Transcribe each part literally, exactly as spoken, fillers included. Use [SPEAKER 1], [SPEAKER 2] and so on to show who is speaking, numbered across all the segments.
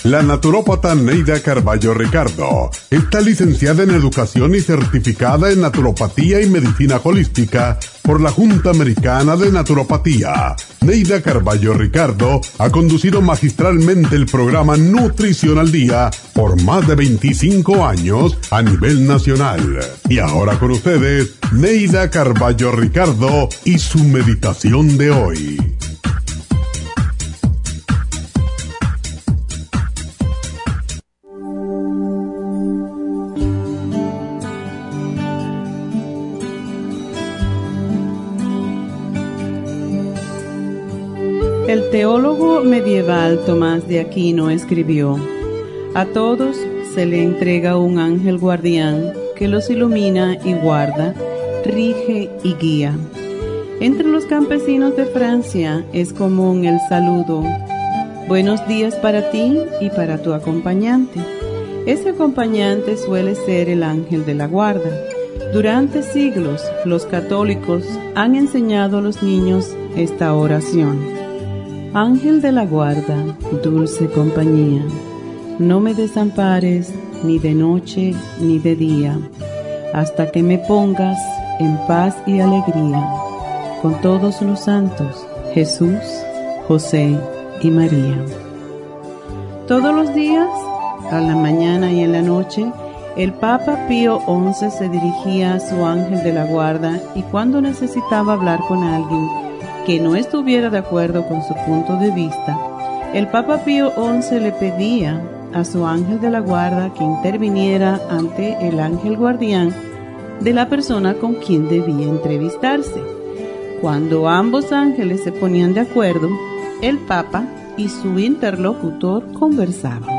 [SPEAKER 1] La naturópata Neida Carballo Ricardo está licenciada en Educación y certificada en Naturopatía y Medicina Holística por la Junta Americana de Naturopatía. Neida Carballo Ricardo ha conducido magistralmente el programa Nutrición al Día por más de veinticinco años a nivel nacional. Y ahora con ustedes, Neida Carballo Ricardo y su meditación de hoy.
[SPEAKER 2] El teólogo medieval Tomás de Aquino escribió: a todos se le entrega un ángel guardián que los ilumina y guarda, rige y guía. Entre los campesinos de Francia es común el saludo: buenos días para ti y para tu acompañante. Ese acompañante suele ser el ángel de la guarda. Durante siglos, los católicos han enseñado a los niños esta oración: Ángel de la guarda, dulce compañía, no me desampares ni de noche ni de día, hasta que me pongas en paz y alegría, con todos los santos, Jesús, José y María. Todos los días, a la mañana y en la noche, el Papa Pío once se dirigía a su ángel de la guarda, y cuando necesitaba hablar con alguien que no estuviera de acuerdo con su punto de vista, el Papa Pío once le pedía a su ángel de la guarda que interviniera ante el ángel guardián de la persona con quien debía entrevistarse. Cuando ambos ángeles se ponían de acuerdo, el Papa y su interlocutor conversaban.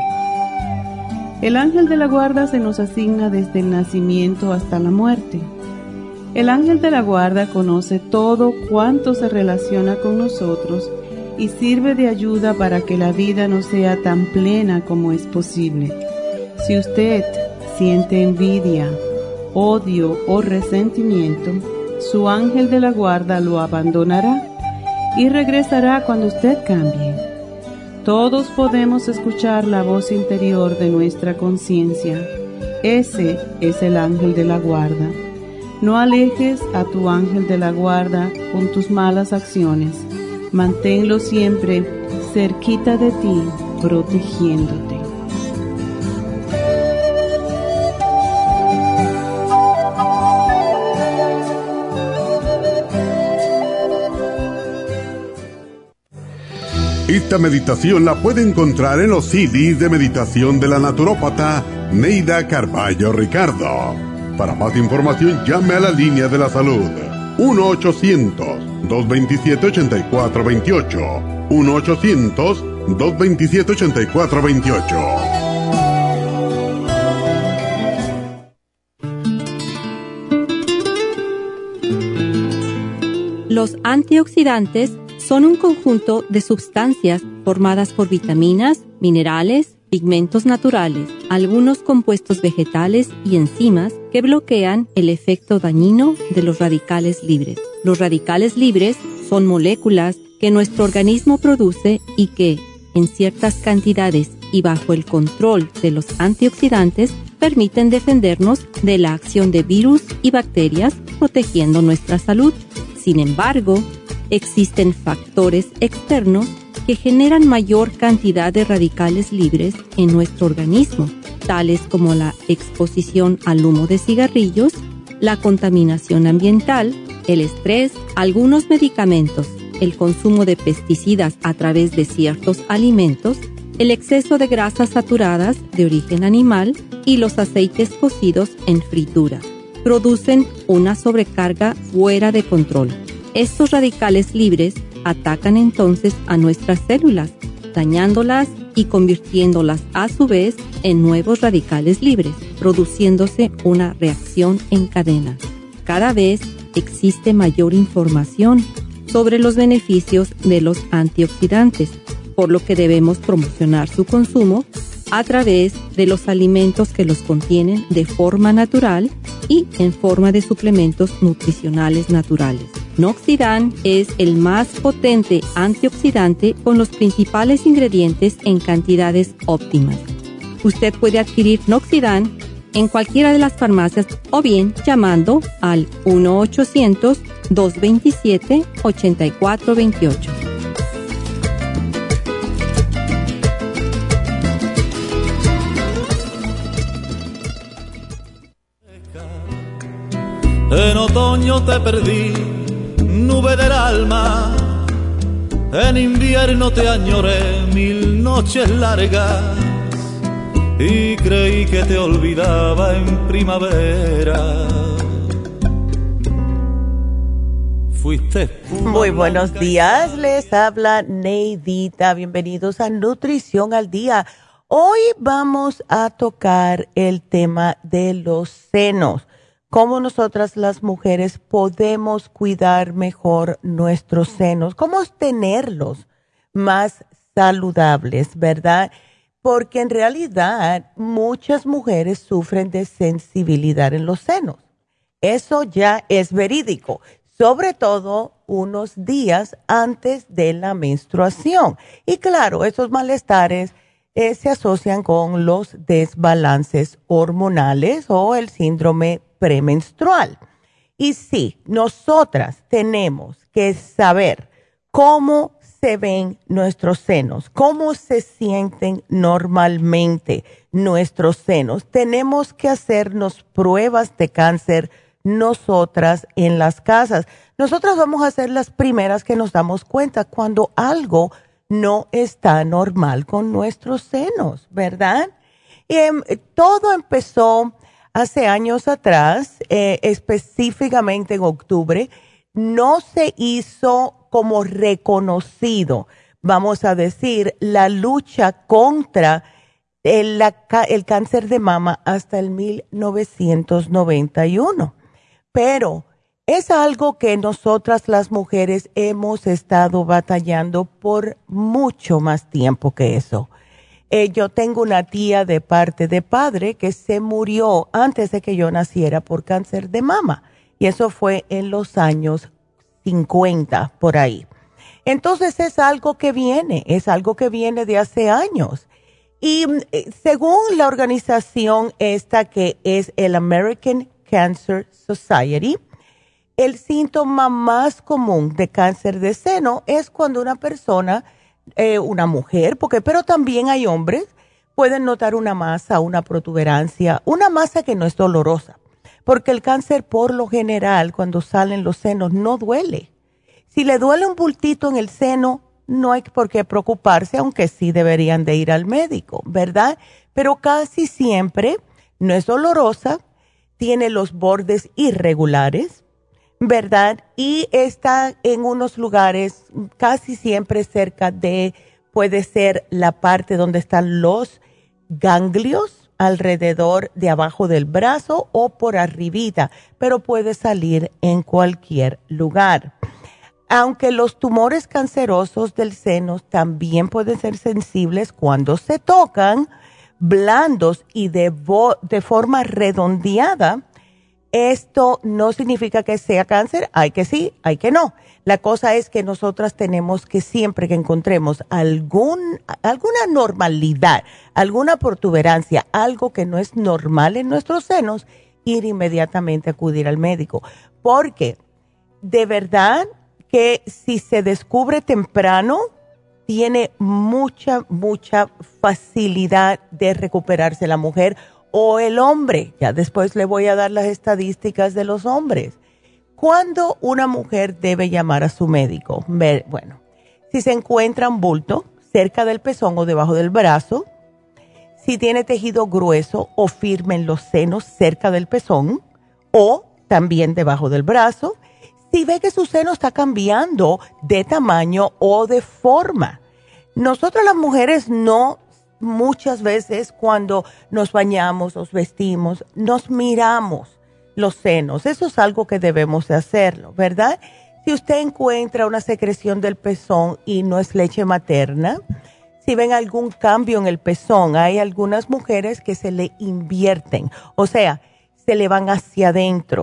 [SPEAKER 2] El ángel de la guarda se nos asigna desde el nacimiento hasta la muerte. El ángel de la guarda conoce todo cuanto se relaciona con nosotros y sirve de ayuda para que la vida no sea tan plena como es posible. Si usted siente envidia, odio o resentimiento, su ángel de la guarda lo abandonará y regresará cuando usted cambie. Todos podemos escuchar la voz interior de nuestra conciencia. Ese es el ángel de la guarda. No alejes a tu ángel de la guarda con tus malas acciones. Manténlo siempre cerquita de ti, protegiéndote.
[SPEAKER 1] Esta meditación la puede encontrar en los C Ds de meditación de la naturópata Neida Carballo Ricardo. Para más información, llame a la línea de la salud uno ochocientos, dos veintisiete, ochenta y cuatro veintiocho. uno ochocientos, dos veintisiete, ochenta y cuatro veintiocho.
[SPEAKER 3] Los antioxidantes son un conjunto de sustancias formadas por vitaminas, minerales, pigmentos naturales, algunos compuestos vegetales y enzimas que bloquean el efecto dañino de los radicales libres. Los radicales libres son moléculas que nuestro organismo produce y que, en ciertas cantidades y bajo el control de los antioxidantes, permiten defendernos de la acción de virus y bacterias, protegiendo nuestra salud. Sin embargo, existen factores externos que generan mayor cantidad de radicales libres en nuestro organismo, tales como la exposición al humo de cigarrillos, la contaminación ambiental, el estrés, algunos medicamentos, el consumo de pesticidas a través de ciertos alimentos, el exceso de grasas saturadas de origen animal y los aceites cocidos en fritura. Producen una sobrecarga fuera de control. Estos radicales libres atacan entonces a nuestras células, dañándolas y convirtiéndolas a su vez en nuevos radicales libres, produciéndose una reacción en cadena. Cada vez existe mayor información sobre los beneficios de los antioxidantes, por lo que debemos promocionar su consumo a través de los alimentos que los contienen de forma natural y en forma de suplementos nutricionales naturales. Noxidan es el más potente antioxidante con los principales ingredientes en cantidades óptimas. Usted puede adquirir Noxidan en cualquiera de las farmacias o bien llamando al uno ochocientos, dos veintisiete, ochenta y cuatro veintiocho.
[SPEAKER 4] En otoño te perdí, nube del alma. En invierno te añoré mil noches largas y creí que te olvidaba en primavera. Fuiste
[SPEAKER 5] muy buenos días, les habla Neidita. Bienvenidos a Nutrición al Día. Hoy vamos a tocar el tema de los senos. Cómo nosotras las mujeres podemos cuidar mejor nuestros senos, cómo tenerlos más saludables, ¿verdad? Porque en realidad muchas mujeres sufren de sensibilidad en los senos. Eso ya es verídico, sobre todo unos días antes de la menstruación. Y claro, esos malestares eh, se asocian con los desbalances hormonales o el síndrome premenstrual. Y sí, nosotras tenemos que saber cómo se ven nuestros senos, cómo se sienten normalmente nuestros senos. Tenemos que hacernos pruebas de cáncer nosotras en las casas. Nosotras vamos a ser las primeras que nos damos cuenta cuando algo no está normal con nuestros senos, ¿verdad? Y, eh, todo empezó hace años atrás, eh, específicamente en octubre. No se hizo como reconocido, vamos a decir, la lucha contra el, la, el cáncer de mama hasta el mil novecientos noventa y uno. Pero es algo que nosotras las mujeres hemos estado batallando por mucho más tiempo que eso. Eh, yo tengo una tía de parte de padre que se murió antes de que yo naciera por cáncer de mama. Y eso fue en los años cincuenta, por ahí. Entonces es algo que viene, es algo que viene de hace años. Y eh, según la organización esta que es el American Cancer Society, el síntoma más común de cáncer de seno es cuando una persona, eh, una mujer, porque pero también hay hombres, pueden notar una masa, una protuberancia, una masa que no es dolorosa, porque el cáncer por lo general cuando salen los senos no duele. Si le duele un bultito en el seno, no hay por qué preocuparse, aunque sí deberían de ir al médico, ¿verdad? Pero casi siempre no es dolorosa, tiene los bordes irregulares, ¿verdad? Y está en unos lugares casi siempre cerca de, puede ser la parte donde están los ganglios, alrededor de abajo del brazo o por arribita, pero puede salir en cualquier lugar. Aunque los tumores cancerosos del seno también pueden ser sensibles cuando se tocan, blandos y de, de forma redondeada, esto no significa que sea cáncer, hay que sí, hay que no. La cosa es que nosotras tenemos que siempre que encontremos algún, alguna normalidad, alguna protuberancia, algo que no es normal en nuestros senos, ir inmediatamente a acudir al médico. Porque de verdad que si se descubre temprano, tiene mucha, mucha facilidad de recuperarse la mujer o el hombre. Ya después le voy a dar las estadísticas de los hombres. ¿Cuándo una mujer debe llamar a su médico? Bueno, si se encuentra un bulto cerca del pezón o debajo del brazo, si tiene tejido grueso o firme en los senos cerca del pezón o también debajo del brazo, si ve que su seno está cambiando de tamaño o de forma. Nosotras las mujeres no, muchas veces cuando nos bañamos, nos vestimos, nos miramos los senos. Eso es algo que debemos de hacerlo, ¿verdad? Si usted encuentra una secreción del pezón y no es leche materna, si ven algún cambio en el pezón, hay algunas mujeres que se le invierten, o sea, se le van hacia adentro.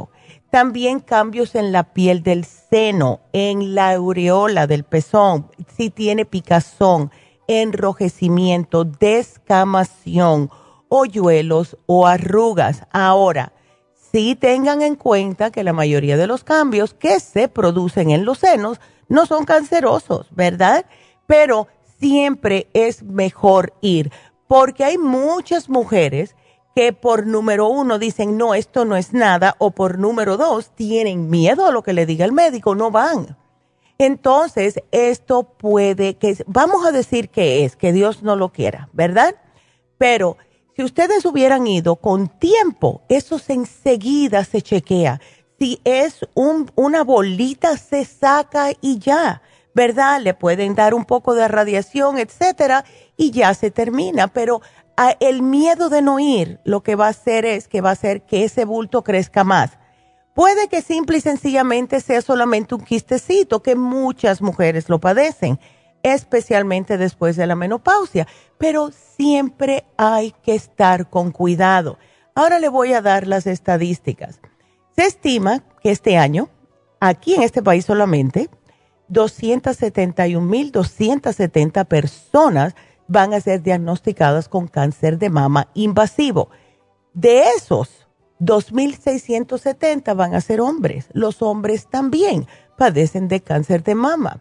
[SPEAKER 5] También cambios en la piel del seno, en la aureola del pezón, si tiene picazón, enrojecimiento, descamación, hoyuelos o arrugas. Ahora, sí tengan en cuenta que la mayoría de los cambios que se producen en los senos no son cancerosos, ¿verdad? Pero siempre es mejor ir, porque hay muchas mujeres que por número uno dicen, no, esto no es nada, o por número dos, tienen miedo a lo que le diga el médico, no van. Entonces, esto puede que, vamos a decir que es, que Dios no lo quiera, ¿verdad? Pero si ustedes hubieran ido con tiempo, eso se enseguida se chequea. Si es un, una bolita, se saca y ya, ¿verdad? Le pueden dar un poco de radiación, etcétera, y ya se termina, pero el miedo de no ir lo que va a hacer es que va a hacer que ese bulto crezca más. Puede que simple y sencillamente sea solamente un quistecito, que muchas mujeres lo padecen, especialmente después de la menopausia, pero siempre hay que estar con cuidado. Ahora le voy a dar las estadísticas. Se estima que este año, aquí en este país solamente, doscientas setenta y un mil doscientas setenta personas van a ser diagnosticadas con cáncer de mama invasivo. De esos, dos mil seiscientos setenta van a ser hombres. Los hombres también padecen de cáncer de mama.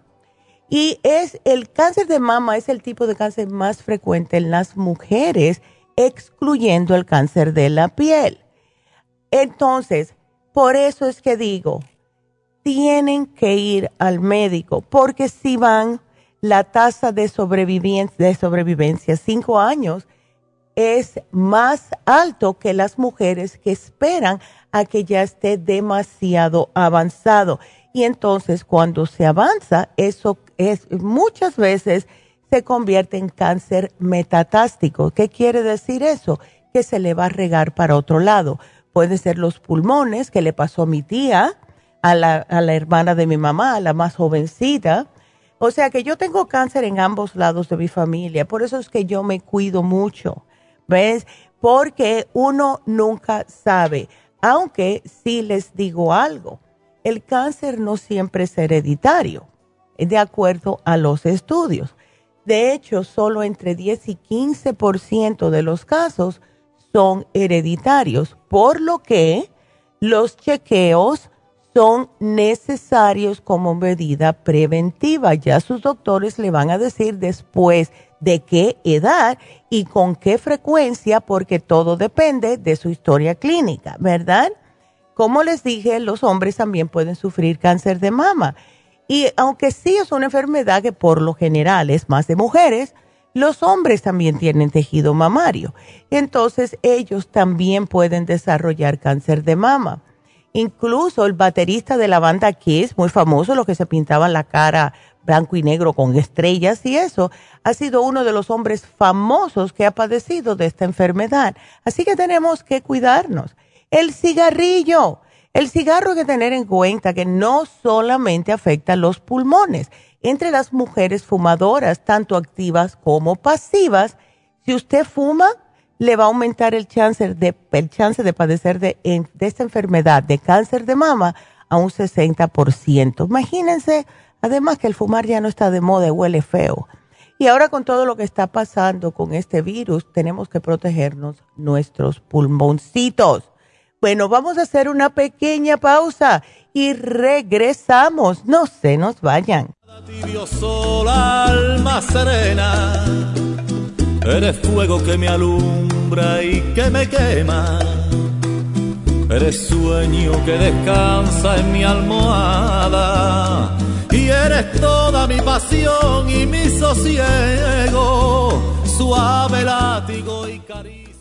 [SPEAKER 5] Y es el cáncer de mama es el tipo de cáncer más frecuente en las mujeres, excluyendo el cáncer de la piel. Entonces, por eso es que digo, tienen que ir al médico, porque si van, la tasa de sobrevivencia, de sobrevivencia cinco años es más alto que las mujeres que esperan a que ya esté demasiado avanzado. Y entonces cuando se avanza, eso es muchas veces se convierte en cáncer metatástico. ¿Qué quiere decir eso? Que se le va a regar para otro lado. Puede ser los pulmones, que le pasó a mi tía, a la, a la hermana de mi mamá, a la más jovencita. O sea que yo tengo cáncer en ambos lados de mi familia, por eso es que yo me cuido mucho, ¿ves? Porque uno nunca sabe, aunque sí les digo algo, el cáncer no siempre es hereditario, de acuerdo a los estudios. De hecho, solo entre diez y quince por ciento de los casos son hereditarios, por lo que los chequeos son necesarios como medida preventiva. Ya sus doctores le van a decir después de qué edad y con qué frecuencia, porque todo depende de su historia clínica, ¿verdad? Como les dije, los hombres también pueden sufrir cáncer de mama. Y aunque sí es una enfermedad que por lo general es más de mujeres, los hombres también tienen tejido mamario. Entonces ellos también pueden desarrollar cáncer de mama. Incluso el baterista de la banda Kiss, muy famoso, los que se pintaban la cara blanco y negro con estrellas y eso, ha sido uno de los hombres famosos que ha padecido de esta enfermedad. Así que tenemos que cuidarnos. El cigarrillo, el cigarro hay que tener en cuenta que no solamente afecta los pulmones. Entre las mujeres fumadoras, tanto activas como pasivas, si usted fuma, le va a aumentar el chance de, el chance de padecer de, de esta enfermedad de cáncer de mama a un sesenta por ciento. Imagínense, además que el fumar ya no está de moda y huele feo. Y ahora con todo lo que está pasando con este virus, tenemos que protegernos nuestros pulmoncitos. Bueno, vamos a hacer una pequeña pausa y regresamos. No se nos vayan.
[SPEAKER 4] Tibio sol, alma serena, eres fuego que me alumbra y que me quema. Eres sueño que descansa en mi almohada. Y eres toda mi pasión y mi sosiego. Suave látigo y caricia.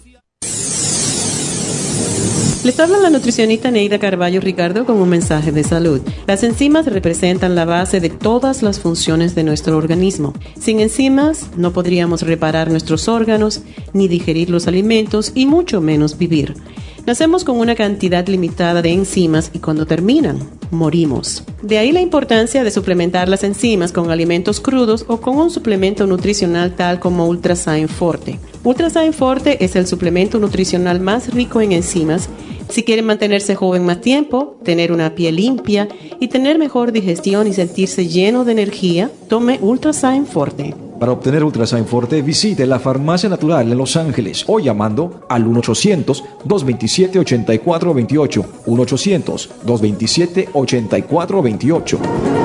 [SPEAKER 2] Les habla la nutricionista Neida Carballo Ricardo con un mensaje de salud. Las enzimas representan la base de todas las funciones de nuestro organismo. Sin enzimas no podríamos reparar nuestros órganos, ni digerir los alimentos y mucho menos vivir. Nacemos con una cantidad limitada de enzimas y cuando terminan, morimos. De ahí la importancia de suplementar las enzimas con alimentos crudos o con un suplemento nutricional tal como Ultrasign Forte. Ultrasign Forte es el suplemento nutricional más rico en enzimas Si quiere mantenerse joven más tiempo, tener una piel limpia y tener mejor digestión y sentirse lleno de energía, tome Ultrasign Forte.
[SPEAKER 6] Para obtener Ultrasign Forte, visite la Farmacia Natural en Los Ángeles o llamando al uno ochocientos, dos veintisiete, ochenta y cuatro veintiocho. uno ochocientos, dos veintisiete, ochenta y cuatro veintiocho.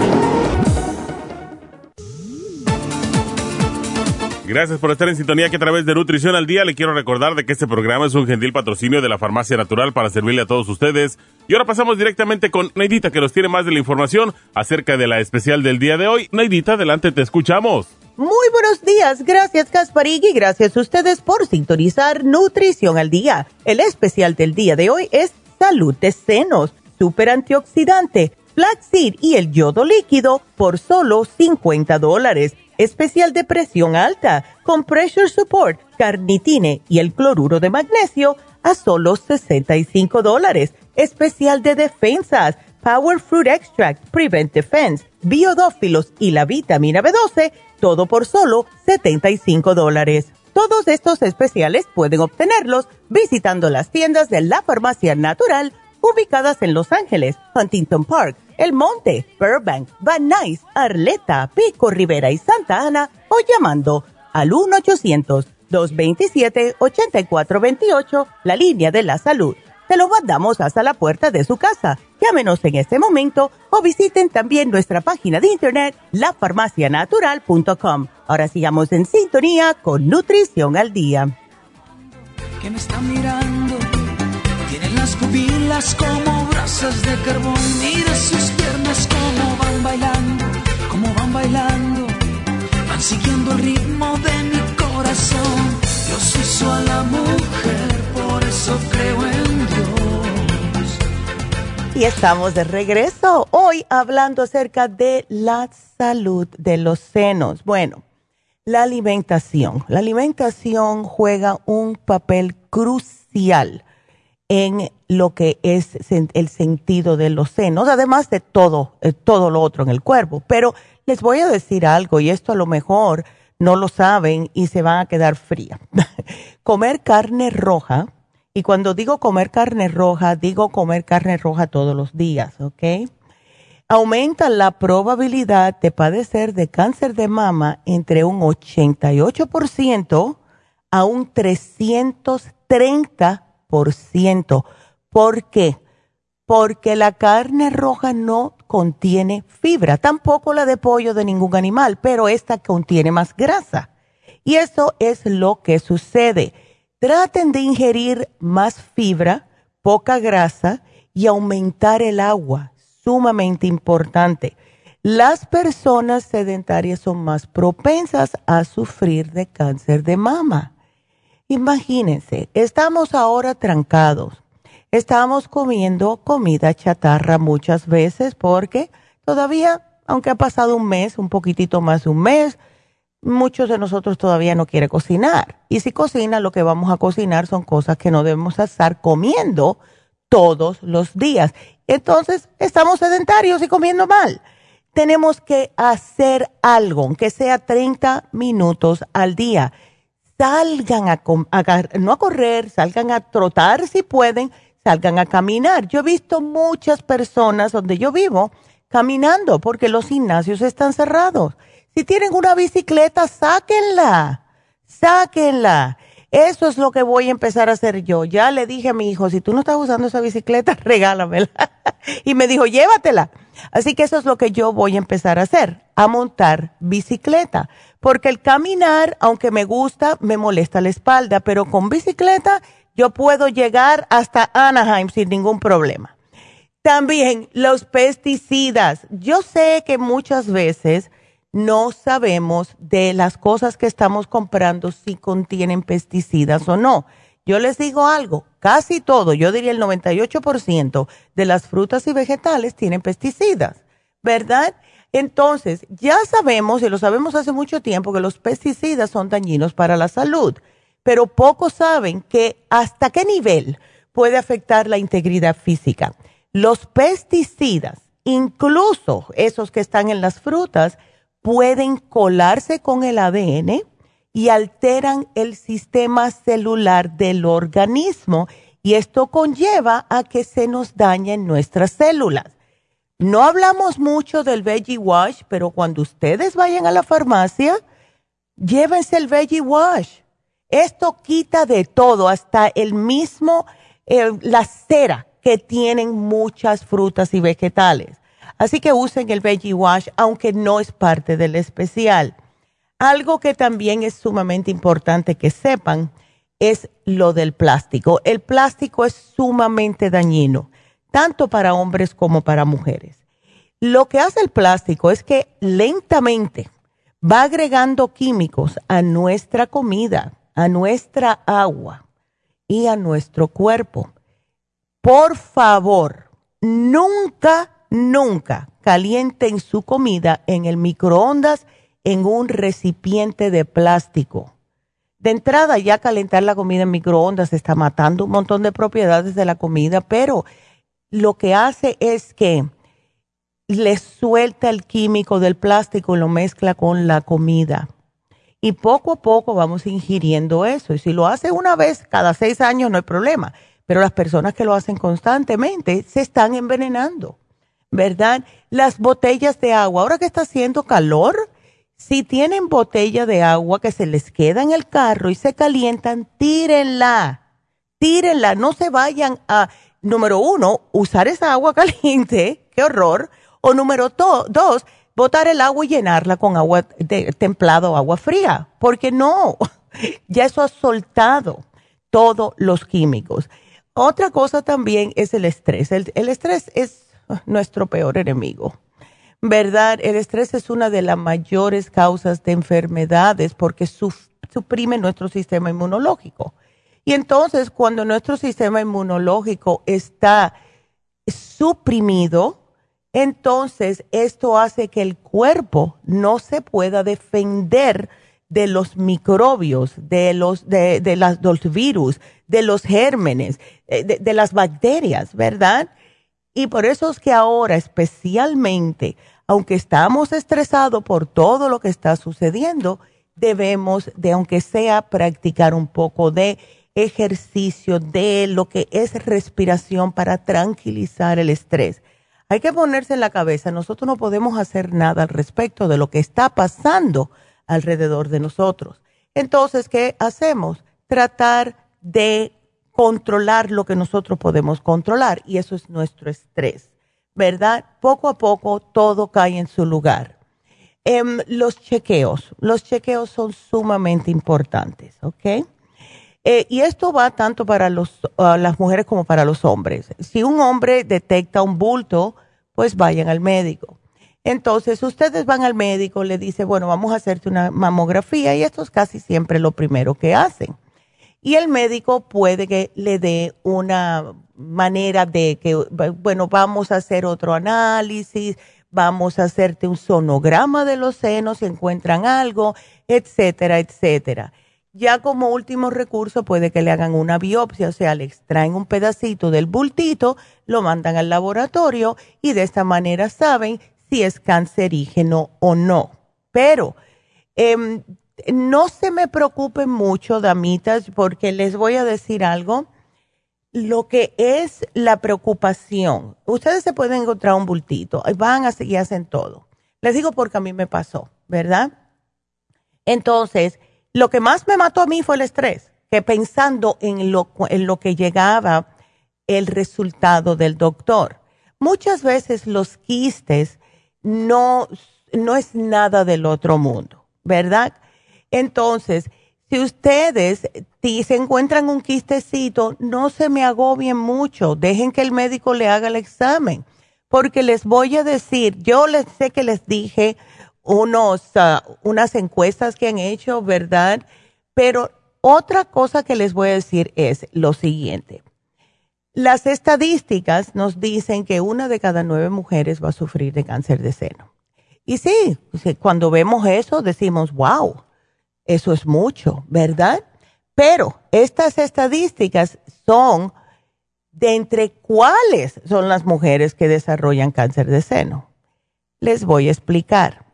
[SPEAKER 7] Gracias por estar en sintonía que a través de Nutrición al Día le quiero recordar de que este programa es un gentil patrocinio de la Farmacia Natural para servirle a todos ustedes. Y ahora pasamos directamente con Neidita, que nos tiene más de la información acerca de la especial del día de hoy. Neidita, adelante, te escuchamos.
[SPEAKER 5] Muy buenos días, gracias Gasparín y gracias a ustedes por sintonizar Nutrición al Día. El especial del día de hoy es Salud de Senos, Super Antioxidante, Flaxseed y el yodo líquido por solo cincuenta dólares. Especial de presión alta, con Pressure Support, Carnitine y el cloruro de magnesio a solo sesenta y cinco dólares. Especial de defensas, Power Fruit Extract, Prevent Defense, Biodófilos y la vitamina B doce, todo por solo setenta y cinco dólares. Todos estos especiales pueden obtenerlos visitando las tiendas de la Farmacia Natural ubicadas en Los Ángeles, Huntington Park, El Monte, Burbank, Van Nuys, Arleta, Pico Rivera y Santa Ana o llamando al uno ochocientos, dos veintisiete, ochenta y cuatro veintiocho, la línea de la salud. Se lo mandamos hasta la puerta de su casa. Llámenos en este momento o visiten también nuestra página de internet, la farmacia natural punto com. Ahora sigamos en sintonía con Nutrición al Día.
[SPEAKER 8] Que me está mirando, tiene las pupilas como brasas de carbón. Mira sus piernas como van bailando, como van bailando, van siguiendo el ritmo de mi corazón. Dios hizo a la mujer, por eso creo en Dios.
[SPEAKER 5] Y estamos de regreso hoy hablando acerca de la salud de los senos. Bueno, la alimentación. La alimentación juega un papel crucial en lo que es el sentido de los senos, además de todo, todo lo otro en el cuerpo. Pero les voy a decir algo, y esto a lo mejor no lo saben y se van a quedar fría. Comer carne roja, y cuando digo comer carne roja, digo comer carne roja todos los días, ¿ok? Aumenta la probabilidad de padecer de cáncer de mama entre un ochenta y ocho por ciento a un trescientos treinta por ciento. ¿Por qué? Porque la carne roja no contiene fibra, tampoco la de pollo de ningún animal, pero esta contiene más grasa. Y eso es lo que sucede. Traten de ingerir más fibra, poca grasa y aumentar el agua, sumamente importante. Las personas sedentarias son más propensas a sufrir de cáncer de mama. Imagínense, estamos ahora trancados. Estamos comiendo comida chatarra muchas veces porque todavía, aunque ha pasado un mes, un poquitito más de un mes, muchos de nosotros todavía no quieren cocinar. Y si cocina, lo que vamos a cocinar son cosas que no debemos estar comiendo todos los días. Entonces, estamos sedentarios y comiendo mal. Tenemos que hacer algo, aunque sea treinta minutos al día. Salgan a, a, no a correr, salgan a trotar si pueden, salgan a caminar. Yo he visto muchas personas donde yo vivo caminando porque los gimnasios están cerrados. Si tienen una bicicleta, sáquenla, sáquenla. Eso es lo que voy a empezar a hacer yo. Ya le dije a mi hijo, si tú no estás usando esa bicicleta, regálamela. Y me dijo, llévatela. Así que eso es lo que yo voy a empezar a hacer, a montar bicicleta. Porque el caminar, aunque me gusta, me molesta la espalda, pero con bicicleta yo puedo llegar hasta Anaheim sin ningún problema. También los pesticidas. Yo sé que muchas veces no sabemos de las cosas que estamos comprando si contienen pesticidas o no. Yo les digo algo, casi todo, yo diría el noventa y ocho por ciento de las frutas y vegetales tienen pesticidas, ¿verdad? Entonces, ya sabemos, y lo sabemos hace mucho tiempo, que los pesticidas son dañinos para la salud, pero pocos saben que hasta qué nivel puede afectar la integridad física. Los pesticidas, incluso esos que están en las frutas, pueden colarse con el A D N y alteran el sistema celular del organismo y esto conlleva a que se nos dañen nuestras células. No hablamos mucho del Veggie Wash, pero cuando ustedes vayan a la farmacia, llévense el Veggie Wash. Esto quita de todo, hasta el mismo, eh, la cera que tienen muchas frutas y vegetales. Así que usen el Veggie Wash, aunque no es parte del especial. Algo que también es sumamente importante que sepan es lo del plástico. El plástico es sumamente dañino, tanto para hombres como para mujeres. Lo que hace el plástico es que lentamente va agregando químicos a nuestra comida, a nuestra agua y a nuestro cuerpo. Por favor, nunca, nunca calienten su comida en el microondas en un recipiente de plástico. De entrada, ya calentar la comida en microondas está matando un montón de propiedades de la comida, pero lo que hace es que le suelta el químico del plástico y lo mezcla con la comida. Y poco a poco vamos ingiriendo eso. Y si lo hace una vez cada seis años no hay problema. Pero las personas que lo hacen constantemente se están envenenando, ¿verdad? Las botellas de agua, ahora que está haciendo calor, si tienen botella de agua que se les queda en el carro y se calientan, tírenla, tírenla, no se vayan a, número uno, usar esa agua caliente, qué horror, o número to, dos, botar el agua y llenarla con agua de, templada o agua fría, porque no, ya eso ha soltado todos los químicos. Otra cosa también es el estrés, el, el estrés es nuestro peor enemigo. ¿Verdad? El estrés es una de las mayores causas de enfermedades porque suprime nuestro sistema inmunológico. Y entonces, cuando nuestro sistema inmunológico está suprimido, entonces esto hace que el cuerpo no se pueda defender de los microbios, de los, de, de las, de los virus, de los gérmenes, de, de las bacterias, ¿verdad? Y por eso es que ahora especialmente, aunque estamos estresados por todo lo que está sucediendo, debemos de, aunque sea, practicar un poco de ejercicio, de lo que es respiración para tranquilizar el estrés. Hay que ponerse en la cabeza, nosotros no podemos hacer nada al respecto de lo que está pasando alrededor de nosotros. Entonces, ¿qué hacemos? Tratar de controlar lo que nosotros podemos controlar, y eso es nuestro estrés, ¿verdad? Poco a poco todo cae en su lugar. Eh, los chequeos, los chequeos son sumamente importantes, ¿ok? Eh, y esto va tanto para los, uh, las mujeres como para los hombres. Si un hombre detecta un bulto, pues vayan al médico. Entonces, ustedes van al médico, le dice, bueno, vamos a hacerte una mamografía, y esto es casi siempre lo primero que hacen. Y el médico puede que le dé una manera de que, bueno, vamos a hacer otro análisis, vamos a hacerte un sonograma de los senos si encuentran algo, etcétera, etcétera. Ya como último recurso puede que le hagan una biopsia, o sea, le extraen un pedacito del bultito, lo mandan al laboratorio y de esta manera saben si es cancerígeno o no. Pero eh, no se me preocupen mucho, damitas, porque les voy a decir algo. Lo que es la preocupación, ustedes se pueden encontrar un bultito, van así y hacen todo. Les digo porque a mí me pasó, ¿verdad? Entonces, lo que más me mató a mí fue el estrés, que pensando en lo, en lo que llegaba el resultado del doctor. Muchas veces los quistes no, no es nada del otro mundo, ¿verdad? Entonces, si ustedes si se encuentran un quistecito, no se me agobien mucho, dejen que el médico le haga el examen, porque les voy a decir, yo les sé que les dije unos, uh, unas encuestas que han hecho, ¿verdad? Pero otra cosa que les voy a decir es lo siguiente. Las estadísticas nos dicen que una de cada nueve mujeres va a sufrir de cáncer de seno. Y sí, cuando vemos eso decimos, wow, eso es mucho, ¿verdad? Pero estas estadísticas son de entre cuáles son las mujeres que desarrollan cáncer de seno. Les voy a explicar.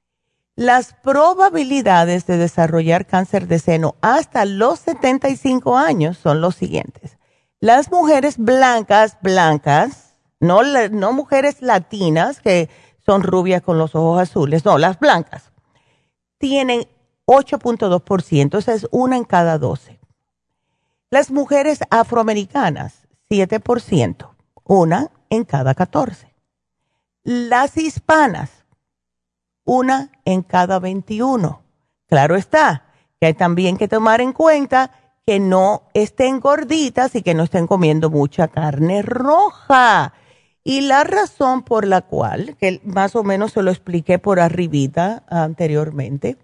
[SPEAKER 5] Las probabilidades de desarrollar cáncer de seno hasta los setenta y cinco años son los siguientes. Las mujeres blancas, blancas, no, no mujeres latinas que son rubias con los ojos azules, no, las blancas, tienen ocho punto dos por ciento, esa es una en cada doce. Las mujeres afroamericanas, siete por ciento, una en cada catorce. Las hispanas, una en cada veintiuno. Claro está, que hay también que tomar en cuenta que no estén gorditas y que no estén comiendo mucha carne roja. Y la razón por la cual, que más o menos se lo expliqué por arribita anteriormente,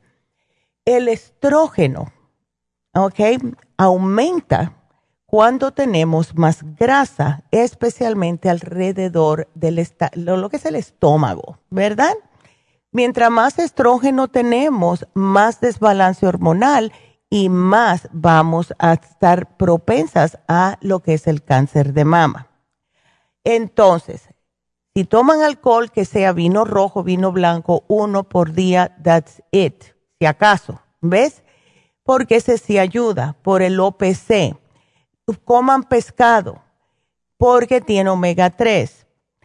[SPEAKER 5] el estrógeno, ¿ok?, aumenta cuando tenemos más grasa, especialmente alrededor del lo que es el estómago, ¿verdad? Mientras más estrógeno tenemos, más desbalance hormonal y más vamos a estar propensas a lo que es el cáncer de mama. Entonces, si toman alcohol, que sea vino rojo, vino blanco, uno por día, that's it, si acaso, ¿ves? Porque ese sí ayuda, por el O P C. Coman pescado, porque tiene omega tres.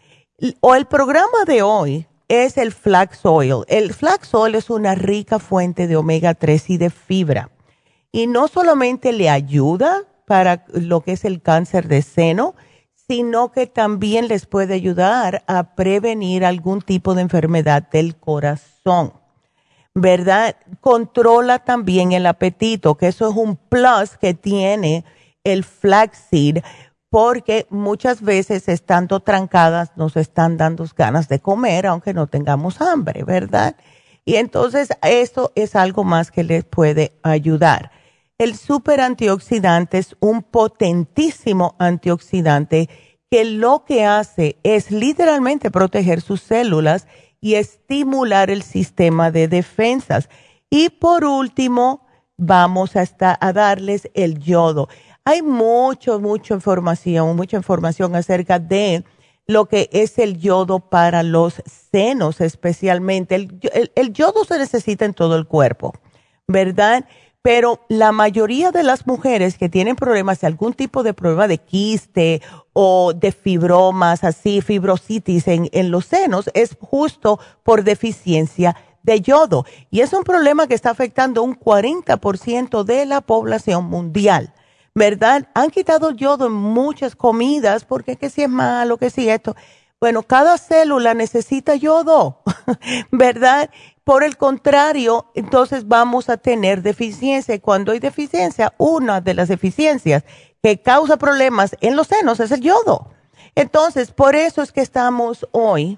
[SPEAKER 5] O el programa de hoy es el flax oil. El flax oil es una rica fuente de omega tres y de fibra. Y no solamente le ayuda para lo que es el cáncer de seno, sino que también les puede ayudar a prevenir algún tipo de enfermedad del corazón, ¿verdad? Controla también el apetito, que eso es un plus que tiene el flaxseed, porque muchas veces estando trancadas nos están dando ganas de comer, aunque no tengamos hambre, ¿verdad? Y entonces eso es algo más que les puede ayudar. El super antioxidante es un potentísimo antioxidante que lo que hace es literalmente proteger sus células y estimular el sistema de defensas. Y por último, vamos a, estar, a darles el yodo. Hay mucho, mucha información, mucha información acerca de lo que es el yodo para los senos especialmente. El, el, el yodo se necesita en todo el cuerpo, ¿verdad? Pero la mayoría de las mujeres que tienen problemas, algún tipo de problema de quiste o de fibromas, así, fibrositis en, en los senos, es justo por deficiencia de yodo. Y es un problema que está afectando un cuarenta por ciento de la población mundial, ¿verdad? Han quitado el yodo en muchas comidas porque que si es malo, que si esto. Bueno, cada célula necesita yodo, ¿verdad? Por el contrario, entonces vamos a tener deficiencia. Y cuando hay deficiencia, una de las deficiencias que causa problemas en los senos es el yodo. Entonces, por eso es que estamos hoy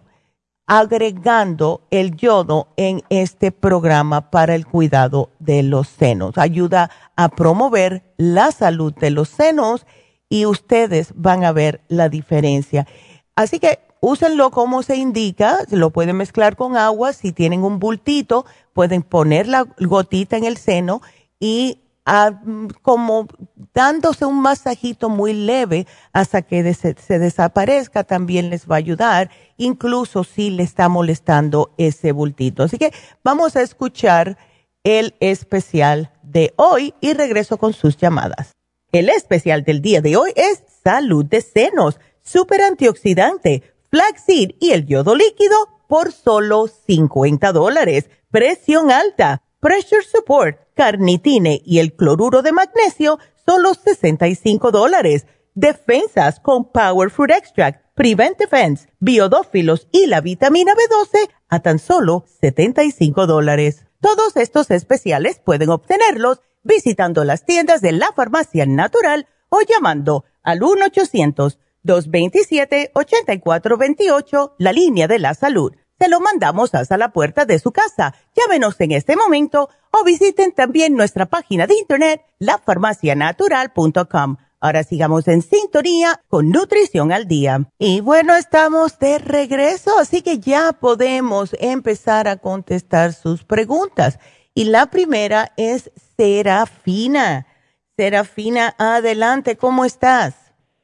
[SPEAKER 5] agregando el yodo en este programa para el cuidado de los senos. Ayuda a promover la salud de los senos y ustedes van a ver la diferencia. Así que úsenlo como se indica, se lo pueden mezclar con agua, si tienen un bultito, pueden poner la gotita en el seno y a, como dándose un masajito muy leve hasta que des, se desaparezca, también les va a ayudar, incluso si le está molestando ese bultito. Así que vamos a escuchar el especial de hoy y regreso con sus llamadas. El especial del día de hoy es Salud de Senos, Super Antioxidante, Flaxseed y el yodo líquido por solo cincuenta dólares. Presión alta, Pressure Support, Carnitine y el cloruro de magnesio, solo sesenta y cinco dólares. Defensas con Power Fruit Extract, Prevent Defense, Biodófilos y la vitamina B doce a tan solo setenta y cinco dólares. Todos estos especiales pueden obtenerlos visitando las tiendas de la Farmacia Natural o llamando al uno ochocientos, dos veintisiete, ochenta y cuatro veintiocho, la línea de la salud. Se lo mandamos hasta la puerta de su casa. Llámenos en este momento o visiten también nuestra página de internet, la farmacia natural punto com. Ahora sigamos en sintonía con Nutrición al Día. Y bueno, estamos de regreso, así que ya podemos empezar a contestar sus preguntas. Y la primera es Serafina. Serafina, adelante, ¿cómo estás?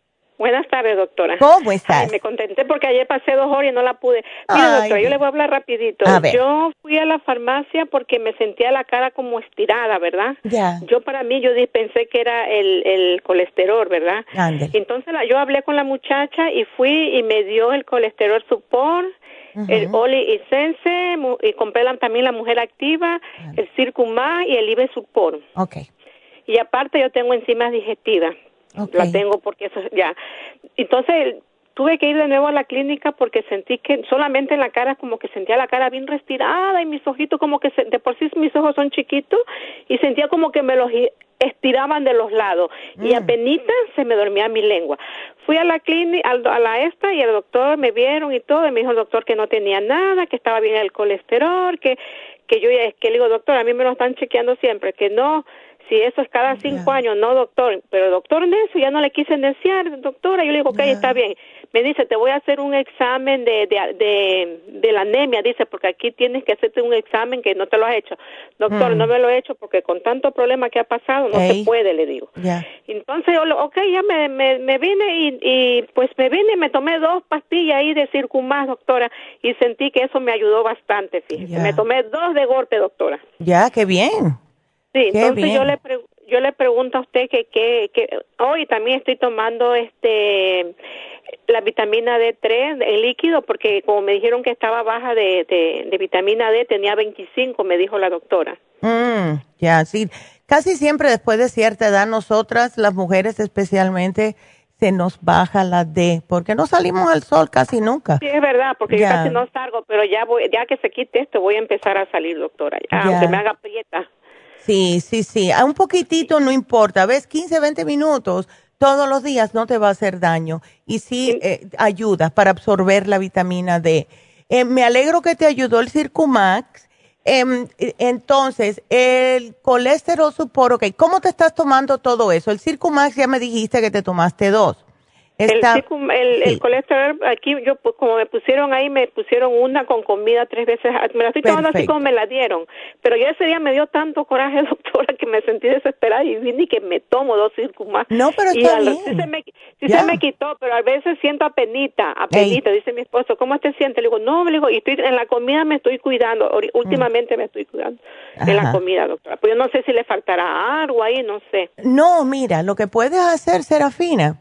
[SPEAKER 9] Buenas tardes, doctora.
[SPEAKER 5] ¿Cómo estás?
[SPEAKER 9] Ay, me contenté porque ayer pasé dos horas y no la pude. Mira,
[SPEAKER 5] Ay,
[SPEAKER 9] doctora, yo le voy a hablar rapidito.
[SPEAKER 5] A ver.
[SPEAKER 9] Yo fui a la farmacia porque me sentía la cara como estirada, ¿verdad?
[SPEAKER 5] Ya.
[SPEAKER 9] Yo para mí, yo di- pensé que era el, el colesterol, ¿verdad?
[SPEAKER 5] Ándale.
[SPEAKER 9] Entonces la, yo hablé con la muchacha y fui y me dio el colesterol support,
[SPEAKER 5] Ujú.
[SPEAKER 9] el Oli y Sense, mu- y compré la- también la Mujer Activa, el Circumá y el Ibe Support.
[SPEAKER 5] Ok.
[SPEAKER 9] Y aparte yo tengo enzimas digestivas.
[SPEAKER 5] Ok.
[SPEAKER 9] La tengo porque eso ya. Entonces tuve que ir de nuevo a la clínica porque sentí que solamente en la cara como que sentía la cara bien respirada y mis ojitos como que se, de por sí mis ojos son chiquitos y sentía como que me los i- estiraban de los lados y
[SPEAKER 5] Mm.
[SPEAKER 9] apenitas se me dormía mi lengua. Fui a la clínica, al- a la esta y el doctor me vieron y todo y me dijo el doctor que no tenía nada, que estaba bien el colesterol, que que yo ya es que le digo, doctor, a mí me lo están chequeando siempre, que no. Si eso es cada cinco
[SPEAKER 5] Ya.
[SPEAKER 9] años, no, doctor. Pero doctor Necio, ya no le quise desear, doctora. Yo le digo, ok,
[SPEAKER 5] Ya.
[SPEAKER 9] está bien. Me dice, te voy a hacer un examen de, de, de, de la anemia. Dice, porque aquí tienes que hacerte un examen que no te lo has hecho. Doctor,
[SPEAKER 5] Mm.
[SPEAKER 9] no me lo he hecho porque con tanto problema que ha pasado, no
[SPEAKER 5] Ey.
[SPEAKER 9] se puede, le digo.
[SPEAKER 5] Ya.
[SPEAKER 9] Entonces yo, lo- ok, ya me, me, me vine y, y pues me vine y me tomé dos pastillas ahí de Circumax, doctora, y sentí que eso me ayudó bastante, fíjese.
[SPEAKER 5] Ya.
[SPEAKER 9] Me tomé dos de golpe, doctora.
[SPEAKER 5] Ya, qué bien.
[SPEAKER 9] Sí,
[SPEAKER 5] Qué
[SPEAKER 9] entonces
[SPEAKER 5] bien.
[SPEAKER 9] yo le pre- yo le pregunto a usted que que que hoy también estoy tomando este la vitamina D tres, el líquido, porque como me dijeron que estaba baja de, de, de vitamina D, tenía veinticinco, me dijo la doctora.
[SPEAKER 5] Mm, ya, sí. Casi siempre después de cierta edad, nosotras, las mujeres especialmente, se nos baja la D, porque no salimos al sol casi nunca.
[SPEAKER 9] Sí, es verdad, porque
[SPEAKER 5] Ya.
[SPEAKER 9] yo casi no salgo, pero ya voy, ya que se quite esto, voy a empezar a salir, doctora, ya,
[SPEAKER 5] Ya.
[SPEAKER 9] aunque me haga prieta.
[SPEAKER 5] Sí, sí, sí. A un poquitito no importa. ¿Ves? quince, veinte minutos todos los días no te va a hacer daño. Y sí eh, ayuda para absorber la vitamina D. Eh, me alegro que te ayudó el Circumax. Em, eh, entonces, el colesterol support, ok. ¿Cómo te estás tomando todo eso? El Circumax ya me dijiste que te tomaste dos. Está-
[SPEAKER 9] El, circum- el, el
[SPEAKER 5] sí.
[SPEAKER 9] colesterol, aquí yo, pues, como me pusieron ahí, me pusieron una con comida tres veces, me la estoy tomando así
[SPEAKER 5] Perfecto.
[SPEAKER 9] como me la dieron, pero yo ese día me dio tanto coraje, doctora, que me sentí desesperada y vine y que me tomo dos Circumax.
[SPEAKER 5] No, pero
[SPEAKER 9] y
[SPEAKER 5] está
[SPEAKER 9] al-
[SPEAKER 5] bien.
[SPEAKER 9] Sí, se me, sí
[SPEAKER 5] Ya.
[SPEAKER 9] se me quitó, pero a veces siento apenita, apenita, dice mi esposo, ¿cómo te sientes? Le digo, no, le digo, y estoy, en la comida me estoy cuidando, Ori- últimamente me estoy cuidando en la
[SPEAKER 5] Ajá.
[SPEAKER 9] comida, doctora, pues yo no sé si le faltará algo ahí, no sé.
[SPEAKER 5] No, mira, lo que puedes hacer, Serafina,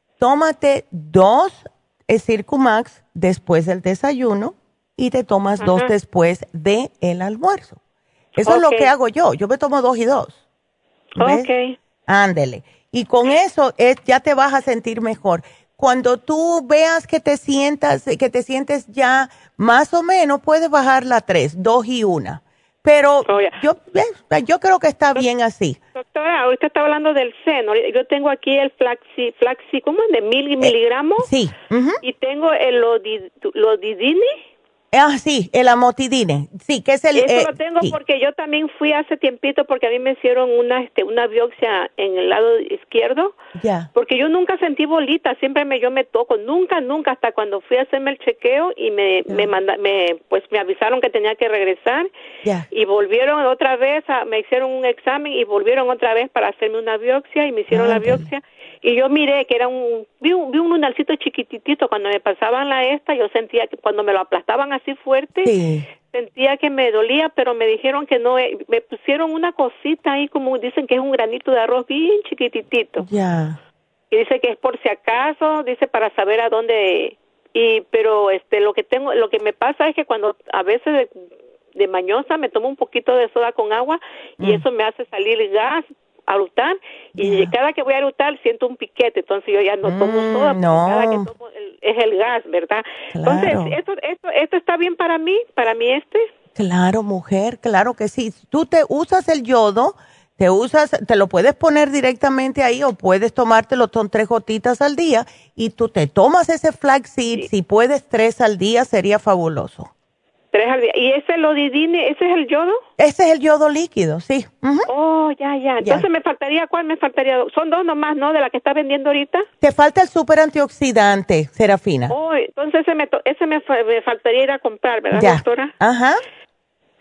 [SPEAKER 5] tómate dos eh, Circumax después del desayuno y te tomas dos
[SPEAKER 9] Ajá.
[SPEAKER 5] después del almuerzo. Eso es lo
[SPEAKER 9] Ok.
[SPEAKER 5] que hago yo. Yo me tomo dos y dos. ¿Ves?
[SPEAKER 9] Ok.
[SPEAKER 5] Ándele. Y con eso es, ya te vas a sentir mejor. Cuando tú veas que te sientas, que te sientes ya más o menos, puedes bajar la tres, dos y una. Pero
[SPEAKER 9] Oh, ya.
[SPEAKER 5] yo, eh, yo creo que está bien así.
[SPEAKER 9] Doctora, ahorita está hablando del seno. Yo tengo aquí el flaxi, flaxi, ¿cómo es? De mil miligramos.
[SPEAKER 5] Eh, Sí. ujú.
[SPEAKER 9] Y tengo el lodi- lodidine.
[SPEAKER 5] Ah, sí, el amotidine. Sí, que es el...
[SPEAKER 9] Eso
[SPEAKER 5] eh,
[SPEAKER 9] lo tengo
[SPEAKER 5] sí.
[SPEAKER 9] porque yo también fui hace tiempito porque a mí me hicieron una este una biopsia en el lado izquierdo.
[SPEAKER 5] Ya.
[SPEAKER 9] Porque yo nunca sentí bolita, siempre me yo me toco, nunca, nunca, hasta cuando fui a hacerme el chequeo y me,
[SPEAKER 5] Ya.
[SPEAKER 9] me manda, me, pues me avisaron que tenía que regresar
[SPEAKER 5] Ya.
[SPEAKER 9] y volvieron otra vez, a, me hicieron un examen y volvieron otra vez para hacerme una biopsia y me hicieron la
[SPEAKER 5] Ándale.
[SPEAKER 9] biopsia y yo miré que era un, vi un, vi un lunarcito chiquititito, cuando me pasaban la esta, yo sentía que cuando me lo aplastaban así fuerte,
[SPEAKER 5] Sí.
[SPEAKER 9] sentía que me dolía, pero me dijeron que no, eh, me pusieron una cosita ahí como dicen que es un granito de arroz bien chiquititito.
[SPEAKER 5] Ya.
[SPEAKER 9] Y dice que es por si acaso, dice para saber a dónde, y pero este lo que tengo, lo que me pasa es que cuando a veces de, de mañosa me tomo un poquito de soda con agua y
[SPEAKER 5] Mm.
[SPEAKER 9] eso me hace salir gas, a eructar, y
[SPEAKER 5] Ya.
[SPEAKER 9] cada que voy a eructar siento un piquete, entonces yo ya no tomo
[SPEAKER 5] Mm,
[SPEAKER 9] soda, porque
[SPEAKER 5] no.
[SPEAKER 9] cada que tomo el- es el gas, ¿verdad?
[SPEAKER 5] Claro.
[SPEAKER 9] Entonces, esto, esto, esto está bien para mí, para mí este.
[SPEAKER 5] Claro, mujer, claro que sí. Tú te usas el yodo, te usas, te lo puedes poner directamente ahí o puedes tomártelo, son tres gotitas al día y tú te tomas ese flaxseed,
[SPEAKER 9] Sí.
[SPEAKER 5] si puedes tres al día sería fabuloso.
[SPEAKER 9] Tres al día. ¿Y ese lodidine, ese es el yodo?
[SPEAKER 5] Ese es el yodo líquido, sí. Ujú.
[SPEAKER 9] Oh, ya, ya. Entonces me faltaría, ¿cuál me faltaría? Son dos nomás, ¿no? De la que está vendiendo ahorita.
[SPEAKER 5] Te falta el super antioxidante, Serafina.
[SPEAKER 9] Oh, entonces ese me, to- ese me, fa- me faltaría ir a comprar, ¿verdad,
[SPEAKER 5] Ya.
[SPEAKER 9] doctora?
[SPEAKER 5] Ajá.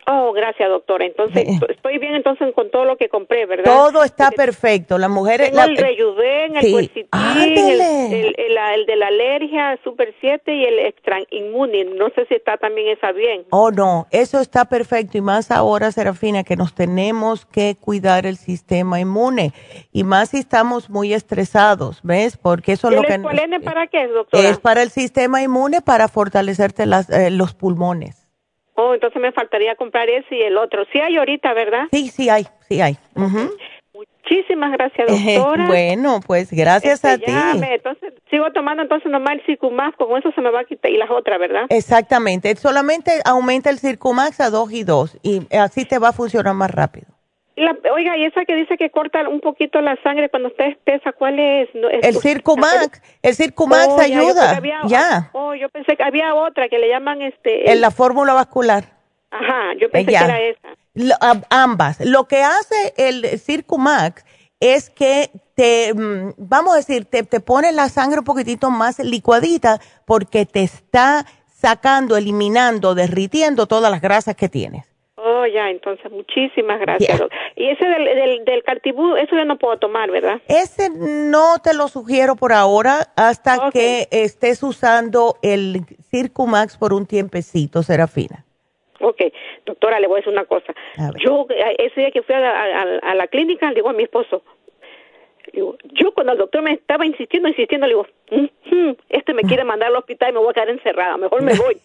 [SPEAKER 9] Oh, gracias, doctora. Entonces,
[SPEAKER 5] Sí.
[SPEAKER 9] estoy bien entonces con todo lo que compré, ¿verdad?
[SPEAKER 5] Todo está
[SPEAKER 9] Porque
[SPEAKER 5] perfecto. Las mujeres...
[SPEAKER 9] tengo
[SPEAKER 5] la-
[SPEAKER 9] el Reyuden, el
[SPEAKER 5] Sí.
[SPEAKER 9] Quercetin, el,
[SPEAKER 5] Ándele.
[SPEAKER 9] el, el, el de la alergia, Super siete y el Extra Inmune. No sé si está también esa bien.
[SPEAKER 5] Oh, no, eso está perfecto y más ahora, Serafina, que nos tenemos que cuidar el sistema inmune y más si estamos muy estresados, ¿ves? Porque eso es lo
[SPEAKER 9] ¿El
[SPEAKER 5] que...
[SPEAKER 9] escualene para qué es, doctora?
[SPEAKER 5] Es para el sistema inmune, para fortalecerte las, eh, los pulmones.
[SPEAKER 9] Oh, entonces me faltaría comprar ese y el otro. Sí hay ahorita, ¿verdad?
[SPEAKER 5] Sí, sí hay, sí hay. Ujú.
[SPEAKER 9] Muchísimas gracias, doctora.
[SPEAKER 5] Bueno, pues gracias
[SPEAKER 9] Este,
[SPEAKER 5] a
[SPEAKER 9] ya
[SPEAKER 5] ti.
[SPEAKER 9] me- entonces, sigo tomando entonces nomás el Circumax, con eso se me va a quitar, y las otras, ¿verdad?
[SPEAKER 5] Exactamente, solamente aumenta el Circumax a dos y dos y así te va a funcionar más rápido.
[SPEAKER 9] La- oiga, y esa que dice que corta un poquito la sangre cuando está espesa, ¿cuál es? No, es-
[SPEAKER 5] El Circumax, el Circumax
[SPEAKER 9] Oh, ya, yo pensé
[SPEAKER 5] ayuda,
[SPEAKER 9] que había-
[SPEAKER 5] ya,
[SPEAKER 9] Oh, yo pensé que había otra que le llaman este...
[SPEAKER 5] en la fórmula vascular.
[SPEAKER 9] Ajá, yo pensé
[SPEAKER 5] Ya.
[SPEAKER 9] que era esa.
[SPEAKER 5] Lo- a- ambas. Lo que hace el Circumax es que te, mm, vamos a decir, te, te pone la sangre un poquitito más licuadita porque te está sacando, eliminando, derritiendo todas las grasas que tienes.
[SPEAKER 9] Oh, ya, entonces, muchísimas gracias.
[SPEAKER 5] Ya.
[SPEAKER 9] doc- Y ese del, del, del Cartibú, eso yo no puedo tomar, ¿verdad?
[SPEAKER 5] Ese no te lo sugiero por ahora hasta
[SPEAKER 9] Ok.
[SPEAKER 5] que estés usando el Circumax por un tiempecito, Serafina.
[SPEAKER 9] Ok, doctora, le voy a decir una cosa.
[SPEAKER 5] A ver.
[SPEAKER 9] Yo, eh, ese día que fui a la, a, a la clínica, le digo a mi esposo, le digo, yo cuando el doctor me estaba insistiendo, insistiendo, le digo, "Mm, mm, este me quiere mandar al hospital y me voy a quedar encerrada, mejor me voy.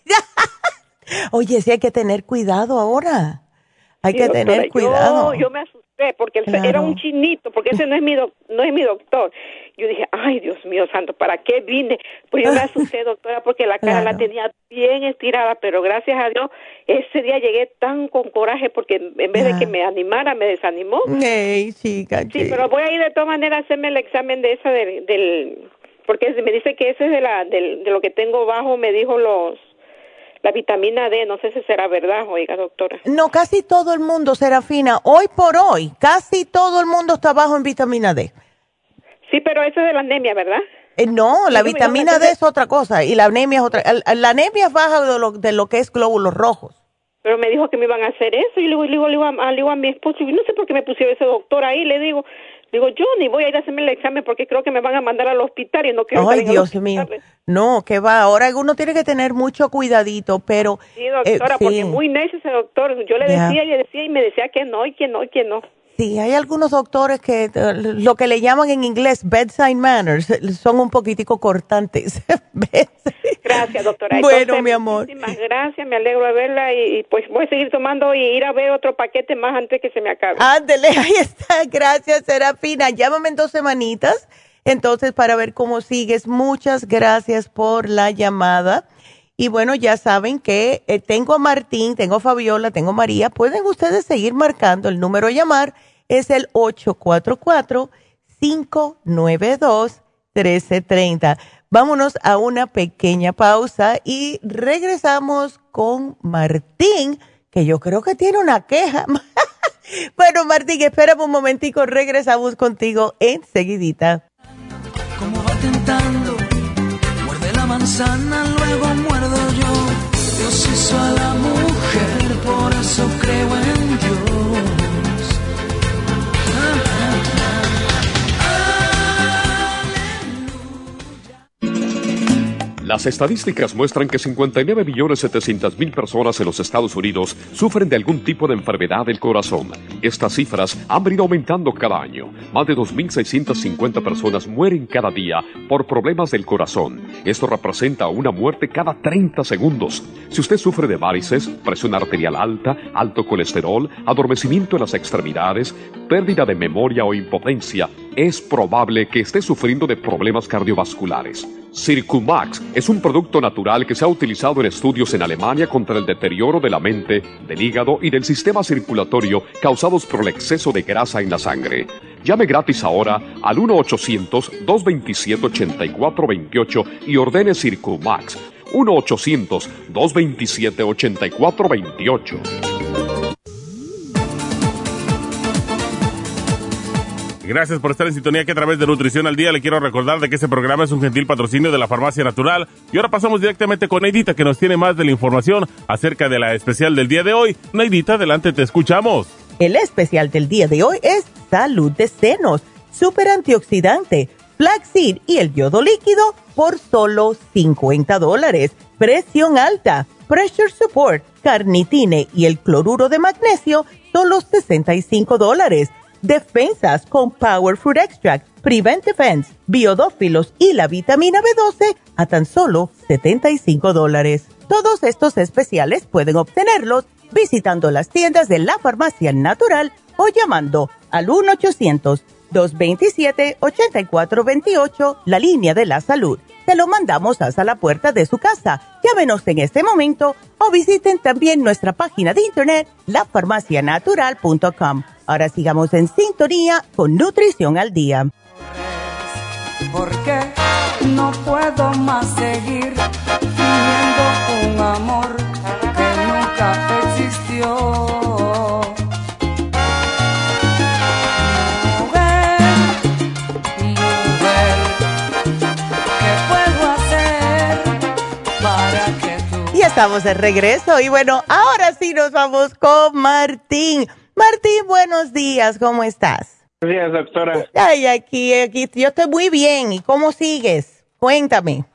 [SPEAKER 5] Oye, sí hay que tener cuidado ahora. Hay
[SPEAKER 9] Sí,
[SPEAKER 5] que
[SPEAKER 9] doctora,
[SPEAKER 5] tener cuidado.
[SPEAKER 9] Yo, yo me asusté porque el-
[SPEAKER 5] Claro.
[SPEAKER 9] era un chinito, porque ese no es mi doc- no es mi doctor. Yo dije, ay, Dios mío santo, ¿para qué vine? Pues yo me asusté, doctora, porque la cara
[SPEAKER 5] Claro.
[SPEAKER 9] la tenía bien estirada, pero gracias a Dios, ese día llegué tan con coraje porque en vez
[SPEAKER 5] Ya.
[SPEAKER 9] de que me animara, me desanimó.
[SPEAKER 5] Ey, chica,
[SPEAKER 9] Sí,
[SPEAKER 5] chica.
[SPEAKER 9] pero voy a ir de todas maneras a hacerme el examen de esa del, del porque me dice que ese es de la del, de lo que tengo bajo, me dijo los la vitamina D, no sé si será verdad, oiga, doctora.
[SPEAKER 5] No, casi todo el mundo, Serafina, hoy por hoy, casi todo el mundo está bajo en vitamina D.
[SPEAKER 9] Sí, pero eso es de la anemia, ¿verdad?
[SPEAKER 5] Eh, no, la
[SPEAKER 9] Sí,
[SPEAKER 5] vitamina
[SPEAKER 9] yo me-
[SPEAKER 5] D es otra cosa y la anemia es otra. el- La anemia es baja de lo, de lo que es glóbulos rojos.
[SPEAKER 9] Pero me dijo que me iban a hacer eso y le digo, le digo, le digo, a, le digo a mi esposo, y no sé por qué me pusieron ese doctor ahí, le digo, digo, yo ni voy a ir a hacerme el examen porque creo que me van a mandar al hospital y no quiero
[SPEAKER 5] Ay,
[SPEAKER 9] estar en el
[SPEAKER 5] Dios mío.
[SPEAKER 9] hospital.
[SPEAKER 5] No, que va. Ahora uno tiene que tener mucho cuidadito, pero...
[SPEAKER 9] Sí, doctora,
[SPEAKER 5] eh, sí.
[SPEAKER 9] porque muy necio ese doctor. Yo le
[SPEAKER 5] Ya.
[SPEAKER 9] decía y le decía y me decía que no y que no y que no.
[SPEAKER 5] Sí, hay algunos doctores que eh, lo que le llaman en inglés bedside manners eh, son un poquitico cortantes. ¿Ves?
[SPEAKER 9] Gracias, doctora.
[SPEAKER 5] Bueno,
[SPEAKER 9] Entonces,
[SPEAKER 5] mi amor.
[SPEAKER 9] muchísimas gracias, me alegro de verla y, y pues voy a seguir tomando y ir a ver otro paquete más antes que se me acabe.
[SPEAKER 5] Ándele, ahí está. Gracias, Serafina. Llámame en dos semanitas, entonces, para ver cómo sigues. Muchas gracias por la llamada. Y bueno, ya saben que eh, tengo a Martín, tengo a Fabiola, tengo a María. Pueden ustedes seguir marcando. El número a llamar es el ocho cuatro cuatro, cinco nueve dos, uno tres tres cero. Vámonos a una pequeña pausa y regresamos con Martín, que yo creo que tiene una queja. Bueno, Martín, espérame un momentico, regresamos contigo enseguidita.
[SPEAKER 8] Como va tentando, muerde la manzana, luego muerdo yo. Dios hizo a la mujer, por eso creo en Dios. Ah, ah, ah.
[SPEAKER 10] Las estadísticas muestran que cincuenta y nueve millones setecientas mil personas en los Estados Unidos sufren de algún tipo de enfermedad del corazón. Estas cifras han venido aumentando cada año. Más de dos mil seiscientas cincuenta personas mueren cada día por problemas del corazón. Esto representa una muerte cada treinta segundos. Si usted sufre de varices, presión arterial alta, alto colesterol, adormecimiento en las extremidades, pérdida de memoria o impotencia, es probable que esté sufriendo de problemas cardiovasculares. Circumax es un producto natural que se ha utilizado en estudios en Alemania contra el deterioro de la mente, del hígado y del sistema circulatorio causados por el exceso de grasa en la sangre. Llame gratis ahora al uno ochocientos, dos veintisiete, ochenta y cuatro veintiocho y ordene Circumax. uno ochocientos, dos veintisiete, ochenta y cuatro veintiocho.
[SPEAKER 7] Gracias por estar en sintonía que a través de Nutrición al Día le quiero recordar de que este programa es un gentil patrocinio de la Farmacia Natural. Y ahora pasamos directamente con Neidita, que nos tiene más de la información acerca de la especial del día de hoy. Neidita, adelante, te escuchamos.
[SPEAKER 5] El especial del día de hoy es Salud de Senos, Super Antioxidante, Flaxseed y el yodo líquido por solo cincuenta dólares. Presión alta, Pressure Support, Carnitine y el cloruro de magnesio, solo sesenta y cinco dólares. Defensas con Power Fruit Extract, Prevent Defense, Biodófilos y la vitamina B doce a tan solo setenta y cinco dólares. Todos estos especiales pueden obtenerlos visitando las tiendas de la Farmacia Natural o llamando al uno ochocientos, dos veintisiete, ochenta y cuatro veintiocho, la línea de la salud. Te lo mandamos hasta la puerta de su casa. Llámenos en este momento o visiten también nuestra página de internet, la farmacia natural punto com. Ahora sigamos en sintonía con Nutrición al Día.
[SPEAKER 8] Porque no puedo más seguir fingiendo un amor que nunca existió.
[SPEAKER 5] Estamos de regreso y bueno, ahora sí nos vamos con Martín. Martín, buenos días, ¿cómo estás?
[SPEAKER 11] Buenos días, doctora.
[SPEAKER 5] Ay, aquí, aquí, yo estoy muy bien. ¿Y cómo sigues? Cuéntame.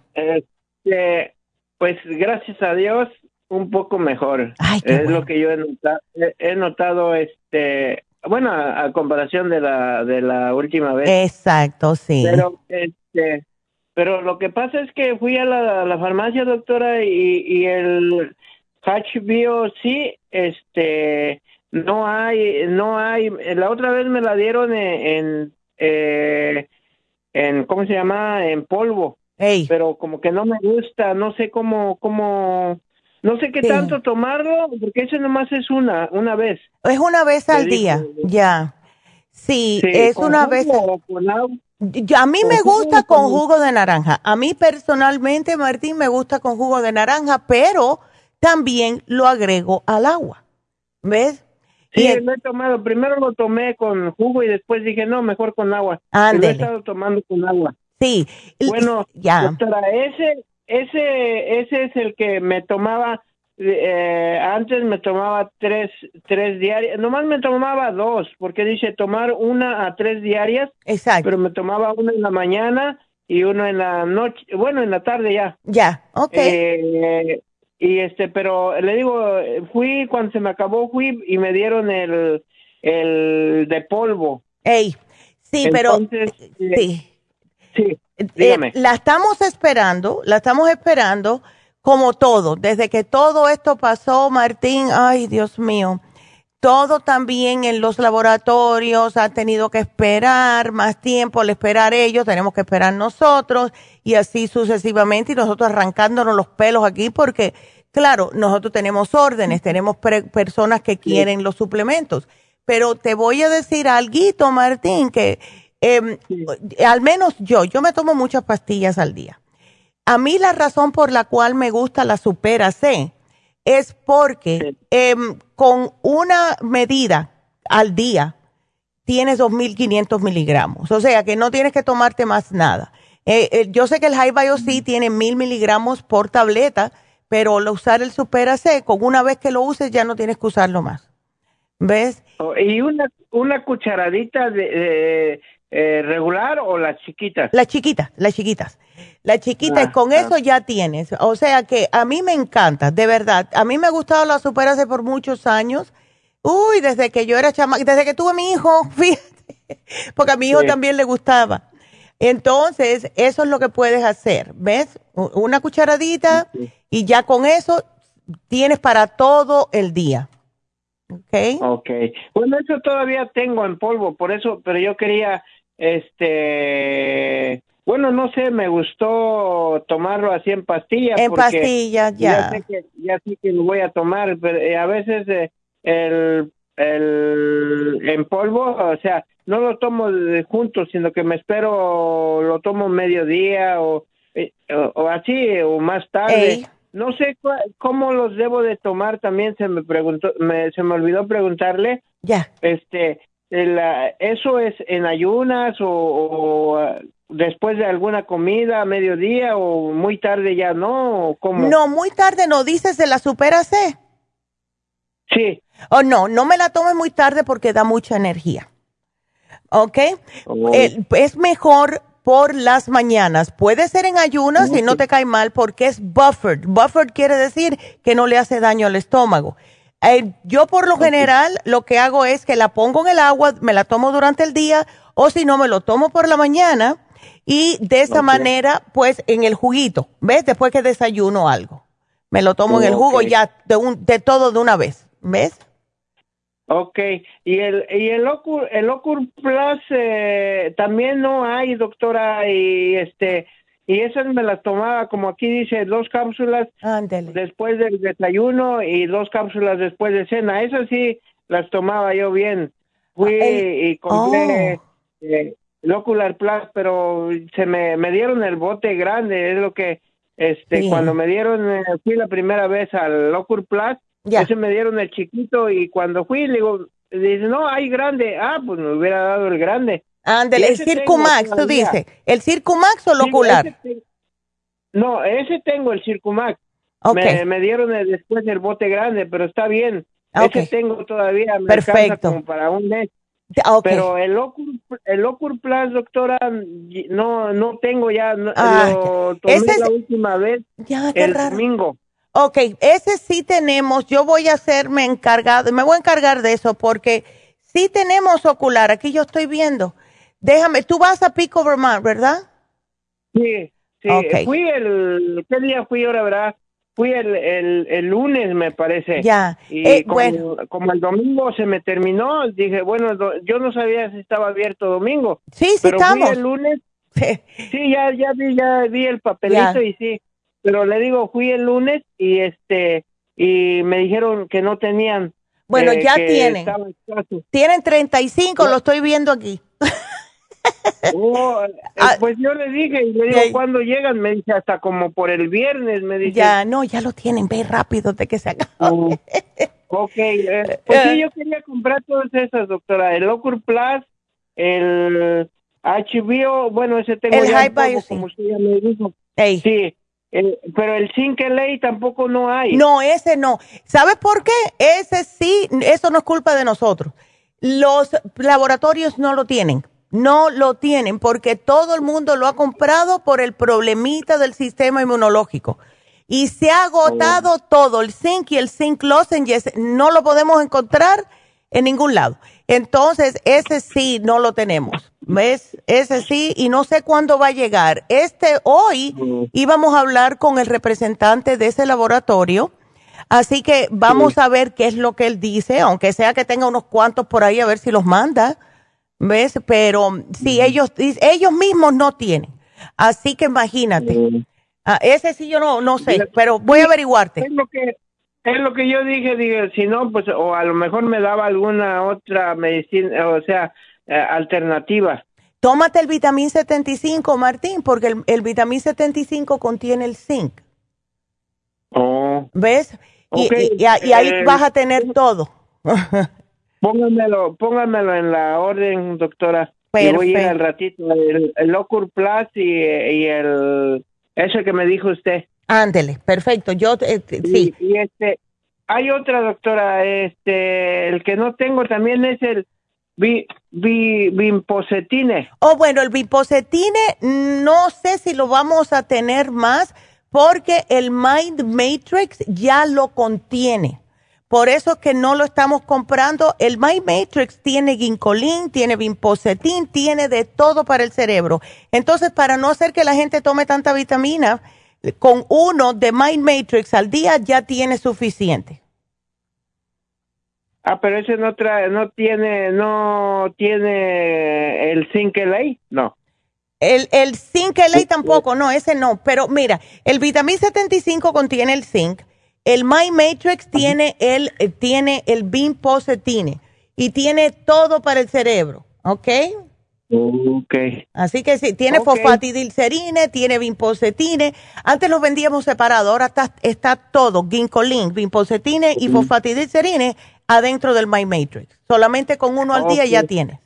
[SPEAKER 11] Este, pues gracias a Dios, un poco mejor.
[SPEAKER 5] Ay, qué
[SPEAKER 11] es
[SPEAKER 5] bueno.
[SPEAKER 11] lo que yo he notado, he, he notado, este, bueno, a, a comparación de la de la última vez.
[SPEAKER 5] Exacto, sí.
[SPEAKER 11] Pero, este, pero lo que pasa es que fui a la, a la farmacia, doctora, y, y el H B O C, este, no hay, no hay. La otra vez me la dieron en, en, eh, en ¿cómo se llama? En polvo.
[SPEAKER 5] Ey.
[SPEAKER 11] Pero como que no me gusta, no sé cómo, cómo, no sé qué
[SPEAKER 5] Sí.
[SPEAKER 11] tanto tomarlo, porque eso nomás es una, una vez.
[SPEAKER 5] Es una vez al
[SPEAKER 11] Me
[SPEAKER 5] día,
[SPEAKER 11] dijo.
[SPEAKER 5] ya. Sí,
[SPEAKER 11] Sí,
[SPEAKER 5] es
[SPEAKER 11] con
[SPEAKER 5] una
[SPEAKER 11] jugo
[SPEAKER 5] vez.
[SPEAKER 11] o con agua.
[SPEAKER 5] Yo- a mí
[SPEAKER 11] con
[SPEAKER 5] me
[SPEAKER 11] jugo
[SPEAKER 5] gusta
[SPEAKER 11] o con-
[SPEAKER 5] con jugo de naranja. A mí personalmente, Martín, me gusta con jugo de naranja, pero también lo agrego al agua. ¿Ves?
[SPEAKER 11] Sí,
[SPEAKER 5] Y el-
[SPEAKER 11] lo he tomado. Primero lo tomé con jugo y después dije, no, mejor con agua. Y lo
[SPEAKER 5] Ándele.
[SPEAKER 11] he estado tomando con agua.
[SPEAKER 5] sí, el-
[SPEAKER 11] Bueno,
[SPEAKER 5] ya.
[SPEAKER 11] doctora, ese, ese, ese es el que me tomaba, eh, antes me tomaba tres, tres diarias, nomás me tomaba dos, porque dice tomar una a tres diarias,
[SPEAKER 5] Exacto.
[SPEAKER 11] pero me tomaba una en la mañana y uno en la noche, bueno, en la tarde ya.
[SPEAKER 5] Ya, ok.
[SPEAKER 11] Eh, y este, pero le digo, fui, cuando se me acabó, fui y me dieron el, el de polvo.
[SPEAKER 5] Ey, sí, pero
[SPEAKER 11] Entonces, eh,
[SPEAKER 5] sí.
[SPEAKER 11] Sí,
[SPEAKER 5] Eh,
[SPEAKER 11] dígame.
[SPEAKER 5] la estamos esperando, la estamos esperando como todo. Desde que todo esto pasó, Martín, ay, Dios mío, todo también en los laboratorios ha tenido que esperar más tiempo, al esperar ellos, tenemos que esperar nosotros y así sucesivamente y nosotros arrancándonos los pelos aquí porque, claro, nosotros tenemos órdenes, tenemos pre- personas que quieren los suplementos. Pero te voy a decir alguito, Martín, que eh, al menos yo, yo me tomo muchas pastillas al día. A mí la razón por la cual me gusta la Supera C es porque eh, con una medida al día tienes dos mil quinientos miligramos. O sea que no tienes que tomarte más nada. Eh, eh, yo sé que el High Bio C tiene mil miligramos por tableta, pero al usar el Supera C, con una vez que lo uses ya no tienes que usarlo más. ¿Ves?
[SPEAKER 11] Oh, ¿y una, una cucharadita de, de, eh, regular o las chiquitas?
[SPEAKER 5] Las chiquitas, las chiquitas. Las chiquitas,
[SPEAKER 11] Ah,
[SPEAKER 5] con
[SPEAKER 11] ah.
[SPEAKER 5] eso ya tienes. O sea que a mí me encanta, de verdad. A mí me ha gustado la Supera hace por muchos años. Uy, desde que yo era chama, desde que tuve mi hijo, fíjate. Porque a mi hijo
[SPEAKER 11] Sí.
[SPEAKER 5] también le gustaba. Entonces, eso es lo que puedes hacer, ¿ves? U- Una cucharadita y ya con eso tienes para todo el día. ¿Ok?
[SPEAKER 11] Ok. Bueno, eso todavía tengo en polvo, por eso, pero yo quería, este, bueno, no sé, me gustó tomarlo así en pastillas.
[SPEAKER 5] En
[SPEAKER 11] porque
[SPEAKER 5] pastillas, ya.
[SPEAKER 11] Ya sé que, ya sé que lo voy a tomar, pero eh, a veces eh, el, el, en polvo, o sea, no lo tomo de juntos, sino que me espero, lo tomo mediodía o, eh, o, o así, o más tarde.
[SPEAKER 5] Ey.
[SPEAKER 11] No sé cua- cómo los debo de tomar, también se me preguntó, me, se me olvidó preguntarle,
[SPEAKER 5] Ya.
[SPEAKER 11] este, el, uh, ¿eso es en ayunas o, o uh, después de alguna comida a mediodía o muy tarde ya no? ¿O cómo?
[SPEAKER 5] No, muy tarde no. ¿Dices de la Supera C?
[SPEAKER 11] Sí.
[SPEAKER 5] Oh, no, no me la tomes muy tarde porque da mucha energía. ¿Ok?
[SPEAKER 11] Oh.
[SPEAKER 5] Eh, es mejor por las mañanas. Puede ser en ayunas si no te cae mal porque es buffered. Buffered quiere decir que no le hace daño al estómago. Eh, yo por lo general lo que hago es que la pongo en el agua, me la tomo durante el día o si no me lo tomo por la mañana y de esa
[SPEAKER 11] Okay.
[SPEAKER 5] manera pues en el juguito, ¿ves? Después que desayuno algo. Me lo tomo en el jugo
[SPEAKER 11] Okay.
[SPEAKER 5] ya de, un, de todo de una vez, ¿ves?
[SPEAKER 11] Ok, y el y el Ocur, el Ocur Plus eh, también no hay, doctora, y este y esas me las tomaba, como aquí dice, dos cápsulas
[SPEAKER 5] Ándele.
[SPEAKER 11] después del desayuno y dos cápsulas después de cena. Esas sí las tomaba yo bien. Fui
[SPEAKER 5] Ah, el-
[SPEAKER 11] y compré
[SPEAKER 5] oh.
[SPEAKER 11] eh, el Ocular Plus, pero se me, me dieron el bote grande, es lo que, este,
[SPEAKER 5] Sí.
[SPEAKER 11] cuando me dieron, eh, fui la primera vez al Ocur Plus,
[SPEAKER 5] Ya.
[SPEAKER 11] ese me dieron el chiquito y cuando fui, le digo, dice, no, hay grande. Ah, pues me hubiera dado el grande.
[SPEAKER 5] Ándele,
[SPEAKER 11] Y
[SPEAKER 5] el
[SPEAKER 11] ese tengo
[SPEAKER 5] Circumax, tú
[SPEAKER 11] todavía.
[SPEAKER 5] dices. ¿El Circumax o el
[SPEAKER 11] Sí,
[SPEAKER 5] ocular?
[SPEAKER 11] ese te- no, ese tengo, el Circumax.
[SPEAKER 5] Ok.
[SPEAKER 11] Me, me dieron el- después el bote grande, pero está bien.
[SPEAKER 5] Ok.
[SPEAKER 11] Ese tengo todavía, me
[SPEAKER 5] Perfecto.
[SPEAKER 11] alcanza como para un mes.
[SPEAKER 5] Ok.
[SPEAKER 11] Pero el Ocur, el Ocur Plus, doctora, no no tengo ya, no,
[SPEAKER 5] Ah,
[SPEAKER 11] lo
[SPEAKER 5] ya.
[SPEAKER 11] tomé
[SPEAKER 5] Ese es-
[SPEAKER 11] la última vez
[SPEAKER 5] Ya, qué
[SPEAKER 11] el
[SPEAKER 5] raro.
[SPEAKER 11] domingo.
[SPEAKER 5] Ok, ese sí tenemos, yo voy a hacerme encargado, me voy a encargar de eso porque sí tenemos ocular, aquí yo estoy viendo. Déjame, tú vas a Pico, Vermont, ¿verdad?
[SPEAKER 11] Sí, sí,
[SPEAKER 5] Ok.
[SPEAKER 11] fui el, ¿qué día fui ahora, verdad? Fui el, el, el lunes, me parece.
[SPEAKER 5] Ya,
[SPEAKER 11] Y
[SPEAKER 5] eh,
[SPEAKER 11] como,
[SPEAKER 5] bueno.
[SPEAKER 11] como el domingo se me terminó, dije, bueno, do- yo no sabía si estaba abierto domingo.
[SPEAKER 5] Sí, sí
[SPEAKER 11] pero
[SPEAKER 5] estamos.
[SPEAKER 11] fui el lunes, sí, ya, ya vi, ya vi el papelito
[SPEAKER 5] Ya.
[SPEAKER 11] y sí. Pero le digo, fui el lunes y este, y me dijeron que no tenían.
[SPEAKER 5] Bueno,
[SPEAKER 11] eh,
[SPEAKER 5] ya
[SPEAKER 11] que
[SPEAKER 5] tienen.
[SPEAKER 11] estaba escaso.
[SPEAKER 5] Tienen treinta y cinco,
[SPEAKER 11] Ya.
[SPEAKER 5] lo estoy viendo aquí.
[SPEAKER 11] Oh, eh,
[SPEAKER 5] Ah,
[SPEAKER 11] pues yo le dije, y le digo,
[SPEAKER 5] ya.
[SPEAKER 11] ¿cuándo llegan? Me dice, hasta como por el viernes, me dice.
[SPEAKER 5] Ya, no, ya lo tienen, ve rápido de que se acabe.
[SPEAKER 11] Mm. Ok, eh, pues sí, yo quería comprar todas esas, doctora. El Ocur Plus, el H B O, bueno, ese tengo
[SPEAKER 5] El
[SPEAKER 11] ya
[SPEAKER 5] High
[SPEAKER 11] en polvo,
[SPEAKER 5] Biosyn.
[SPEAKER 11] como usted ya me dijo.
[SPEAKER 5] Ey.
[SPEAKER 11] Sí, el- pero el Zinc L A tampoco no hay.
[SPEAKER 5] No, ese no. ¿Sabes por qué? Ese sí, eso no es culpa de nosotros. Los laboratorios no lo tienen. No lo tienen porque todo el mundo lo ha comprado por el problemita del sistema inmunológico. Y se ha agotado
[SPEAKER 11] Oh.
[SPEAKER 5] todo. El zinc y el zinc lozenges no lo podemos encontrar en ningún lado. Entonces, ese sí no lo tenemos. ¿Ves? Ese sí, y no sé cuándo va a llegar. Este, hoy
[SPEAKER 11] Mm.
[SPEAKER 5] íbamos a hablar con el representante de ese laboratorio. Así que vamos
[SPEAKER 11] Sí.
[SPEAKER 5] a ver qué es lo que él dice, aunque sea que tenga unos cuantos por ahí, a ver si los manda. ¿Ves? Pero sí, ellos, ellos mismos no tienen. Así que imagínate.
[SPEAKER 11] Mm.
[SPEAKER 5] Ah, ese sí yo no, no sé,
[SPEAKER 11] Mira,
[SPEAKER 5] pero voy a
[SPEAKER 11] sí,
[SPEAKER 5] averiguarte.
[SPEAKER 11] Es lo que es lo que yo dije, dije, si no, pues, o a lo mejor me daba alguna otra medicina, o sea, eh, alternativa.
[SPEAKER 5] Tómate el vitamín setenta y cinco, Martín, porque el, el vitamín setenta y cinco contiene el zinc.
[SPEAKER 11] Oh.
[SPEAKER 5] ¿Ves? Y,
[SPEAKER 11] Ok,
[SPEAKER 5] y- y a- y ahí
[SPEAKER 11] eh,
[SPEAKER 5] vas a tener todo.
[SPEAKER 11] Póngamelo, póngamelo en la orden, doctora. Y voy a ir
[SPEAKER 5] Perfecto.
[SPEAKER 11] al ratito. El, el Ocur Plus y, y el ese que me dijo usted.
[SPEAKER 5] Ándele, perfecto. Yo, eh, eh, sí.
[SPEAKER 11] Y, y este, hay otra, doctora, este, el que no tengo también es el bi, bi, Bimposetine.
[SPEAKER 5] Oh, bueno, el Biposetine, no sé si lo vamos a tener más porque el Mind Matrix ya lo contiene. Por eso es que no lo estamos comprando. El Mind Matrix tiene ginkolin, tiene Bimposetin, tiene de todo para el cerebro. Entonces, para no hacer que la gente tome tanta vitamina, con uno de Mind Matrix al día ya tiene suficiente.
[SPEAKER 11] Ah, pero ese no trae, no tiene, no tiene el Zinc L A, no.
[SPEAKER 5] El, el zinc L A tampoco, no, ese no. Pero mira, el vitamín setenta y cinco contiene el zinc. El My Matrix tiene el, eh, tiene el Bimposetine y tiene todo para el cerebro, ¿ok?
[SPEAKER 11] Ok.
[SPEAKER 5] Así que sí, tiene
[SPEAKER 11] Ok.
[SPEAKER 5] fosfatidilcerine, tiene Bimposetine. Antes los vendíamos separados, ahora está, está todo, ginkolin, Bimposetine y fosfatidilcerine adentro del My Matrix. Solamente con uno al
[SPEAKER 11] Okay.
[SPEAKER 5] día ya tienes.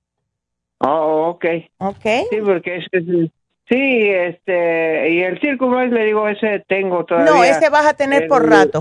[SPEAKER 11] Oh, ok.
[SPEAKER 5] Ok.
[SPEAKER 11] Sí, porque ese es... Sí, este... Y el Circumax, le digo, ese tengo todavía.
[SPEAKER 5] No, ese vas a tener
[SPEAKER 11] el,
[SPEAKER 5] por rato.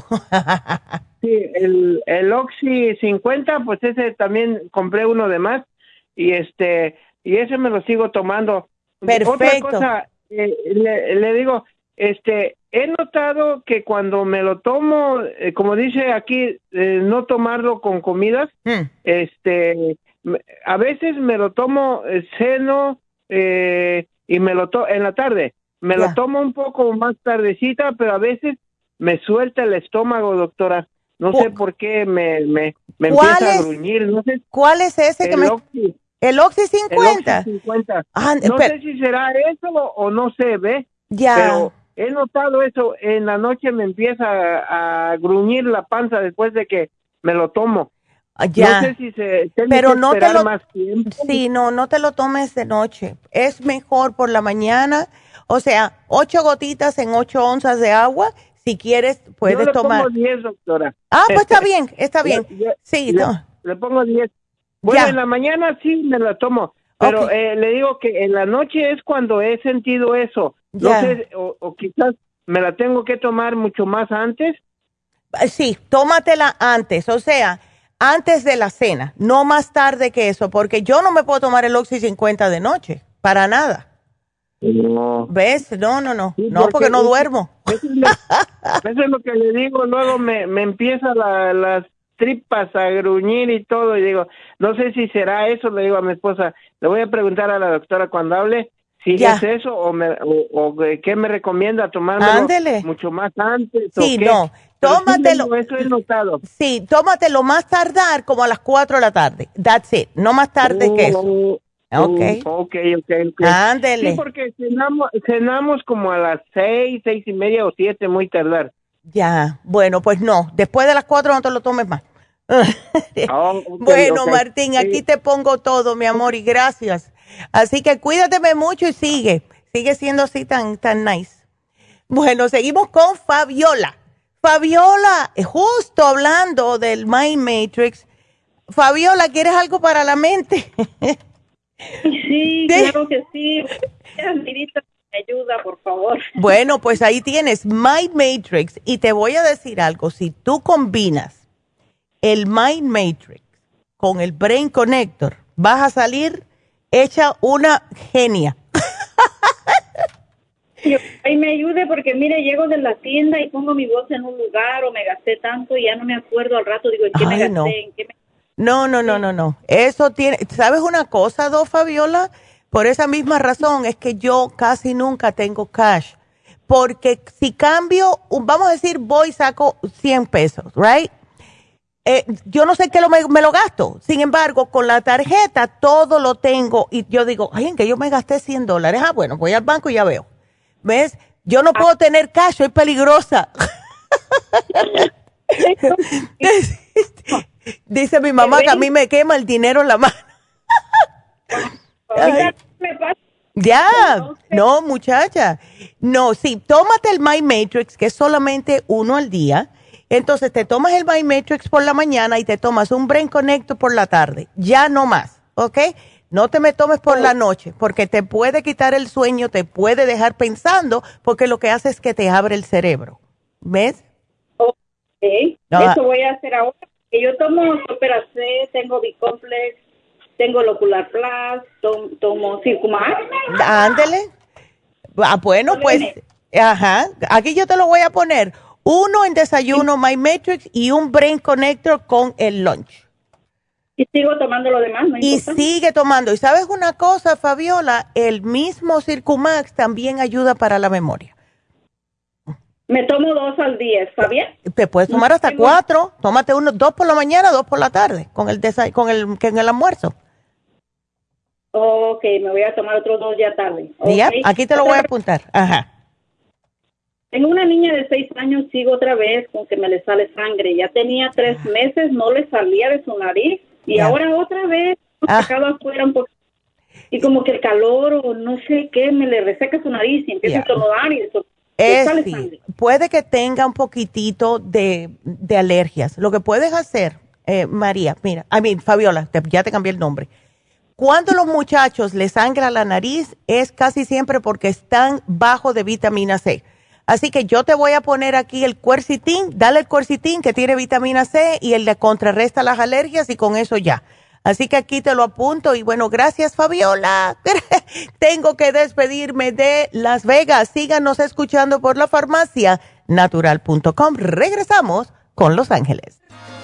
[SPEAKER 11] Sí, el, el Oxy cincuenta, pues ese también compré uno de más. Y este... Y ese me lo sigo tomando.
[SPEAKER 5] Perfecto.
[SPEAKER 11] Otra cosa, eh, le, le digo, este... He notado que cuando me lo tomo, eh, como dice aquí, eh, no tomarlo con comidas,
[SPEAKER 5] Mm.
[SPEAKER 11] este... A veces me lo tomo eh, seno eh, y me lo to en la tarde. Me
[SPEAKER 5] Ya.
[SPEAKER 11] lo tomo un poco más tardecita, pero a veces me suelta el estómago, doctora. No
[SPEAKER 5] Cu-
[SPEAKER 11] sé por qué me, me, me
[SPEAKER 5] ¿Cuál
[SPEAKER 11] empieza
[SPEAKER 5] es?
[SPEAKER 11] a gruñir. No sé.
[SPEAKER 5] ¿Cuál es ese que
[SPEAKER 11] El
[SPEAKER 5] me...
[SPEAKER 11] Oxy,
[SPEAKER 5] El Oxy
[SPEAKER 11] el
[SPEAKER 5] cincuenta?
[SPEAKER 11] Oxy cincuenta.
[SPEAKER 5] Ah,
[SPEAKER 11] No
[SPEAKER 5] pero-
[SPEAKER 11] sé si será eso o no sé, ¿ve?
[SPEAKER 5] Ya.
[SPEAKER 11] Pero he notado eso. En la noche me empieza a, a gruñir la panza después de que me lo tomo.
[SPEAKER 5] Ya.
[SPEAKER 11] No sé si se tengo
[SPEAKER 5] Pero
[SPEAKER 11] que
[SPEAKER 5] no te
[SPEAKER 11] esperar
[SPEAKER 5] lo-
[SPEAKER 11] más tiempo.
[SPEAKER 5] Sí, no, no te lo tomes de noche. Es mejor por la mañana. O sea, ocho gotitas en ocho onzas de agua. Si quieres, puedes
[SPEAKER 11] Yo le
[SPEAKER 5] tomar.
[SPEAKER 11] pongo diez, doctora.
[SPEAKER 5] Ah, pues está bien, está bien.
[SPEAKER 11] Le- le-
[SPEAKER 5] Sí,
[SPEAKER 11] le,
[SPEAKER 5] no.
[SPEAKER 11] le pongo diez. Bueno,
[SPEAKER 5] Ya.
[SPEAKER 11] en la mañana sí me la tomo, pero
[SPEAKER 5] Ok.
[SPEAKER 11] eh, le digo que en la noche es cuando he sentido eso. No
[SPEAKER 5] Ya.
[SPEAKER 11] sé, o, o quizás me la tengo que tomar mucho más antes.
[SPEAKER 5] Sí, tómatela antes, o sea, antes de la cena, no más tarde que eso, porque yo no me puedo tomar el Oxy cincuenta de noche, para nada.
[SPEAKER 11] No.
[SPEAKER 5] ¿Ves? No, no, no,
[SPEAKER 11] Sí,
[SPEAKER 5] no, porque
[SPEAKER 11] porque
[SPEAKER 5] no
[SPEAKER 11] es-
[SPEAKER 5] duermo.
[SPEAKER 11] Eso es lo, eso es lo que le digo, luego me, me empieza la, las tripas a gruñir y todo, y digo, no sé si será eso, le digo a mi esposa, le voy a preguntar a la doctora cuando hable si
[SPEAKER 5] Ya.
[SPEAKER 11] es eso o, me, o, o qué me recomienda, tomármelo
[SPEAKER 5] Ándele.
[SPEAKER 11] mucho más antes. o
[SPEAKER 5] Sí,
[SPEAKER 11] qué.
[SPEAKER 5] no,
[SPEAKER 11] Pero sí le
[SPEAKER 5] tómatelo.
[SPEAKER 11] digo, eso he notado.
[SPEAKER 5] Sí, tómatelo más tardar como a las cuatro de la tarde. That's it, no más tarde que eso.
[SPEAKER 11] Oh,
[SPEAKER 5] Ok.
[SPEAKER 11] oh, ok, ok, ok.
[SPEAKER 5] Ándele.
[SPEAKER 11] Sí, porque cenamos, cenamos como a las seis, seis y media o siete, muy tardar.
[SPEAKER 5] Ya, bueno, pues no, después de las cuatro no te lo tomes más.
[SPEAKER 11] Oh, ok,
[SPEAKER 5] Bueno,
[SPEAKER 11] ok.
[SPEAKER 5] Martín,
[SPEAKER 11] Sí.
[SPEAKER 5] aquí te pongo todo, mi amor, y gracias. Así que cuídateme mucho y sigue, sigue siendo así tan, tan nice. Bueno, seguimos con Fabiola. Fabiola, eh, justo hablando del Mind Matrix. Fabiola, ¿quieres algo para la mente?
[SPEAKER 12] Sí, claro que sí. Mirita, me ayuda, por favor.
[SPEAKER 5] Bueno, pues ahí tienes Mind Matrix y te voy a decir algo. Si tú combinas el Mind Matrix con el Brain Connector, vas a salir hecha una genia.
[SPEAKER 12] Yo, ahí me ayude porque, mire, llego de la tienda y pongo mi bolsa en un lugar o me gasté tanto y ya no me acuerdo al rato. Digo, ¿en qué me
[SPEAKER 5] Ay,
[SPEAKER 12] gasté?
[SPEAKER 5] no.
[SPEAKER 12] ¿En qué me...
[SPEAKER 5] No, no, no, no, no. Eso tiene, ¿sabes una cosa, do Fabiola? Por esa misma razón es que yo casi nunca tengo cash. Porque si cambio, un- vamos a decir, voy y saco cien pesos, right? Eh, yo no sé qué lo, me, me lo gasto. Sin embargo, con la tarjeta todo lo tengo y yo digo, ay, en que yo me gasté cien dólares. Ah, bueno, voy al banco y ya veo. ¿Ves? Yo no puedo tener cash, soy peligrosa. Dice mi mamá que a mí me quema el dinero en la mano. Ay. Ya, no, muchacha. No, sí, tómate el My Matrix, que es solamente uno al día. Entonces te tomas el My Matrix por la mañana y te tomas un Brain Connector por la tarde. Ya no más, ¿ok? No te me tomes por la noche, porque te puede quitar el sueño, te puede dejar pensando, porque lo que hace es que te abre el cerebro. ¿Ves?
[SPEAKER 12] Ok,
[SPEAKER 5] No,
[SPEAKER 12] eso voy a hacer ahora. Que yo tomo Supera C, tengo Bicomplex, tengo el Ocular Plus, tomo, tomo Circumax.
[SPEAKER 5] Ándele. Ah, bueno, pues, ajá. Aquí yo te lo voy a poner. Uno en desayuno, My Matrix, y un Brain Connector con el lunch.
[SPEAKER 12] Y sigo tomando lo demás, ¿no
[SPEAKER 5] Y
[SPEAKER 12] importa?
[SPEAKER 5] sigue tomando. Y sabes una cosa, Fabiola, el mismo Circumax también ayuda para la memoria.
[SPEAKER 12] Me tomo dos al día, ¿está bien?
[SPEAKER 5] Te puedes tomar hasta cuatro. Tómate uno, dos por la mañana, dos por la tarde, con el desa- con el, con el almuerzo.
[SPEAKER 12] Ok, me voy a tomar otros dos ya tarde.
[SPEAKER 5] Ya,
[SPEAKER 12] Ok.
[SPEAKER 5] aquí te lo voy a apuntar. Ajá.
[SPEAKER 12] Tengo una niña de seis años, sigo otra vez con que me le sale sangre. Ya tenía tres meses, no le salía de su nariz. Y
[SPEAKER 5] Ya.
[SPEAKER 12] ahora otra vez,
[SPEAKER 5] Ah.
[SPEAKER 12] sacado afuera un poco. Y como que el calor o no sé qué, me le reseca su nariz y empieza
[SPEAKER 5] Ya.
[SPEAKER 12] a estornudar y eso. le
[SPEAKER 5] Es,
[SPEAKER 12] sale
[SPEAKER 5] sí,
[SPEAKER 12] sangre.
[SPEAKER 5] puede que tenga un poquitito de, de alergias. Lo que puedes hacer, eh, María, mira, I mean, Fabiola, te, ya te cambié el nombre. Cuando los muchachos les sangra la nariz es casi siempre porque están bajo de vitamina C. Así que yo te voy a poner aquí el Quercetin, dale el Quercetin que tiene vitamina C y el le contrarresta las alergias y con eso ya. Así que aquí te lo apunto y bueno, gracias Fabiola. Tengo que despedirme de Las Vegas. Síganos escuchando por la farmacia natural punto com. Regresamos con Los Ángeles.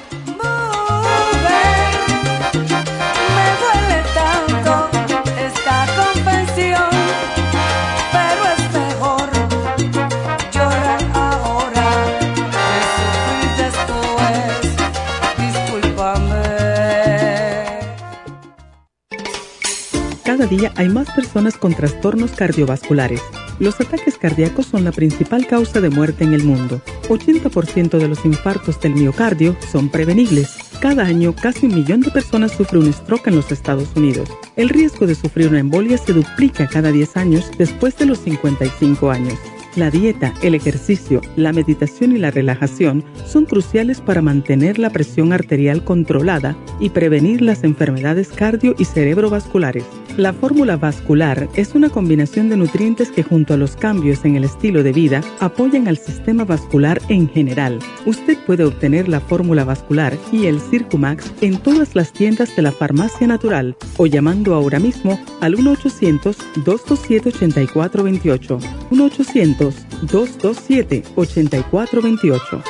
[SPEAKER 13] Cada día hay más personas con trastornos cardiovasculares. Los ataques cardíacos son la principal causa de muerte en el mundo. ochenta por ciento de los infartos del miocardio son prevenibles. Cada año, casi un millón de personas sufren un stroke en los Estados Unidos. El riesgo de sufrir una embolia se duplica cada diez años después de los cincuenta y cinco años. La dieta, el ejercicio, la meditación y la relajación son cruciales para mantener la presión arterial controlada y prevenir las enfermedades cardio- y cerebrovasculares. La fórmula vascular es una combinación de nutrientes que junto a los cambios en el estilo de vida apoyan al sistema vascular en general. Usted puede obtener la fórmula vascular y el Circumax en todas las tiendas de la Farmacia Natural o llamando ahora mismo al uno ochocientos, dos dos siete, ocho cuatro dos ocho. uno ochocientos, dos dos siete, ocho cuatro dos ocho.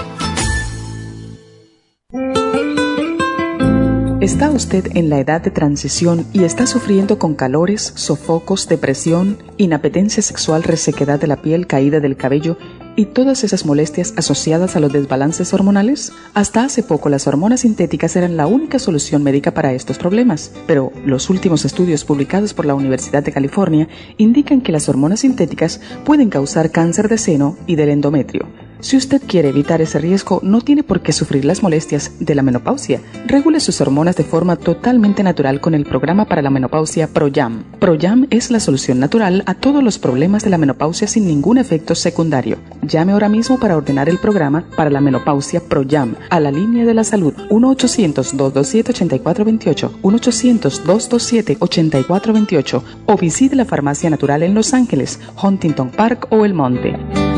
[SPEAKER 13] ¿Está usted en la edad de transición y está sufriendo con calores, sofocos, depresión, inapetencia sexual, resequedad de la piel, caída del cabello y todas esas molestias asociadas a los desbalances hormonales? Hasta hace poco las hormonas sintéticas eran la única solución médica para estos problemas, pero los últimos estudios publicados por la Universidad de California indican que las hormonas sintéticas pueden causar cáncer de seno y del endometrio. Si usted quiere evitar ese riesgo, no tiene por qué sufrir las molestias de la menopausia. Regule sus hormonas de forma totalmente natural con el programa para la menopausia ProYam. ProYam es la solución natural a todos los problemas de la menopausia sin ningún efecto secundario. Llame ahora mismo para ordenar el programa para la menopausia ProYam a la línea de la salud uno ochocientos, dos dos siete, ocho cuatro dos ocho, uno ochocientos, dos dos siete, ocho cuatro dos ocho o visite la Farmacia Natural en Los Ángeles, Huntington Park o El Monte.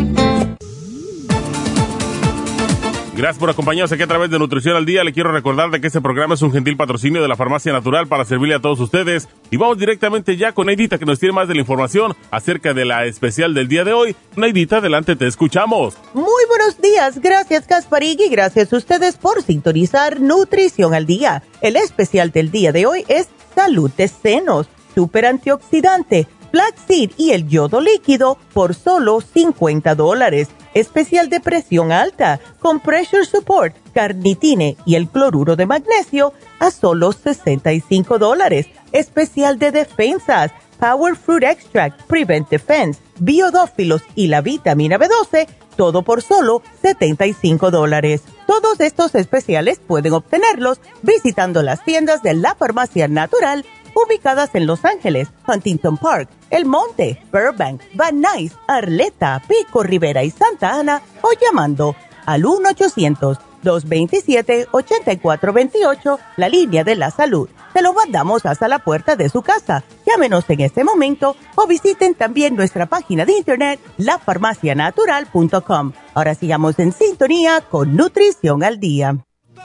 [SPEAKER 7] Gracias por acompañarnos aquí a través de Nutrición al Día. Le quiero recordar de que este programa es un gentil patrocinio de la Farmacia Natural para servirle a todos ustedes. Y vamos directamente ya con Neidita, que nos tiene más de la información acerca de la especial del día de hoy. Neidita, adelante, te escuchamos.
[SPEAKER 5] Muy buenos días. Gracias, Gasparín, y gracias a ustedes por sintonizar Nutrición al Día. El especial del día de hoy es Salud de Senos, Super Antioxidante, Flaxseed y el yodo líquido por solo cincuenta dólares. Especial de presión alta con Pressure Support, Carnitine y el cloruro de magnesio a solo sesenta y cinco dólares. Especial de defensas, Power Fruit Extract, Prevent Defense, Biodófilos y la vitamina B doce, todo por solo setenta y cinco dólares. Todos estos especiales pueden obtenerlos visitando las tiendas de la Farmacia Natural ubicadas en Los Ángeles, Huntington Park, El Monte, Burbank, Van Nuys, Arleta, Pico Rivera y Santa Ana o llamando al uno ochocientos, dos dos siete, ocho cuatro dos ocho, la línea de la salud. Se lo mandamos hasta la puerta de su casa. Llámenos en este momento o visiten también nuestra página de internet, la farmacia natural punto com. Ahora sigamos en sintonía con Nutrición al Día.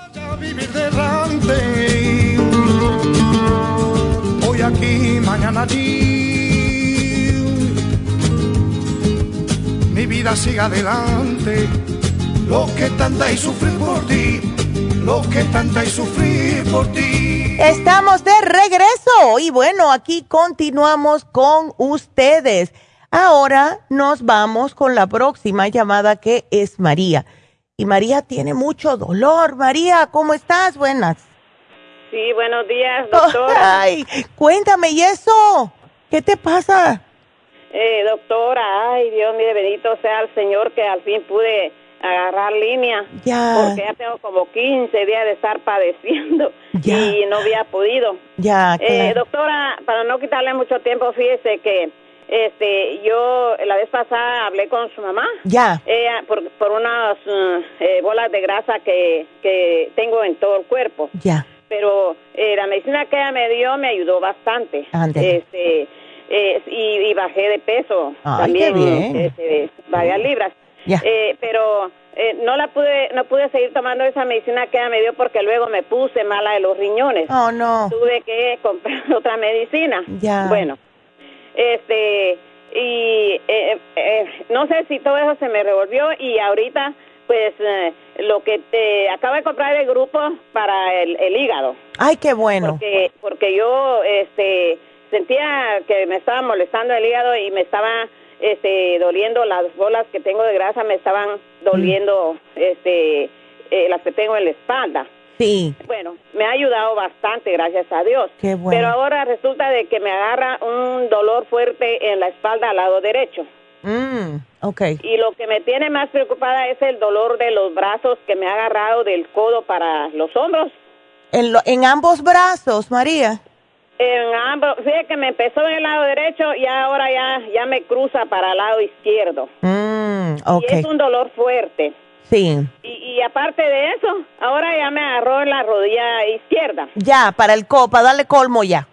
[SPEAKER 14] Hoy aquí, mañana allí, mi vida sigue adelante. Lo que tanta y sufrir por ti, lo que tanta y sufrir por ti.
[SPEAKER 5] Estamos de regreso y bueno, aquí continuamos con ustedes. Ahora nos vamos con la próxima llamada, que es María. Y María tiene mucho dolor. María, ¿cómo estás? Buenas.
[SPEAKER 15] Sí, buenos días, doctora.
[SPEAKER 5] Ay, cuéntame, ¿y eso? ¿Qué te pasa?
[SPEAKER 15] Eh, doctora, ay, Dios mío, bendito sea el Señor que al fin pude agarrar línea.
[SPEAKER 5] Ya.
[SPEAKER 15] Porque ya tengo como quince días de estar padeciendo
[SPEAKER 5] ya.
[SPEAKER 15] y no había podido.
[SPEAKER 5] Ya, claro.
[SPEAKER 15] Eh, doctora, para no quitarle mucho tiempo, fíjese que este, yo la vez pasada hablé con su mamá.
[SPEAKER 5] Ya.
[SPEAKER 15] Ella, por, por unas uh, eh, bolas de grasa que, que tengo en todo el cuerpo.
[SPEAKER 5] Ya.
[SPEAKER 15] Pero eh, la medicina que ella me dio me ayudó bastante.
[SPEAKER 5] Ándale.
[SPEAKER 15] Este, eh, y, y bajé de peso.
[SPEAKER 5] Ay,
[SPEAKER 15] también,
[SPEAKER 5] qué bien.
[SPEAKER 15] Este, varias libras.
[SPEAKER 5] Ya.
[SPEAKER 15] Eh, pero eh, no la pude, no pude seguir tomando esa medicina que ella me dio porque luego me puse mala de los riñones.
[SPEAKER 5] Oh, no.
[SPEAKER 15] Tuve que comprar otra medicina.
[SPEAKER 5] Ya.
[SPEAKER 15] Bueno, este, y eh, eh, no sé si todo eso se me revolvió y ahorita, pues, eh, lo que te acabo de comprar el grupo para el, el hígado.
[SPEAKER 5] Ay, qué bueno.
[SPEAKER 15] Porque, porque yo, este, sentía que me estaba molestando el hígado y me estaba, este, doliendo las bolas que tengo de grasa, me estaban doliendo, mm. este, eh, las que tengo en la espalda.
[SPEAKER 5] Sí.
[SPEAKER 15] Bueno, me ha ayudado bastante, gracias a Dios.
[SPEAKER 5] Qué bueno.
[SPEAKER 15] Pero ahora resulta de que me agarra un dolor fuerte en la espalda al lado derecho.
[SPEAKER 5] Mm, ok.
[SPEAKER 15] Y lo que me tiene más preocupada es el dolor de los brazos que me ha agarrado del codo para los hombros.
[SPEAKER 5] En, lo, en ambos brazos, María.
[SPEAKER 15] En ambos, fíjate que me empezó en el lado derecho y ahora ya, ya me cruza para el lado izquierdo.
[SPEAKER 5] Mm, ok.
[SPEAKER 15] Y es un dolor fuerte.
[SPEAKER 5] Sí.
[SPEAKER 15] Y, y aparte de eso, ahora ya me agarró en la rodilla izquierda.
[SPEAKER 5] Ya, para el copa, dale colmo ya.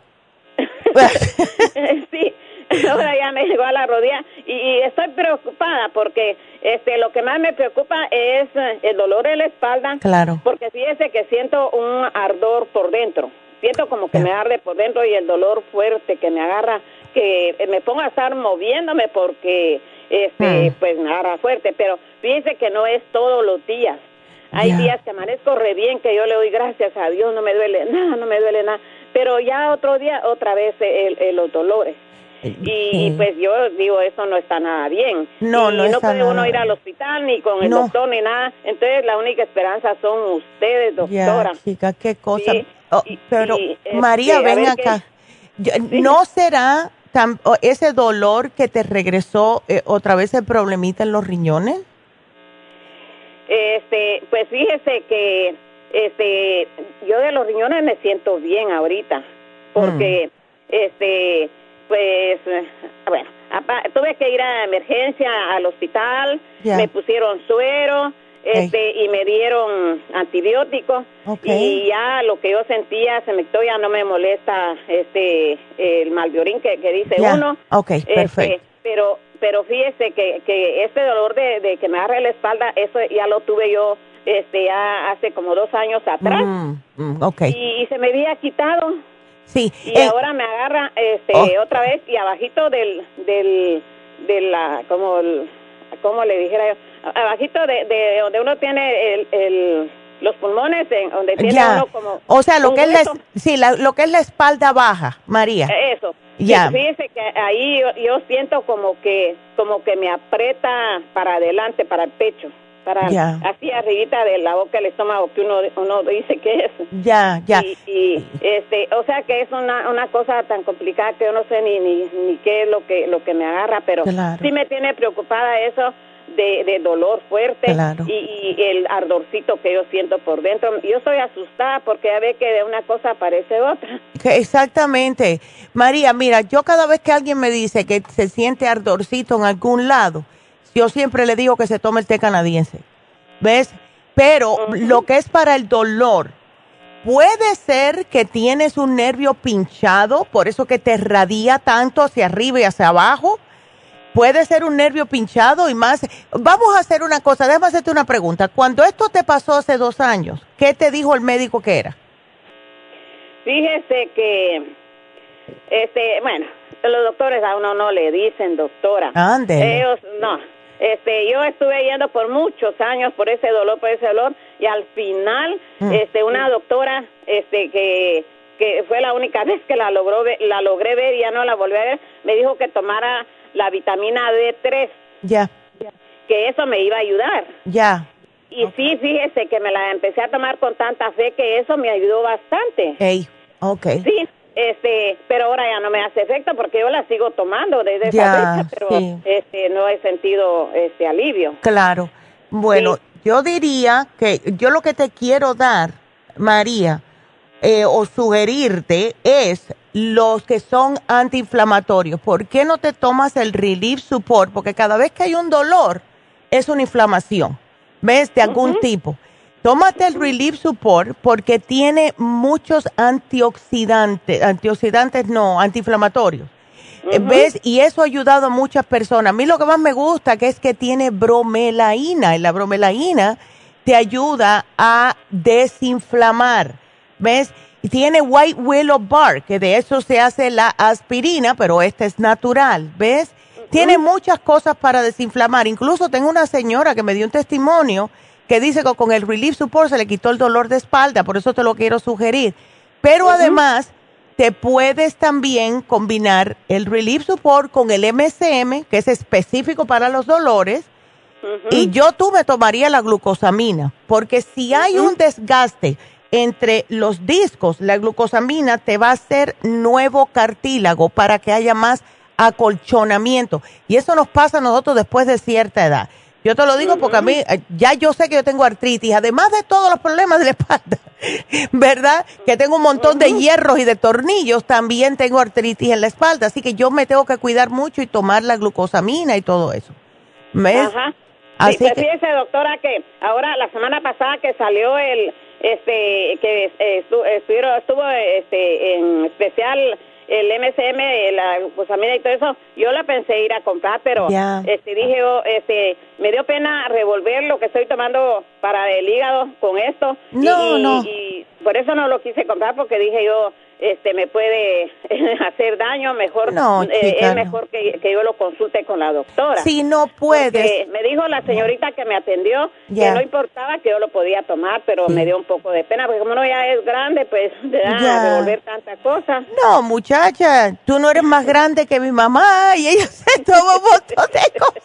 [SPEAKER 15] Sí, ahora ya me llegó a la rodilla y, y estoy preocupada porque este lo que más me preocupa es el dolor en la espalda.
[SPEAKER 5] Claro.
[SPEAKER 15] Porque fíjese que siento un ardor por dentro. Siento como que me arde por dentro y el dolor fuerte que me agarra, que me pongo a estar moviéndome porque este mm. pues me agarra fuerte, pero fíjese que no es todos los días. Hay yeah. días que amanezco re bien, que yo le doy gracias a Dios, no me duele nada, no me duele nada, pero ya otro día otra vez el, el, los dolores. Y, sí. y pues yo digo, eso no está nada bien.
[SPEAKER 5] No,
[SPEAKER 15] y
[SPEAKER 5] no,
[SPEAKER 15] no
[SPEAKER 5] está
[SPEAKER 15] puede
[SPEAKER 5] nada.
[SPEAKER 15] uno ir al hospital ni con el
[SPEAKER 5] no.
[SPEAKER 15] doctor ni nada. Entonces la única esperanza son ustedes, doctora.
[SPEAKER 5] Ya, chica, qué cosa.
[SPEAKER 15] Sí.
[SPEAKER 5] Oh,
[SPEAKER 15] y,
[SPEAKER 5] pero
[SPEAKER 15] y,
[SPEAKER 5] María,
[SPEAKER 15] este,
[SPEAKER 5] ven acá. Yo, sí. ¿No será tan, ese dolor que te regresó eh, otra vez el problemita en los riñones?
[SPEAKER 15] Este, pues fíjese que este yo de los riñones me siento bien ahorita porque mm. este pues bueno, tuve que ir a emergencia al hospital, yeah. me pusieron suero, este okay. y me dieron antibióticos okay. y ya lo que yo sentía se me quitó, ya no me molesta este el mal de orín que, que dice yeah. uno.
[SPEAKER 5] Okay,
[SPEAKER 15] este,
[SPEAKER 5] perfecto.
[SPEAKER 15] Pero pero fíjese que, que este dolor de, de que me agarre la espalda, eso ya lo tuve yo este ya hace como dos años atrás.
[SPEAKER 5] Mm, mm, okay.
[SPEAKER 15] y, y se me había quitado.
[SPEAKER 5] Sí.
[SPEAKER 15] Y
[SPEAKER 5] eh,
[SPEAKER 15] ahora me agarra este
[SPEAKER 5] oh.
[SPEAKER 15] otra vez y abajito del del de la como el, como le dijera yo, abajito de, de donde uno tiene el, el los pulmones, en, donde tiene
[SPEAKER 5] ya.
[SPEAKER 15] uno como
[SPEAKER 5] o sea, lo que es la, sí, la, lo que es la espalda baja, María.
[SPEAKER 15] Eso.
[SPEAKER 5] Ya.
[SPEAKER 15] Fíjese que ahí yo, yo siento como que como que me aprieta para adelante, para el pecho, para
[SPEAKER 5] ya.
[SPEAKER 15] así arribita de la boca, el estómago, que uno uno dice que es.
[SPEAKER 5] Ya, ya.
[SPEAKER 15] Y, y este, o sea que es una una cosa tan complicada que yo no sé ni ni, ni qué es lo que lo que me agarra, pero
[SPEAKER 5] claro.
[SPEAKER 15] sí me tiene preocupada eso. De, de dolor fuerte
[SPEAKER 5] claro.
[SPEAKER 15] y, y el ardorcito que yo siento por dentro. Yo estoy asustada porque ya ve que de una cosa aparece otra.
[SPEAKER 5] Exactamente. María, mira, yo cada vez que alguien me dice que se siente ardorcito en algún lado, yo siempre le digo que se tome el té canadiense. ¿Ves? Pero uh-huh. lo que es para el dolor, puede ser que tienes un nervio pinchado, por eso que te radia tanto hacia arriba y hacia abajo. Puede ser un nervio pinchado y más. Vamos a hacer una cosa, déjame hacerte una pregunta. Cuando esto te pasó hace dos años, ¿qué te dijo el médico que era?
[SPEAKER 15] Fíjese que, este, bueno, los doctores a uno no le dicen doctora.
[SPEAKER 5] Ándele.
[SPEAKER 15] Ellos, no. Este, yo estuve yendo por muchos años por ese dolor, por ese dolor, y al final, mm. este, una doctora, este, que, que fue la única vez que la logró, la logré ver y ya no la volví a ver, me dijo que tomara la vitamina D tres.
[SPEAKER 5] Ya.
[SPEAKER 15] Que eso me iba a ayudar.
[SPEAKER 5] Ya.
[SPEAKER 15] Y okay. sí, fíjese que me la empecé a tomar con tanta fe que eso me ayudó bastante.
[SPEAKER 5] Ey, okay.
[SPEAKER 15] Sí, este, pero ahora ya no me hace efecto porque yo la sigo tomando desde
[SPEAKER 5] ya,
[SPEAKER 15] esa fecha, pero
[SPEAKER 5] sí.
[SPEAKER 15] este, no he sentido este alivio.
[SPEAKER 5] Claro. Bueno, sí. yo diría que yo lo que te quiero dar, María, eh, o sugerirte es los que son antiinflamatorios. ¿Por qué no te tomas el Relief Support? Porque cada vez que hay un dolor, es una inflamación, ¿ves? De algún uh-huh. tipo. Tómate el Relief Support porque tiene muchos antioxidantes, antioxidantes no, antiinflamatorios. Uh-huh. ¿Ves? Y eso ha ayudado a muchas personas. A mí lo que más me gusta que es que tiene bromelaína, y la bromelaína te ayuda a desinflamar, ¿ves? Y tiene White Willow Bark, que de eso se hace la aspirina, pero esta es natural, ¿ves? Uh-huh. Tiene muchas cosas para desinflamar. Incluso tengo una señora que me dio un testimonio que dice que con el Relief Support se le quitó el dolor de espalda, por eso te lo quiero sugerir. Pero uh-huh. además, te puedes también combinar el Relief Support con el M S M, que es específico para los dolores, uh-huh. y yo tú me tomaría la glucosamina, porque si uh-huh. hay un desgaste entre los discos, la glucosamina te va a hacer nuevo cartílago para que haya más acolchonamiento. Y eso nos pasa a nosotros después de cierta edad. Yo te lo digo uh-huh. porque a mí, ya yo sé que yo tengo artritis, además de todos los problemas de la espalda, ¿verdad? Que tengo un montón uh-huh. de hierros y de tornillos, también tengo artritis en la espalda, así que yo me tengo que cuidar mucho y tomar la glucosamina y todo eso. ¿Ves?
[SPEAKER 15] Ajá.
[SPEAKER 5] Así
[SPEAKER 15] sí, pues
[SPEAKER 5] que,
[SPEAKER 15] fíjese, doctora, que ahora la semana pasada que salió el, este, que eh, estuvo, estuvo este, en especial el M S M, la glucosamina y todo eso, yo la pensé ir a comprar, pero yeah. este dije yo, este, me dio pena revolver lo que estoy tomando para el hígado con esto.
[SPEAKER 5] No,
[SPEAKER 15] y,
[SPEAKER 5] no.
[SPEAKER 15] Y por eso no lo quise comprar, porque dije yo, este, me puede hacer daño, mejor,
[SPEAKER 5] no,
[SPEAKER 15] eh,
[SPEAKER 5] chica,
[SPEAKER 15] es mejor que, que yo lo consulte con la doctora.
[SPEAKER 5] Si no puedes.
[SPEAKER 15] Porque me dijo la señorita que me atendió yeah. que no importaba, que yo lo podía tomar, pero sí. me dio un poco de pena, porque como uno ya es grande, pues, de yeah. revolver tantas cosas.
[SPEAKER 5] No, muchacha, tú no eres más grande que mi mamá y ella se tomó un montón de cosas.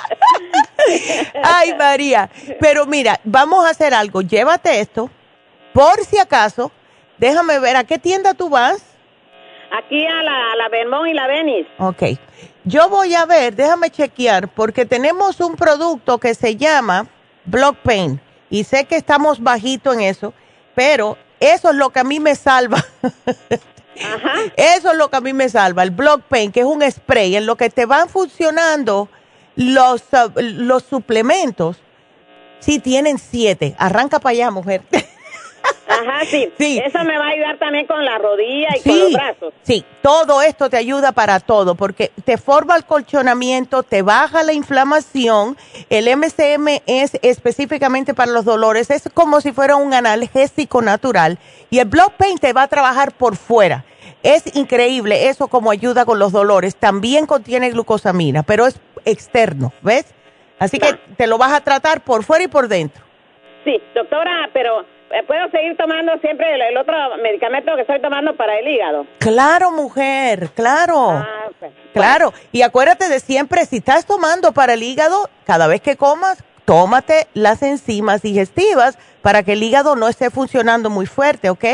[SPEAKER 5] Ay, María. Pero mira, vamos a hacer algo. Llévate esto, por si acaso. Déjame ver, ¿a qué tienda tú vas?
[SPEAKER 15] Aquí a la, a la Vermont y la Venice.
[SPEAKER 5] Ok. Yo voy a ver, déjame chequear, porque tenemos un producto que se llama Block Pain. Y sé que estamos bajito en eso, pero eso es lo que a mí me salva.
[SPEAKER 15] Ajá.
[SPEAKER 5] Eso es lo que a mí me salva, el Block Pain, que es un spray en lo que te van funcionando los, uh, los suplementos. Sí, tienen siete. Arranca para allá, mujer.
[SPEAKER 15] Ajá, sí.
[SPEAKER 5] sí.
[SPEAKER 15] Eso me va a ayudar también con la rodilla y
[SPEAKER 5] sí,
[SPEAKER 15] con los brazos.
[SPEAKER 5] Sí, todo esto te ayuda para todo, porque te forma el colchonamiento, te baja la inflamación. El M S M es específicamente para los dolores, es como si fuera un analgésico natural. Y el Block Pain te va a trabajar por fuera. Es increíble eso como ayuda con los dolores. También contiene glucosamina, pero es externo, ¿ves? Así no. que te lo vas a tratar por fuera y por dentro.
[SPEAKER 15] Sí, doctora, pero ¿puedo seguir tomando siempre el, el otro medicamento que estoy tomando para el hígado?
[SPEAKER 5] Claro, mujer, claro.
[SPEAKER 15] Ah, okay.
[SPEAKER 5] Claro, bueno. Y acuérdate de siempre, si estás tomando para el hígado, cada vez que comas, tómate las enzimas digestivas para que el hígado no esté funcionando muy fuerte, ¿ok?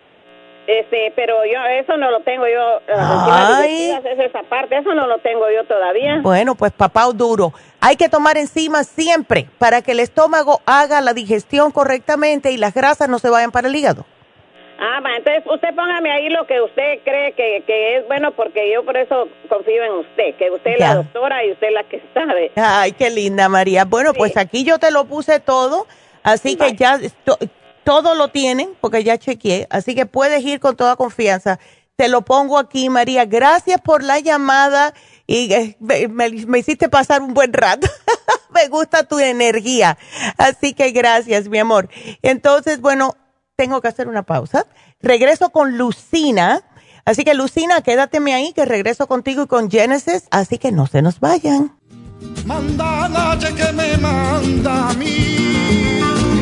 [SPEAKER 15] Este, pero yo, eso no lo tengo yo, las enzimas digestivas, es esa parte, eso no lo tengo yo todavía.
[SPEAKER 5] Bueno, pues papá duro. Hay que tomar enzimas siempre para que el estómago haga la digestión correctamente y las grasas no se vayan para el hígado.
[SPEAKER 15] Ah, va, entonces usted póngame ahí lo que usted cree que, que es bueno, porque yo por eso confío en usted, que usted es ya. la doctora y usted es la que sabe.
[SPEAKER 5] Ay, qué linda, María. Bueno, sí. pues aquí yo te lo puse todo, así Bye. que ya esto, todo lo tienen, porque ya chequeé, así que puedes ir con toda confianza. Te lo pongo aquí, María. Gracias por la llamada y eh, me, me hiciste pasar un buen rato. Me gusta tu energía. Así que gracias, mi amor. Entonces, bueno, tengo que hacer una pausa. Regreso con Lucina. Así que, Lucina, quédateme ahí, que regreso contigo y con Genesis. Así que no se nos vayan.
[SPEAKER 14] Manda la que me manda a mí.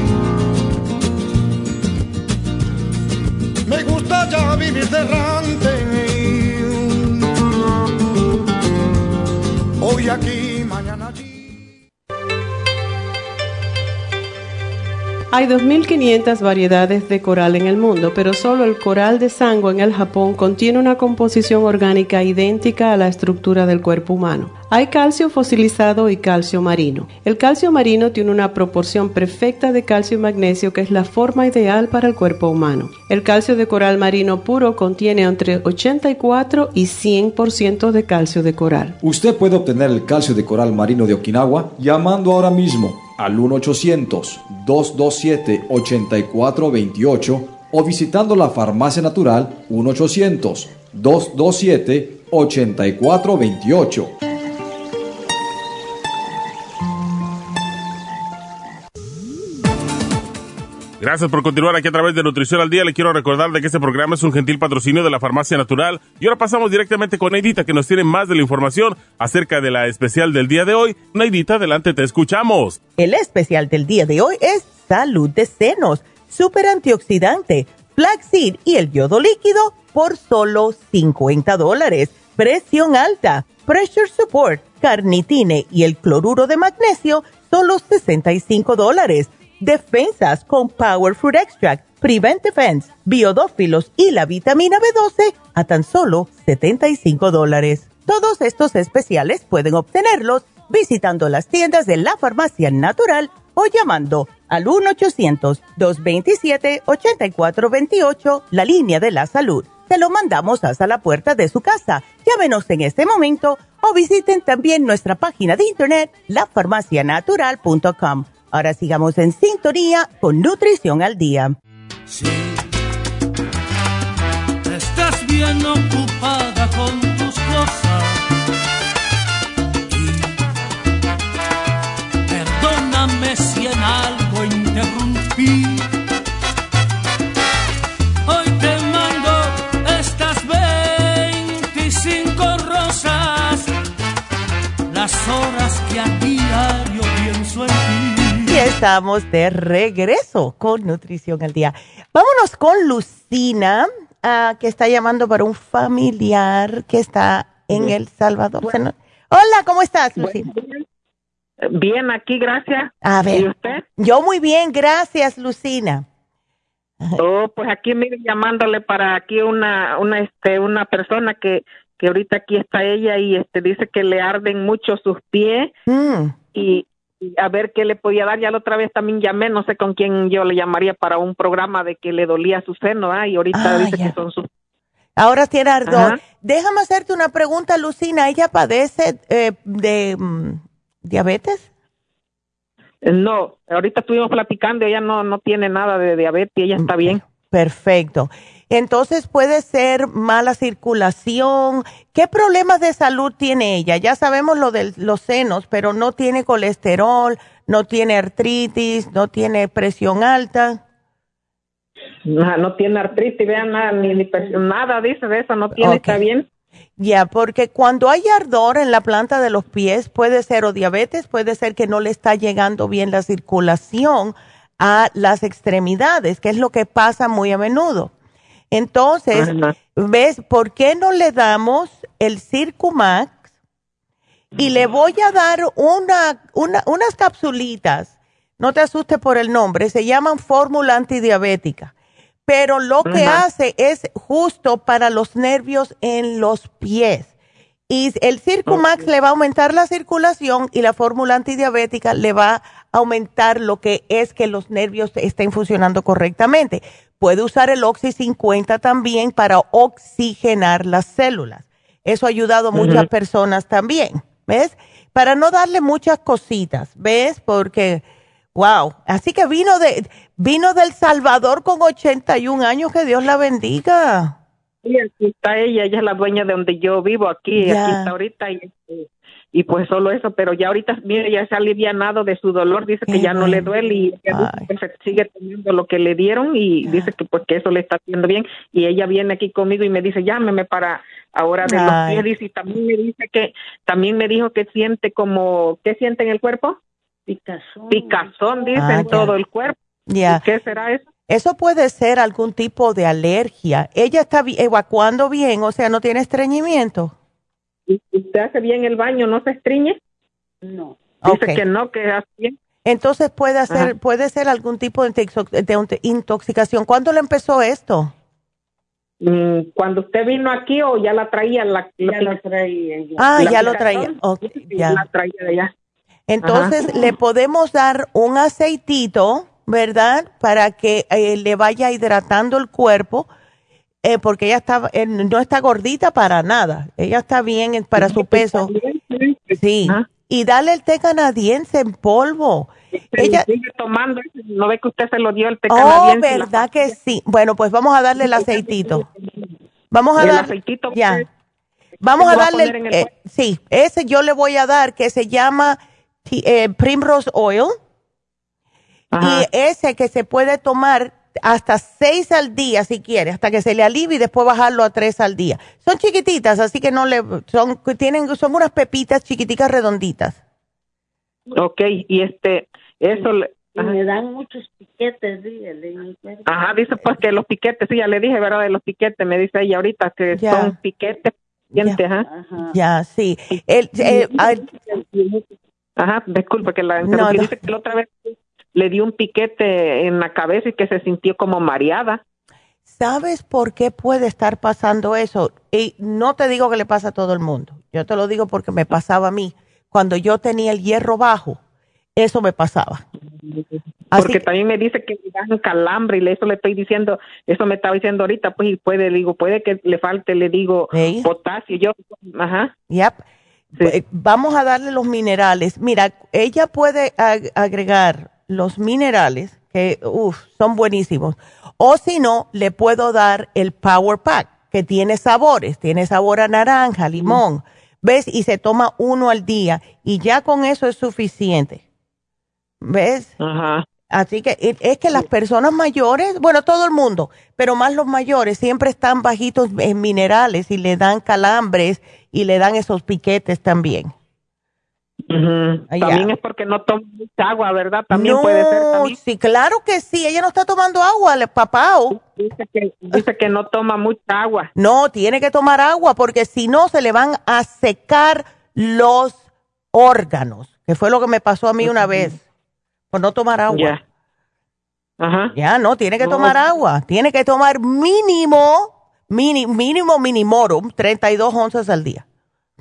[SPEAKER 14] Me gusta ya vivir de errante. Hoy aquí, mañana allí.
[SPEAKER 2] Hay dos mil quinientas variedades de coral en el mundo, pero solo el coral de Sango en el Japón contiene una composición orgánica idéntica a la estructura del cuerpo humano. Hay calcio fosilizado y calcio marino. El calcio marino tiene una proporción perfecta de calcio y magnesio que es la forma ideal para el cuerpo humano. El calcio de coral marino puro contiene entre ochenta y cuatro y cien por ciento de calcio de coral.
[SPEAKER 6] Usted puede obtener el calcio de coral marino de Okinawa llamando ahora mismo al uno ochocientos, dos dos siete, ocho cuatro dos ocho o visitando la Farmacia Natural uno ochocientos, dos dos siete, ocho cuatro dos ocho.
[SPEAKER 7] Gracias por continuar aquí a través de Nutrición al Día. Le quiero recordar de que este programa es un gentil patrocinio de la Farmacia Natural. Y ahora pasamos directamente con Neidita, que nos tiene más de la información acerca de la especial del día de hoy. Neidita, adelante, te escuchamos.
[SPEAKER 5] El especial del día de hoy es Salud de Senos, Super Antioxidante, Flaxseed y el yodo líquido por solo cincuenta dólares. Presión alta, Pressure Support, Carnitine y el cloruro de magnesio, solo sesenta y cinco dólares. Defensas con Power Fruit Extract, Prevent Defense, Biodófilos y la vitamina B doce a tan solo setenta y cinco dólares. Todos estos especiales pueden obtenerlos visitando las tiendas de la Farmacia Natural o llamando al uno ochocientos, dos veintisiete, ochenta y cuatro veintiocho, la línea de la salud. Se lo mandamos hasta la puerta de su casa. Llámenos en este momento o visiten también nuestra página de internet, la farmacia natural punto com. Ahora sigamos en sintonía con Nutrición al Día.
[SPEAKER 8] Sí, estás bien ocupada con tus cosas y perdóname si en algo interrumpí. Hoy te mando estas veinticinco rosas, las horas que a diario pienso en ti.
[SPEAKER 5] Y estamos de regreso con Nutrición al Día. Vámonos con Lucina, uh, que está llamando para un familiar que está en El Salvador. Bueno. Hola, ¿cómo estás, Lucina?
[SPEAKER 16] Bien, bien, aquí, gracias.
[SPEAKER 5] A ver,
[SPEAKER 16] ¿Y usted?
[SPEAKER 5] Yo muy bien, gracias, Lucina.
[SPEAKER 16] Oh, pues aquí me llamándole para aquí una una este una persona que que ahorita aquí está ella y este dice que le arden mucho sus pies
[SPEAKER 5] mm.
[SPEAKER 16] y a ver qué le podía dar. Ya la otra vez también llamé, no sé con quién yo le llamaría para un programa de que le dolía su seno, ¿ah? Y ahorita
[SPEAKER 5] ah,
[SPEAKER 16] dice
[SPEAKER 5] ya.
[SPEAKER 16] que son sus...
[SPEAKER 5] Ahora tiene ardor.
[SPEAKER 16] Ajá.
[SPEAKER 5] Déjame hacerte una pregunta, Lucina. ¿Ella padece eh, de um, diabetes?
[SPEAKER 16] No, ahorita estuvimos platicando, ella no, no tiene nada de diabetes, ella está bien.
[SPEAKER 5] Perfecto. Entonces puede ser mala circulación. ¿Qué problemas de salud tiene ella? Ya sabemos lo de los senos, pero no tiene colesterol, no tiene artritis, no tiene presión alta.
[SPEAKER 16] No, no tiene artritis, vean, nada, ni, ni presión, nada dice de eso, no tiene, okay. Está bien.
[SPEAKER 5] Ya, porque cuando hay ardor en la planta de los pies, puede ser o diabetes, puede ser que no le está llegando bien la circulación a las extremidades, que es lo que pasa muy a menudo. Entonces, ajá, ¿ves? ¿Por qué no le damos el Circumax? Y le voy a dar una, una, unas capsulitas, no te asustes por el nombre, se llaman fórmula antidiabética, pero lo que ajá, hace es justo para los nervios en los pies. Y el Circumax okay, le va a aumentar la circulación y la fórmula antidiabética le va a aumentar lo que es que los nervios estén funcionando correctamente. Puede usar el Oxy cincuenta también para oxigenar las células. Eso ha ayudado a muchas uh-huh, personas también, ¿ves? Para no darle muchas cositas, ¿ves? Porque, wow. Así que vino de vino del Salvador con ochenta y un años, que Dios la bendiga.
[SPEAKER 16] Sí, aquí está ella, ella es la dueña de donde yo vivo, aquí, ya, aquí está ahorita, y, y pues solo eso, pero ya ahorita, mire, ya se ha alivianado de su dolor, dice que ya no le duele y ella dice que sigue teniendo lo que le dieron y ah, dice que pues que eso le está haciendo bien, y ella viene aquí conmigo y me dice, llámeme para ahora de los pies, dice, y también me dice que, también me dijo que siente como, ¿qué siente en el cuerpo?
[SPEAKER 17] Picazón.
[SPEAKER 16] Picazón, dice,
[SPEAKER 5] ah,
[SPEAKER 16] en todo el cuerpo.
[SPEAKER 5] Ya.
[SPEAKER 16] ¿Qué será eso?
[SPEAKER 5] Eso puede ser algún tipo de alergia. Ella está evacuando bien, o sea, no tiene estreñimiento.
[SPEAKER 16] ¿Y usted hace bien el baño, no se estreñe?
[SPEAKER 17] No.
[SPEAKER 16] Dice
[SPEAKER 5] okay,
[SPEAKER 16] que no, que hace bien.
[SPEAKER 5] Entonces puede hacer,
[SPEAKER 16] Ajá.
[SPEAKER 5] puede ser algún tipo de, de intoxicación. ¿Cuándo le empezó esto?
[SPEAKER 16] Mm, Cuando usted vino aquí o ya la traía. La, la
[SPEAKER 12] Ya lo traía. ya.
[SPEAKER 5] Ah,
[SPEAKER 16] la
[SPEAKER 5] ya lo
[SPEAKER 16] aplicación,
[SPEAKER 5] traía. Okay,
[SPEAKER 16] sí,
[SPEAKER 5] ya.
[SPEAKER 16] La traía de allá.
[SPEAKER 5] Entonces
[SPEAKER 16] Ajá.
[SPEAKER 5] le podemos dar un aceitito, ¿verdad? Para que eh, le vaya hidratando el cuerpo, eh, porque ella está, eh, no está gordita para nada. Ella está bien en- para su peso. Sí. Y dale el té canadiense en polvo. Ella
[SPEAKER 16] sigue tomando, no ve que usted se lo dio el té
[SPEAKER 5] Oh,
[SPEAKER 16] canadiense. la-
[SPEAKER 5] ¿verdad que sí? Bueno, pues vamos a darle el aceitito. Vamos a
[SPEAKER 16] El
[SPEAKER 5] dar,
[SPEAKER 16] aceitito,
[SPEAKER 5] ya.
[SPEAKER 16] pues,
[SPEAKER 5] Vamos a
[SPEAKER 16] voy a
[SPEAKER 5] darle,
[SPEAKER 16] poner en el
[SPEAKER 5] eh, sí, ese yo le voy a dar que se llama ti- eh, Primrose Oil.
[SPEAKER 16] Ajá.
[SPEAKER 5] Y ese que se puede tomar hasta seis al día si quiere, hasta que se le alivie y después bajarlo a tres al día. Son chiquititas, así que no le, son, tienen, son unas pepitas chiquiticas redonditas.
[SPEAKER 16] Ok, y este, eso le...
[SPEAKER 12] Y me dan muchos piquetes, dígale. en el cuerpo.
[SPEAKER 16] Ajá, dice pues que los piquetes, sí, ya le dije, ¿verdad? De los piquetes, me dice ella ahorita que
[SPEAKER 5] Ya.
[SPEAKER 16] son piquetes. Dientes, ajá.
[SPEAKER 5] Ya, sí. El, el- al-
[SPEAKER 16] Ajá, disculpe que la
[SPEAKER 5] No,
[SPEAKER 16] interrumpí.
[SPEAKER 5] no.
[SPEAKER 16] Dice que la otra vez le dio un piquete en la cabeza y que se sintió como mareada.
[SPEAKER 5] ¿Sabes por qué puede estar pasando eso? Y no te digo que le pasa a todo el mundo. Yo te lo digo porque me pasaba a mí. Cuando yo tenía el hierro bajo, eso me pasaba. Así
[SPEAKER 16] Porque
[SPEAKER 5] que-
[SPEAKER 16] también me dice que le dan calambre y eso le estoy diciendo, eso me estaba diciendo ahorita, pues y puede, le digo, puede que le falte, le digo,
[SPEAKER 5] ¿Ey?
[SPEAKER 16] potasio. Yo, ajá.
[SPEAKER 5] Yep. Eh, Vamos a darle los minerales. Mira, ella puede ag- agregar los minerales, que uf, son buenísimos. O si no, le puedo dar el Power Pack, que tiene sabores. Tiene sabor a naranja, limón. ¿Ves? Y se toma uno al día. Y ya con eso es suficiente. ¿Ves?
[SPEAKER 16] Ajá.
[SPEAKER 5] Así que es es que las personas mayores, bueno, todo el mundo, pero más los mayores, siempre están bajitos en minerales y le dan calambres y le dan esos piquetes también.
[SPEAKER 16] Ujú.
[SPEAKER 5] Ah, ya.
[SPEAKER 16] También es porque no toma mucha agua, ¿verdad? También
[SPEAKER 5] No,
[SPEAKER 16] puede ser también.
[SPEAKER 5] sí, claro que sí, ella no está tomando agua, el papao.
[SPEAKER 16] Dice que, dice que no toma mucha agua.
[SPEAKER 5] No, tiene que tomar agua porque si no se le van a secar los órganos, que fue lo que me pasó a mí una vez, por no tomar agua.
[SPEAKER 16] Ya. Ajá.
[SPEAKER 5] Ya, no, tiene que
[SPEAKER 16] No.
[SPEAKER 5] tomar agua. Tiene que tomar mínimo, mini, mínimo minimorum, treinta y dos onzas al día.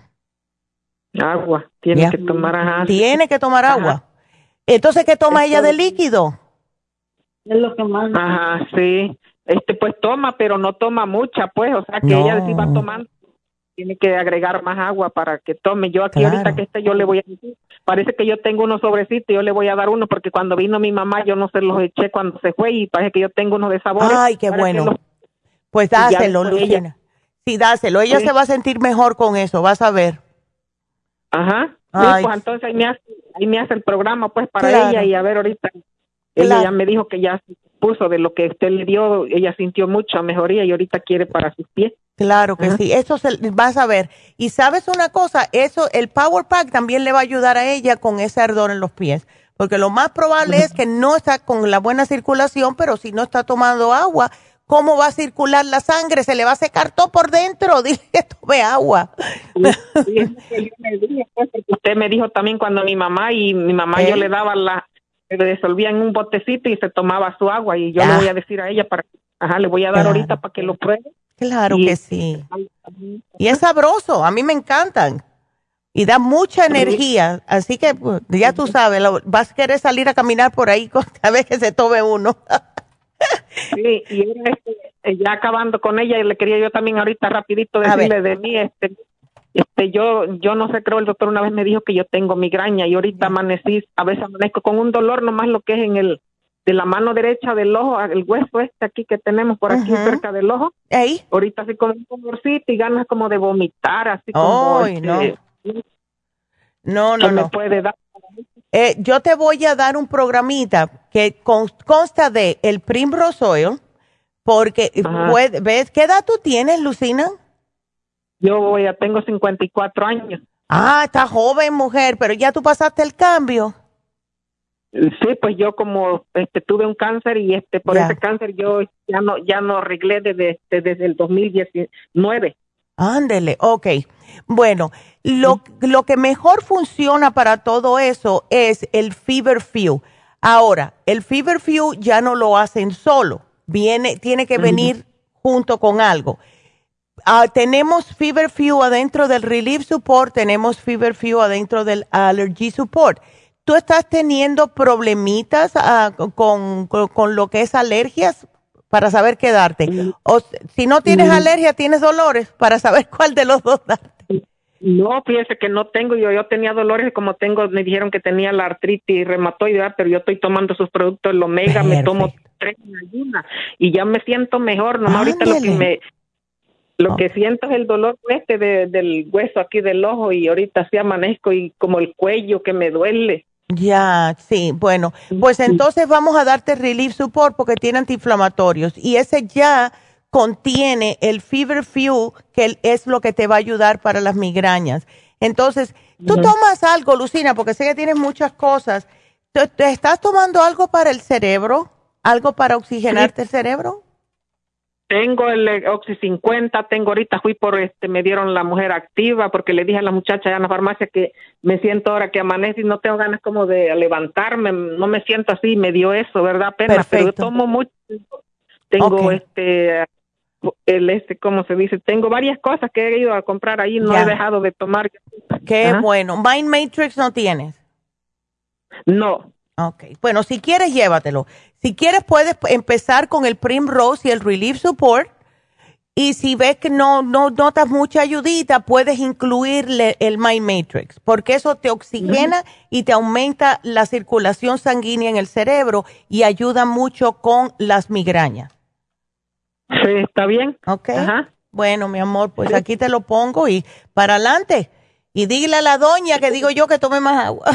[SPEAKER 16] Agua. Tiene
[SPEAKER 5] Ya.
[SPEAKER 16] que tomar, ajá.
[SPEAKER 5] Tiene que tomar
[SPEAKER 16] Ajá.
[SPEAKER 5] agua. Entonces, ¿qué toma ella de líquido?
[SPEAKER 12] Es lo que más.
[SPEAKER 16] Ajá, sí. Este, pues toma, pero no toma mucha, pues, o sea que
[SPEAKER 5] No.
[SPEAKER 16] ella sí va tomando, tiene que agregar más agua para que tome. Yo aquí
[SPEAKER 5] Claro.
[SPEAKER 16] ahorita que esté, yo le voy a decir, parece que yo tengo unos sobrecitos, yo le voy a dar uno, porque cuando vino mi mamá, yo no se los eché cuando se fue, y parece que yo tengo unos de sabores.
[SPEAKER 5] Ay, qué
[SPEAKER 16] para que
[SPEAKER 5] bueno.
[SPEAKER 16] los-
[SPEAKER 5] Pues
[SPEAKER 16] Y ya
[SPEAKER 5] dáselo,
[SPEAKER 16] después
[SPEAKER 5] Lucina. Sí, dáselo. Ella
[SPEAKER 16] Sí.
[SPEAKER 5] se va a sentir mejor con eso, vas a ver.
[SPEAKER 16] Ajá.
[SPEAKER 5] Ay.
[SPEAKER 16] Sí, pues entonces ahí me, hace, ahí me hace el programa, pues, para
[SPEAKER 5] Claro.
[SPEAKER 16] ella, y a ver ahorita. Ella
[SPEAKER 5] Claro.
[SPEAKER 16] ya me dijo que ya se puso de lo que usted le dio, ella sintió mucha mejoría y ahorita quiere para sus pies.
[SPEAKER 5] Claro que
[SPEAKER 16] Ajá.
[SPEAKER 5] sí, eso se, vas a ver. Y sabes una cosa, eso, el Power Pack también le va a ayudar a ella con ese ardor en los pies, porque lo más probable es que no está con la buena circulación, pero si no está tomando agua, ¿cómo va a circular la sangre? Se le va a secar todo por dentro, dile que tome agua.
[SPEAKER 16] Sí, es lo que yo le dije, pues, porque usted me dijo también cuando mi mamá y mi mamá
[SPEAKER 5] ¿Eh?
[SPEAKER 16] yo le daba la, le disolvía en un botecito y se tomaba su agua, y yo
[SPEAKER 5] Ah.
[SPEAKER 16] le voy a decir a ella para, ajá, le voy a dar
[SPEAKER 5] Claro.
[SPEAKER 16] ahorita para que lo pruebe.
[SPEAKER 5] Claro
[SPEAKER 16] Y-
[SPEAKER 5] que sí. Y es sabroso, a mí me encantan. Y da mucha energía, así que pues, ya tú sabes, lo- vas a querer salir a caminar por ahí cada vez que se tome uno.
[SPEAKER 16] Sí, y era, este, eh, ya acabando con ella, y le quería yo también ahorita rapidito
[SPEAKER 5] A
[SPEAKER 16] decirle de mí, este, este, yo, yo no sé, creo el doctor una vez me dijo que yo tengo migraña, y ahorita amanecí, a veces amanezco con un dolor nomás lo que es en el, de la mano derecha del ojo, el hueso este aquí que tenemos por aquí
[SPEAKER 5] Ujú.
[SPEAKER 16] cerca del ojo.
[SPEAKER 5] ¿Ey?
[SPEAKER 16] Ahorita así como un dolorcito y ganas como de vomitar, así como,
[SPEAKER 5] Ay,
[SPEAKER 16] este,
[SPEAKER 5] no. No, no,
[SPEAKER 16] que me
[SPEAKER 5] no.
[SPEAKER 16] puede dar.
[SPEAKER 5] Eh, yo te voy a dar un programita que con- consta de el Primrose Oil, porque
[SPEAKER 16] Ajá.
[SPEAKER 5] puede- ¿ves qué edad tú tienes, Lucina?
[SPEAKER 16] Yo voy a, tengo cincuenta y cuatro años.
[SPEAKER 5] Ah, está joven, mujer, pero ya tú pasaste el cambio.
[SPEAKER 16] Sí, pues yo como este tuve un cáncer y este por
[SPEAKER 5] Ya.
[SPEAKER 16] ese cáncer yo ya no ya no arreglé desde desde, desde el dos mil diecinueve.
[SPEAKER 5] Ándele, ok. Bueno, lo, lo que mejor funciona para todo eso es el Feverfew. Ahora, el Feverfew ya no lo hacen solo, viene, tiene que venir junto con algo. Uh, tenemos Feverfew adentro del Relief Support, tenemos Feverfew adentro del Allergy Support. ¿Tú estás teniendo problemitas uh, con, con, con lo que es alergias para saber qué darte? O si no tienes alergia, tienes dolores para saber cuál de los dos darte.
[SPEAKER 16] No, fíjese que no tengo, yo yo tenía dolores, como tengo, me dijeron que tenía la artritis reumatoide, ¿verdad? Pero yo estoy tomando sus productos, el Omega, Perfecto. Me tomo tres en ayuna y ya me siento mejor, nomás ahorita lo que me, lo oh. que siento es el dolor este de, del hueso aquí del ojo y ahorita sí amanezco y como el cuello que me duele.
[SPEAKER 5] Ya, sí, bueno, pues entonces vamos a darte Relief Support porque tiene antiinflamatorios y ese ya contiene el Feverfew, que es lo que te va a ayudar para las migrañas. Entonces, tú uh-huh. tomas algo, Lucina, porque sé que tienes muchas cosas. ¿Te, te estás tomando algo para el cerebro? ¿Algo para oxigenarte sí. el cerebro?
[SPEAKER 16] Tengo el Oxy cincuenta, tengo ahorita, fui por, este, me dieron la mujer activa, porque le dije a la muchacha allá en la farmacia que me siento ahora que amanece y no tengo ganas como de levantarme, no me siento así, me dio eso, ¿verdad? Apenas, Perfecto. Pero yo tomo mucho, tengo okay. este... el este, ¿cómo se dice? Tengo varias cosas que he ido a comprar ahí, no ya. he dejado de tomar.
[SPEAKER 5] Qué Ajá. bueno. Mind Matrix no tienes.
[SPEAKER 16] No.
[SPEAKER 5] Ok. Bueno, si quieres, llévatelo. Si quieres, puedes empezar con el Primrose y el Relief Support. Y si ves que no, no notas mucha ayudita, puedes incluirle el Mind Matrix, porque eso te oxigena uh-huh. y te aumenta la circulación sanguínea en el cerebro y ayuda mucho con las migrañas.
[SPEAKER 16] Sí, está bien.
[SPEAKER 5] Ok. Ajá. Bueno, mi amor, pues aquí te lo pongo y para adelante. Y dile a la doña que digo yo que tome más agua.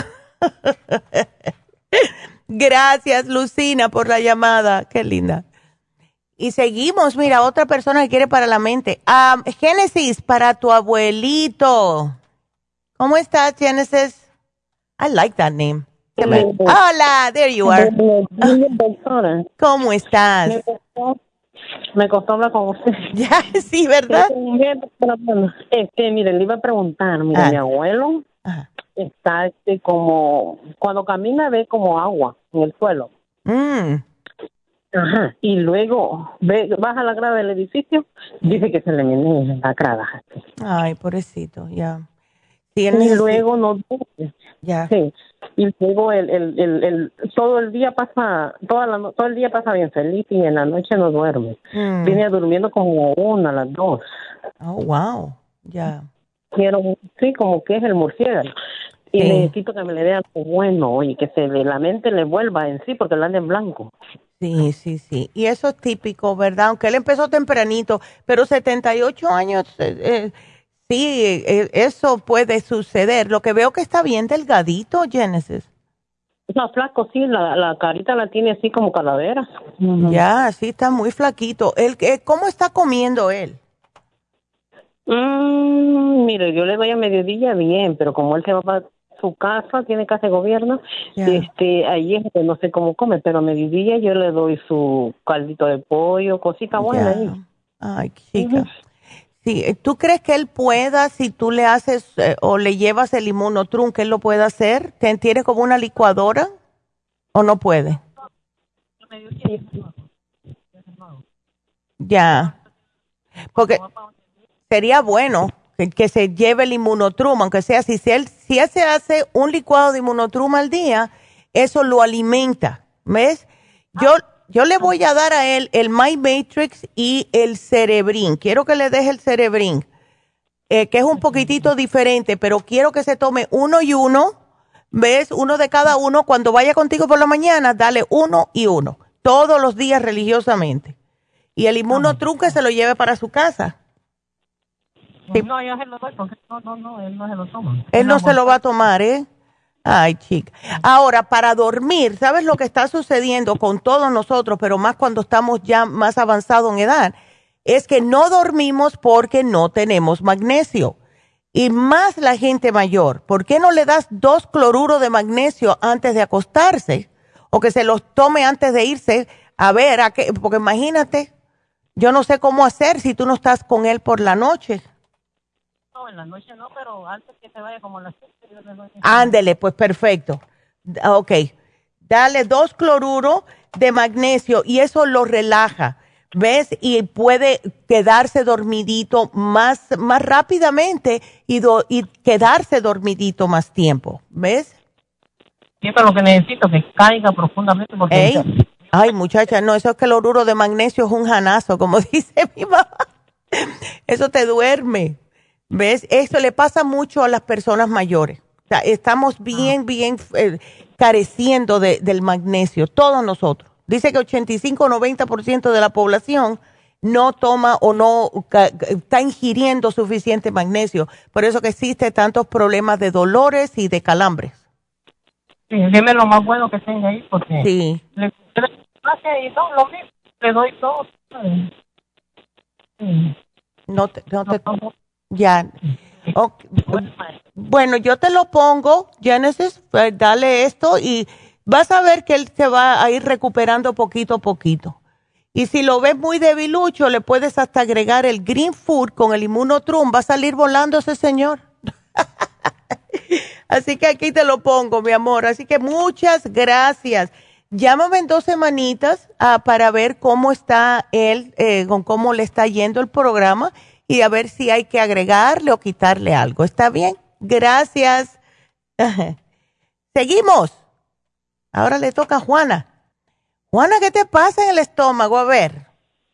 [SPEAKER 5] Gracias, Lucina, por la llamada. Qué linda. Y seguimos, mira, otra persona que quiere para la mente. Um, Génesis, para tu abuelito. ¿Cómo estás, Génesis? I like that name. Me... Hola, there you are. ¿Cómo estás?
[SPEAKER 17] Me costó hablar con usted.
[SPEAKER 5] Ya, sí, ¿verdad?
[SPEAKER 17] Este, mire, le iba a preguntar, mire, ah. mi abuelo Ajá. está este, como, cuando camina ve como agua en el suelo.
[SPEAKER 5] Mm.
[SPEAKER 17] Ajá, y luego ve, baja la grada del edificio, dice que se le viene la grada.
[SPEAKER 5] Ay, pobrecito, ya.
[SPEAKER 17] Sí, y luego no
[SPEAKER 5] ya.
[SPEAKER 17] Sí. Y luego el, el, el, el, todo el día pasa, toda la, todo el día pasa bien feliz y en la noche no duerme. Mm. Viene durmiendo como a una, a las dos.
[SPEAKER 5] Oh, wow, ya. Yeah.
[SPEAKER 17] Quiero, sí, como que es el murciélago. Y sí. necesito que me le dé algo bueno, oye, que se le, la mente le vuelva en sí, porque la anda en blanco.
[SPEAKER 5] Sí, sí, sí. Y eso es típico, ¿verdad? Aunque él empezó tempranito, pero setenta y ocho años... Eh, eh, sí, eso puede suceder. Lo que veo que está bien delgadito, Genesis.
[SPEAKER 17] Está flaco, sí, la, la carita la tiene así como calavera.
[SPEAKER 5] Uh-huh. Ya, sí, está muy flaquito. ¿El, ¿Cómo está comiendo él?
[SPEAKER 17] Mm, mire, yo le doy a mediodía bien, pero como él se va para su casa, tiene casa de gobierno, yeah. este, ahí es que no sé cómo come, pero a mediodía yo le doy su caldito de pollo, cosita buena
[SPEAKER 5] yeah.
[SPEAKER 17] ahí.
[SPEAKER 5] Ay, chica. Uh-huh. Sí, ¿tú crees que él pueda, si tú le haces eh, o le llevas el Immunotrum, que él lo pueda hacer? ¿Tiene como una licuadora o no puede? Ya, porque sería bueno que, que se lleve el Immunotrum, aunque sea si, si él si él se hace un licuado de Immunotrum al día, eso lo alimenta, ¿ves? Yo... Yo le voy a dar a él el My Matrix y el Cerebrin. Quiero que le deje el Cerebrin, eh, que es un poquitito diferente, pero quiero que se tome uno y uno, ¿ves? Uno de cada uno. Cuando vaya contigo por la mañana, dale uno y uno, todos los días religiosamente. Y el Immunotrum que se lo lleve para su casa.
[SPEAKER 17] Sí. No, yo se lo doy porque no, no, no, él no se lo toma.
[SPEAKER 5] Él no se lo va a tomar, ¿eh? Ay, chica. Ahora, para dormir, ¿sabes lo que está sucediendo con todos nosotros, pero más cuando estamos ya más avanzados en edad? Es que no dormimos porque no tenemos magnesio. Y más la gente mayor. ¿Por qué no le das dos cloruros de magnesio antes de acostarse? O que se los tome antes de irse a ver, a qué, porque imagínate, yo no sé cómo hacer si tú no estás con él por la noche.
[SPEAKER 18] no, en la noche no, pero antes que se vaya como a las siete, yo le doy.
[SPEAKER 5] Ándele, pues perfecto. Ok, dale dos cloruros de magnesio y eso lo relaja, ¿ves? Y puede quedarse dormidito más, más rápidamente y, do, y quedarse dormidito más tiempo, ¿ves?
[SPEAKER 18] Sí, pero lo que necesito que caiga profundamente porque...
[SPEAKER 5] Ey. Ay, muchacha, no, eso es cloruro de magnesio es un janazo, como dice mi mamá. Eso te duerme, ¿ves? Eso le pasa mucho a las personas mayores. O sea, estamos bien, bien eh, careciendo de, del magnesio, todos nosotros. Dice que ochenta y cinco o noventa por ciento de la población no toma o no ca, está ingiriendo suficiente magnesio. Por eso que existe tantos problemas de dolores y de calambres.
[SPEAKER 18] Sí, dime lo más bueno que tenga ahí porque...
[SPEAKER 5] Sí.
[SPEAKER 18] Le, le, y todo lo mismo, le doy todo. Sí.
[SPEAKER 5] No te... No te ya... Okay. Bueno, yo te lo pongo, Genesis, pues dale esto y vas a ver que él se va a ir recuperando poquito a poquito. Y si lo ves muy debilucho, le puedes hasta agregar el Green Food con el Inmunotrum, va a salir volando ese señor. Así que aquí te lo pongo, mi amor. Así que muchas gracias. Llámame en dos semanitas uh, para ver cómo está él, eh, con cómo le está yendo el programa y a ver si hay que agregarle o quitarle algo. ¿Está bien? Gracias. Seguimos. Ahora le toca a Juana. Juana, ¿qué te pasa en el estómago? A ver.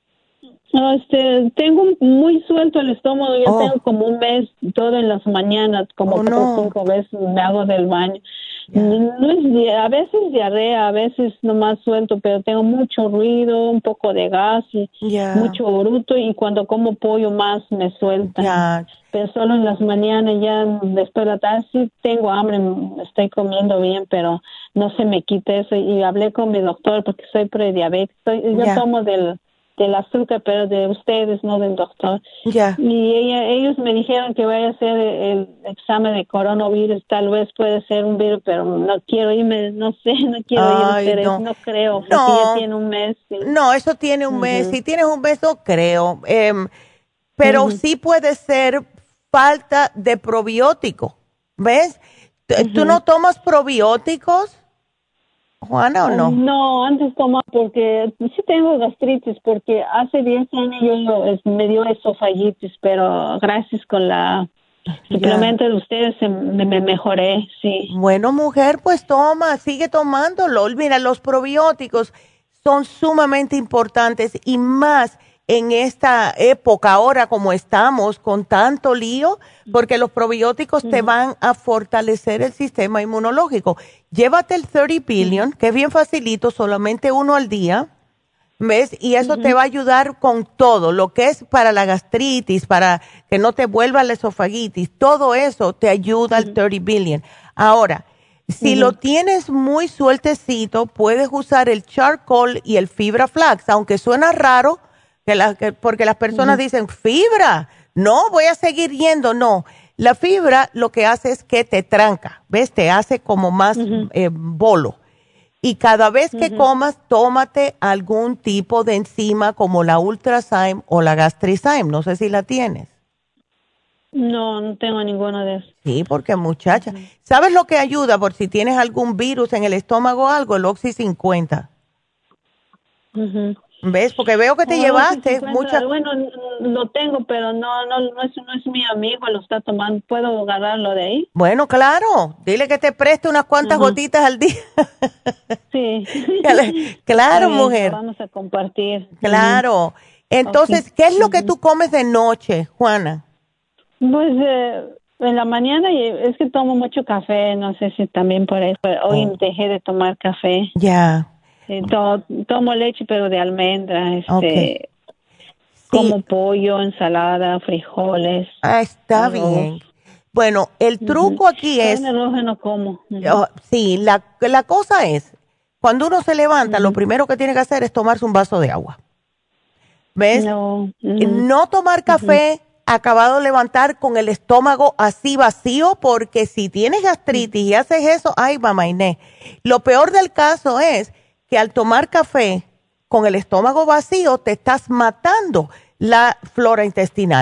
[SPEAKER 19] No, este, tengo muy suelto el estómago. Ya oh. tengo como un mes, todo en las mañanas, como oh, no. cinco veces me hago del baño. Yeah. No es, a veces diarrea, a veces nomás suelto, pero tengo mucho ruido, un poco de gas y yeah. mucho bruto y cuando como pollo más me suelta.
[SPEAKER 5] Yeah.
[SPEAKER 19] Pero solo en las mañanas, ya después de la tarde sí tengo hambre, estoy comiendo bien, pero no se me quita eso. Y hablé con mi doctor porque soy prediabético. Yo yeah. tomo del del azúcar, pero de ustedes, no del doctor.
[SPEAKER 5] Ya. Yeah.
[SPEAKER 19] Y ella, ellos me dijeron que voy a hacer el examen de coronavirus, tal vez puede ser un virus, pero no quiero irme, no sé, no quiero
[SPEAKER 5] Ay,
[SPEAKER 19] ir a hacer
[SPEAKER 5] no.
[SPEAKER 19] eso, no creo, porque
[SPEAKER 5] no.
[SPEAKER 19] ya tiene un mes. Sí.
[SPEAKER 5] No, eso tiene un uh-huh. mes, si tienes un mes no creo, eh, pero uh-huh. sí puede ser falta de probiótico, ¿ves? Uh-huh. ¿Tú no tomas probióticos, Juana, o no?
[SPEAKER 19] No, antes tomaba porque sí tengo gastritis, porque hace diez años yo me dio esofagitis, pero gracias con la suplemento de ustedes me, me mejoré, sí.
[SPEAKER 5] Bueno, mujer, pues toma, sigue tomándolo. Mira, los probióticos son sumamente importantes y más en esta época, ahora como estamos, con tanto lío, porque los probióticos uh-huh. te van a fortalecer el sistema inmunológico. Llévate el thirty billion, uh-huh. que es bien facilito, solamente uno al día, ¿ves? Y eso uh-huh. te va a ayudar con todo, lo que es para la gastritis, para que no te vuelva la esofagitis, todo eso te ayuda uh-huh. al thirty billion. Ahora, si uh-huh. lo tienes muy sueltecito, puedes usar el charcoal y el fibra flax, aunque suena raro, Que la, que, porque las personas uh-huh. dicen, fibra, no, voy a seguir yendo, no. La fibra lo que hace es que te tranca, ¿ves? Te hace como más uh-huh. eh, bolo. Y cada vez que uh-huh. comas, tómate algún tipo de enzima como la Ultrazyme o la Gastrizyme, no sé si la tienes.
[SPEAKER 19] No, no tengo ninguna de esas.
[SPEAKER 5] Sí, porque muchacha, uh-huh. ¿sabes lo que ayuda por si tienes algún virus en el estómago o algo? El Oxy cincuenta.
[SPEAKER 19] Uh-huh.
[SPEAKER 5] ¿Ves? Porque veo que te oh, llevaste muchas...
[SPEAKER 19] Bueno, lo tengo, pero no no no es, no es mi amigo, lo está tomando. ¿Puedo agarrarlo de ahí?
[SPEAKER 5] Bueno, claro. Dile que te preste unas cuantas uh-huh. gotitas al día.
[SPEAKER 19] Sí.
[SPEAKER 5] Claro,
[SPEAKER 19] bien,
[SPEAKER 5] mujer.
[SPEAKER 19] Vamos a compartir.
[SPEAKER 5] Claro. Entonces, okay. ¿qué es lo uh-huh. que tú comes de noche, Juana?
[SPEAKER 19] Pues eh, en la mañana es que tomo mucho café, no sé si también por eso. Hoy oh. dejé de tomar café.
[SPEAKER 5] Ya. Yeah.
[SPEAKER 19] To, tomo leche pero de almendra, este, okay. como sí. pollo, ensalada, frijoles.
[SPEAKER 5] Ah, está arroz. Bien. Bueno, el truco uh-huh. aquí es...
[SPEAKER 19] Carne roja no como. Uh-huh.
[SPEAKER 5] Oh, sí, la, la cosa es, cuando uno se levanta, uh-huh. lo primero que tiene que hacer es tomarse un vaso de agua. ¿Ves?
[SPEAKER 19] No, uh-huh.
[SPEAKER 5] no tomar café uh-huh. acabado de levantar con el estómago así vacío, porque si tienes gastritis uh-huh. y haces eso, ay, mamá Inés. Lo peor del caso es que al tomar café con el estómago vacío te estás matando la flora intestinal.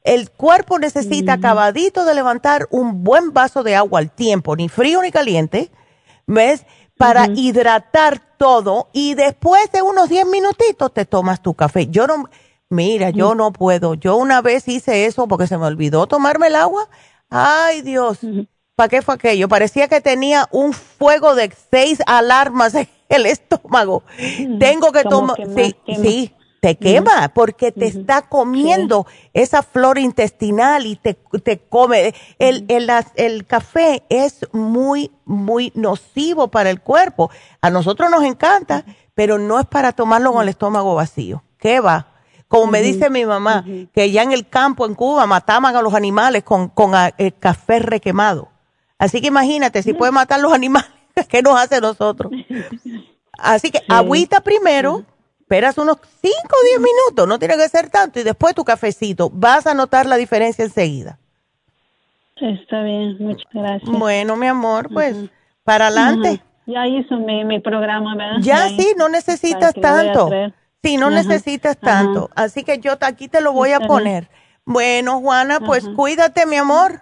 [SPEAKER 5] el cuerpo necesita, mm. acabadito de levantar, un buen vaso de agua al tiempo, ni frío ni caliente, ¿ves? Para uh-huh. hidratar todo, y después de unos diez minutitos te tomas tu café. Yo no, mira, yo uh-huh. no puedo. Yo una vez hice eso porque se me olvidó tomarme el agua. Ay, Dios, uh-huh. ¿para qué fue aquello? Parecía que tenía un fuego de seis alarmas en el estómago. Uh-huh. Tengo que tomar, sí, quema. sí. Te quema uh-huh. porque te uh-huh. está comiendo sí. esa flora intestinal y te, te come. El, el, el, el café es muy, muy nocivo para el cuerpo. A nosotros nos encanta, uh-huh. pero no es para tomarlo con el estómago vacío. ¿Qué va? Como uh-huh. me dice mi mamá, uh-huh. que ya en el campo en Cuba mataban a los animales con, con a, el café requemado. Así que imagínate, si uh-huh. puede matar a los animales, ¿qué nos hace nosotros? Así que sí. agüita primero. Uh-huh. Esperas unos cinco o diez minutos, no tiene que ser tanto, y después tu cafecito. Vas a notar la diferencia enseguida.
[SPEAKER 19] Está bien, muchas gracias.
[SPEAKER 5] Bueno, mi amor, pues, uh-huh. para adelante.
[SPEAKER 19] Uh-huh. Ya hizo mi, mi programa, ¿verdad?
[SPEAKER 5] Ya,
[SPEAKER 19] Ahí,
[SPEAKER 5] sí, no necesitas tanto. Sí, no uh-huh. necesitas tanto. Uh-huh. Así que yo aquí te lo voy Está a poner. Bien. Bueno, Juana, pues uh-huh. cuídate, mi amor.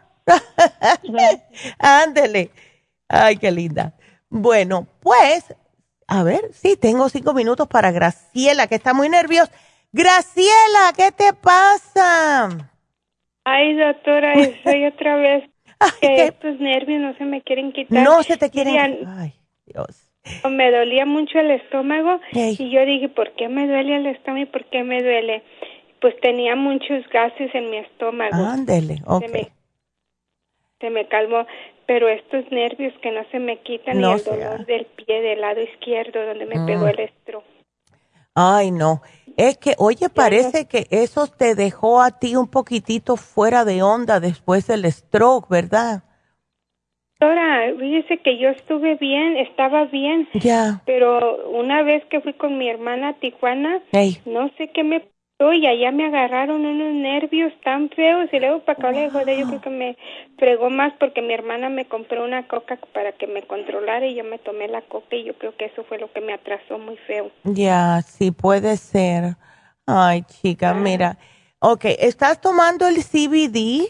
[SPEAKER 5] Ándele. Ay, qué linda. Bueno, pues... A ver, sí, tengo cinco minutos para Graciela, que está muy nerviosa. Graciela, ¿qué te pasa?
[SPEAKER 20] Ay, doctora, soy otra vez. Ay, que estos nervios no se me quieren quitar.
[SPEAKER 5] No se te quieren quitar. Ay, Dios.
[SPEAKER 20] Me dolía mucho el estómago.
[SPEAKER 5] Hey.
[SPEAKER 20] Y yo dije, ¿por qué me duele el estómago y por qué me duele? Pues tenía muchos gases en mi estómago.
[SPEAKER 5] Ándele, ok.
[SPEAKER 20] Se me, se me calmó. Pero estos nervios que no se me quitan no y el sea. dolor del pie del lado izquierdo donde me mm. pegó el stroke.
[SPEAKER 5] Ay, no. Es que, oye, parece no. que eso te dejó a ti un poquitito fuera de onda después del stroke, ¿verdad?
[SPEAKER 20] Ahora, fíjese que yo estuve bien, estaba bien.
[SPEAKER 5] Ya.
[SPEAKER 20] Pero una vez que fui con mi hermana a Tijuana,
[SPEAKER 5] hey.
[SPEAKER 20] no sé qué me y allá me agarraron unos nervios tan feos y luego para acá wow. le joder, yo creo que me fregó más porque mi hermana me compró una coca para que me controlara y yo me tomé la coca y yo creo que eso fue lo que me atrasó muy feo.
[SPEAKER 5] Ya, sí puede ser. Ay, chica, ah. mira. Ok, ¿estás tomando el C B D?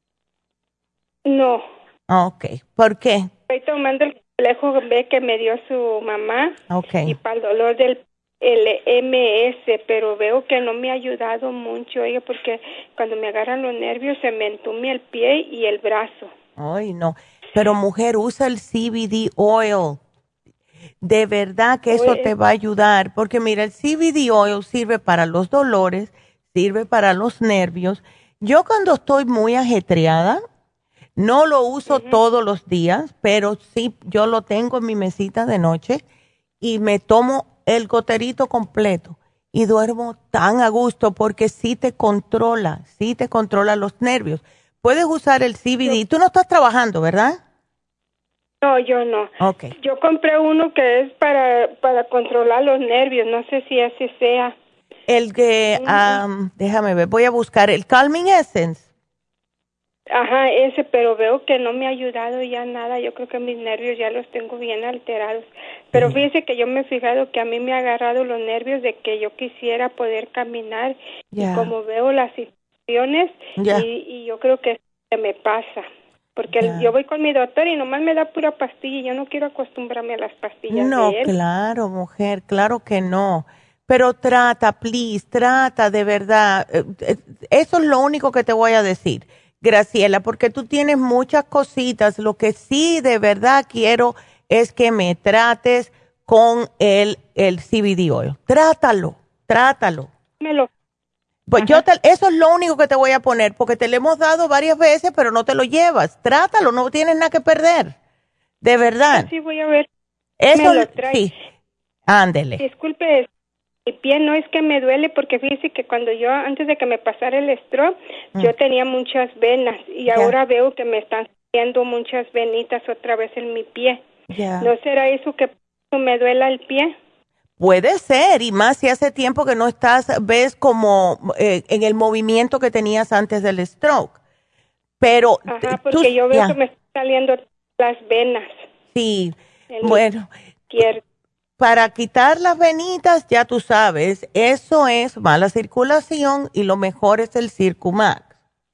[SPEAKER 20] No.
[SPEAKER 5] Ok, ¿por qué?
[SPEAKER 20] Estoy tomando el complejo B que me dio su mamá.
[SPEAKER 5] Ok.
[SPEAKER 20] Y para el dolor del el M S, pero veo que no me ha ayudado mucho, oiga, porque cuando me agarran los nervios se me entume el pie y el brazo.
[SPEAKER 5] Ay, no. Pero mujer, usa el C B D oil. De verdad que eso te va a ayudar, porque mira, el C B D oil sirve para los dolores, sirve para los nervios. Yo cuando estoy muy ajetreada, no lo uso uh-huh. todos los días, pero sí, yo lo tengo en mi mesita de noche y me tomo el goterito completo y duermo tan a gusto porque sí te controla, sí te controla los nervios. Puedes usar el C B D. Tú no estás trabajando, ¿verdad?
[SPEAKER 20] No, yo no.
[SPEAKER 5] Okay.
[SPEAKER 20] Yo compré uno que es para, para controlar los nervios, no sé si así sea.
[SPEAKER 5] El que, um, déjame ver, voy a buscar el Calming Essence.
[SPEAKER 20] Ajá, ese, pero veo que no me ha ayudado ya nada. Yo creo que mis nervios ya los tengo bien alterados. Pero uh-huh. fíjese que yo me he fijado que a mí me ha agarrado los nervios de que yo quisiera poder caminar. Yeah. Y como veo las situaciones, yeah. y, y yo creo que se me pasa. Porque yeah. yo voy con mi doctor y nomás me da pura pastilla y yo no quiero acostumbrarme a las pastillas
[SPEAKER 5] no,
[SPEAKER 20] de él.
[SPEAKER 5] No, claro, mujer, claro que no. Pero trata, please, trata de verdad. Eso es lo único que te voy a decir, Graciela, porque tú tienes muchas cositas. Lo que sí de verdad quiero es que me trates con el, el C B D oil. Trátalo, trátalo.
[SPEAKER 20] Me lo...
[SPEAKER 5] Pues yo te, eso es lo único que te voy a poner, porque te lo hemos dado varias veces, pero no te lo llevas. Trátalo, no tienes nada que perder. De verdad.
[SPEAKER 20] Sí, voy a ver.
[SPEAKER 5] Eso
[SPEAKER 20] me lo trae.
[SPEAKER 5] Sí. Ándele.
[SPEAKER 20] Disculpe, mi pie no es que me duele, porque fíjese que cuando yo, antes de que me pasara el stroke, mm. yo tenía muchas venas y yeah. ahora veo que me están saliendo muchas venitas otra vez en mi pie.
[SPEAKER 5] Yeah.
[SPEAKER 20] ¿No será eso que me duela el pie?
[SPEAKER 5] Puede ser, y más si hace tiempo que no estás, ves como eh, en el movimiento que tenías antes del stroke. Pero
[SPEAKER 20] Ajá, porque tú, yo veo yeah. que me están saliendo las venas.
[SPEAKER 5] Sí, bueno.
[SPEAKER 20] Izquierdo.
[SPEAKER 5] Para quitar las venitas, ya tú sabes, eso es mala circulación y lo mejor es el Circumax.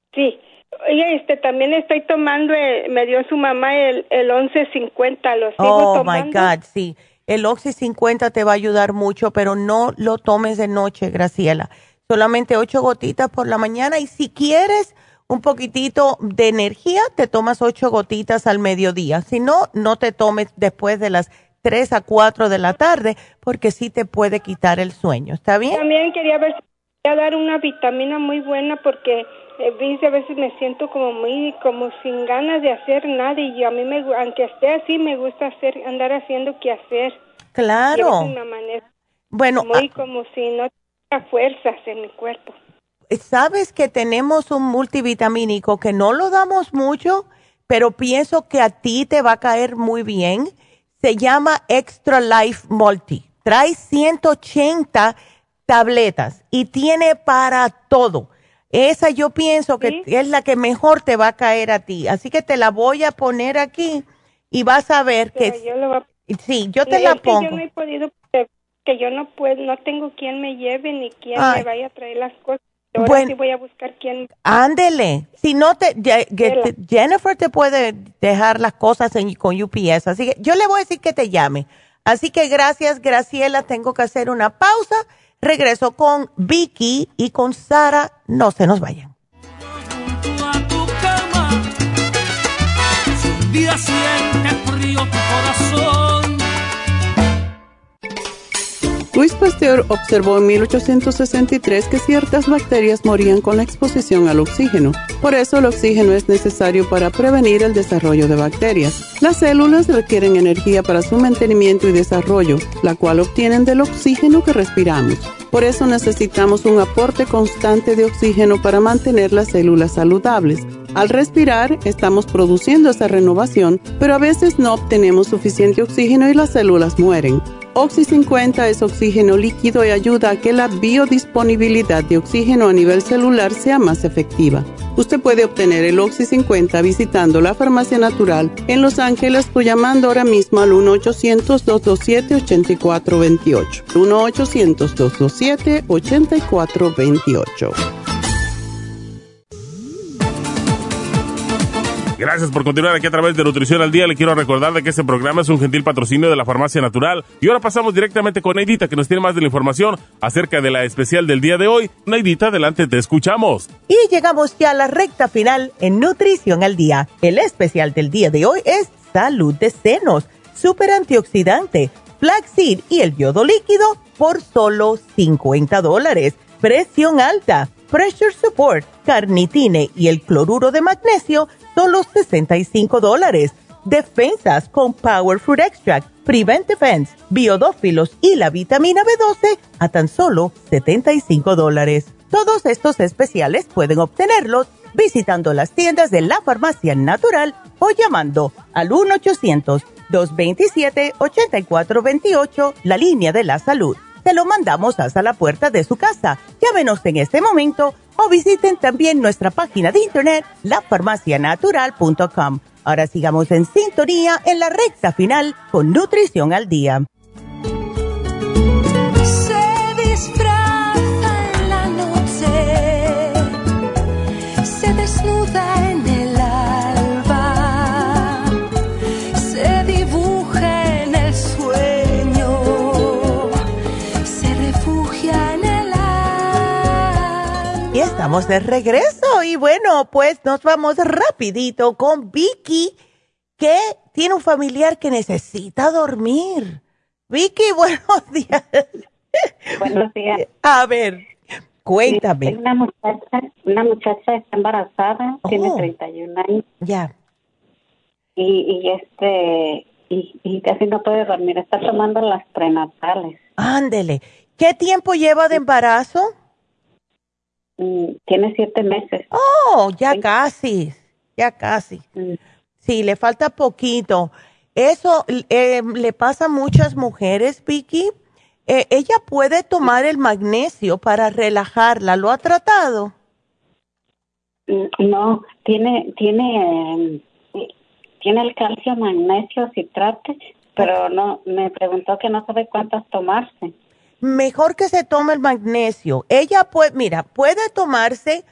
[SPEAKER 20] Sí. Oye, este, también estoy tomando, eh, me dio su mamá el, el once cincuenta, lo sigo
[SPEAKER 5] oh,
[SPEAKER 20] tomando.
[SPEAKER 5] my God, sí. El Oxy cincuenta te va a ayudar mucho, pero no lo tomes de noche, Graciela. Solamente ocho gotitas por la mañana y si quieres un poquitito de energía, te tomas ocho gotitas al mediodía. Si no, no te tomes después de las tres a cuatro de la tarde porque sí te puede quitar el sueño. ¿Está bien?
[SPEAKER 20] También quería ver si podía dar una vitamina muy buena porque eh, dice, a veces me siento como muy, como sin ganas de hacer nada y a mí, me, aunque esté así, me gusta hacer, andar haciendo qué hacer.
[SPEAKER 5] Claro.
[SPEAKER 20] Y a veces me amanezco
[SPEAKER 5] bueno,
[SPEAKER 20] muy
[SPEAKER 5] ah,
[SPEAKER 20] como si no tuviera fuerzas en mi cuerpo.
[SPEAKER 5] Sabes que tenemos un multivitamínico que no lo damos mucho, pero pienso que a ti te va a caer muy bien. Se llama Extra Life Multi. Trae ciento ochenta tabletas y tiene para todo. Esa yo pienso que ¿sí? es la que mejor te va a caer a ti. Así que te la voy a poner aquí y vas a ver pero que... Yo lo va... Sí, yo te
[SPEAKER 20] es
[SPEAKER 5] la
[SPEAKER 20] que
[SPEAKER 5] pongo.
[SPEAKER 20] Yo no he podido, que yo no puedo, no tengo quien me lleve ni quien
[SPEAKER 5] Ay.
[SPEAKER 20] me vaya a traer las cosas. Ahora
[SPEAKER 5] bueno,
[SPEAKER 20] sí voy a buscar quién.
[SPEAKER 5] Ándele. Si no, te, ya, te Jennifer te puede dejar las cosas en, con U P S. Así que yo le voy a decir que te llame. Así que gracias, Graciela. Tengo que hacer una pausa. Regreso con Vicky y con Sara. No se nos vayan.
[SPEAKER 8] A tu cama, si un día sientes frío tu corazón.
[SPEAKER 2] Luis Pasteur observó en mil ochocientos sesenta y tres que ciertas bacterias morían con la exposición al oxígeno. Por eso el oxígeno es necesario para prevenir el desarrollo de bacterias. Las células requieren energía para su mantenimiento y desarrollo, la cual obtienen del oxígeno que respiramos. Por eso necesitamos un aporte constante de oxígeno para mantener las células saludables. Al respirar, estamos produciendo esa renovación, pero a veces no obtenemos suficiente oxígeno y las células mueren. Oxy cincuenta es oxígeno líquido y ayuda a que la biodisponibilidad de oxígeno a nivel celular sea más efectiva. Usted puede obtener el Oxy cincuenta visitando la Farmacia Natural en Los Ángeles o llamando ahora mismo al uno ochocientos, dos dos siete, ocho cuatro dos ocho. uno ochocientos, dos dos siete, ocho cuatro dos ocho.
[SPEAKER 7] Gracias por continuar aquí a través de Nutrición al Día. Le quiero recordar de que este programa es un gentil patrocinio de la Farmacia Natural. Y ahora pasamos directamente con Neidita, que nos tiene más de la información acerca de la especial del día de hoy. Neidita, adelante, te escuchamos.
[SPEAKER 5] Y llegamos ya a la recta final en Nutrición al Día. El especial del día de hoy es Salud de Senos, Super Antioxidante, Flaxseed y el yodo líquido por solo cincuenta dólares. Presión alta, Pressure Support, Carnitine y el cloruro de magnesio, solo sesenta y cinco dólares. Defensas con Power Fruit Extract, Prevent Defense, Biodófilos y la vitamina B doce a tan solo setenta y cinco dólares. Todos estos especiales pueden obtenerlos visitando las tiendas de la Farmacia Natural o llamando al uno ochocientos, dos dos siete, ocho cuatro dos ocho, la línea de la salud. Te lo mandamos hasta la puerta de su casa. Llámenos en este momento o visiten también nuestra página de internet, la farmacia natural punto com. Ahora sigamos en sintonía en la recta final con Nutrición al Día.
[SPEAKER 8] Se disfraza en la noche, se desnuda en el alba, se dibuja en el sueño, se refugia en el alma.
[SPEAKER 5] Y estamos de regreso y bueno, pues nos vamos rapidito con Vicky, que tiene un familiar que necesita dormir. Vicky, buenos días.
[SPEAKER 21] Buenos días.
[SPEAKER 5] A ver, cuéntame.
[SPEAKER 21] Sí, una muchacha, una muchacha está embarazada,
[SPEAKER 5] Oh.
[SPEAKER 21] tiene treinta y un años.
[SPEAKER 5] Ya.
[SPEAKER 21] Y, y este y, y casi no puede dormir, está tomando las prenatales.
[SPEAKER 5] Ándele. ¿Qué tiempo lleva de embarazo?
[SPEAKER 21] Mm, tiene siete meses.
[SPEAKER 5] Oh, ya casi, ya casi.
[SPEAKER 21] Mm.
[SPEAKER 5] Sí, le falta poquito. Eso eh, le pasa a muchas mujeres, Vicky. Eh, ella puede tomar el magnesio para relajarla. ¿Lo ha tratado?
[SPEAKER 21] Mm, No, tiene tiene eh, tiene el calcio, magnesio, citrate, pero no me preguntó que no sabe cuántas tomarse.
[SPEAKER 5] Mejor que se tome el magnesio. Ella puede, mira, puede tomarse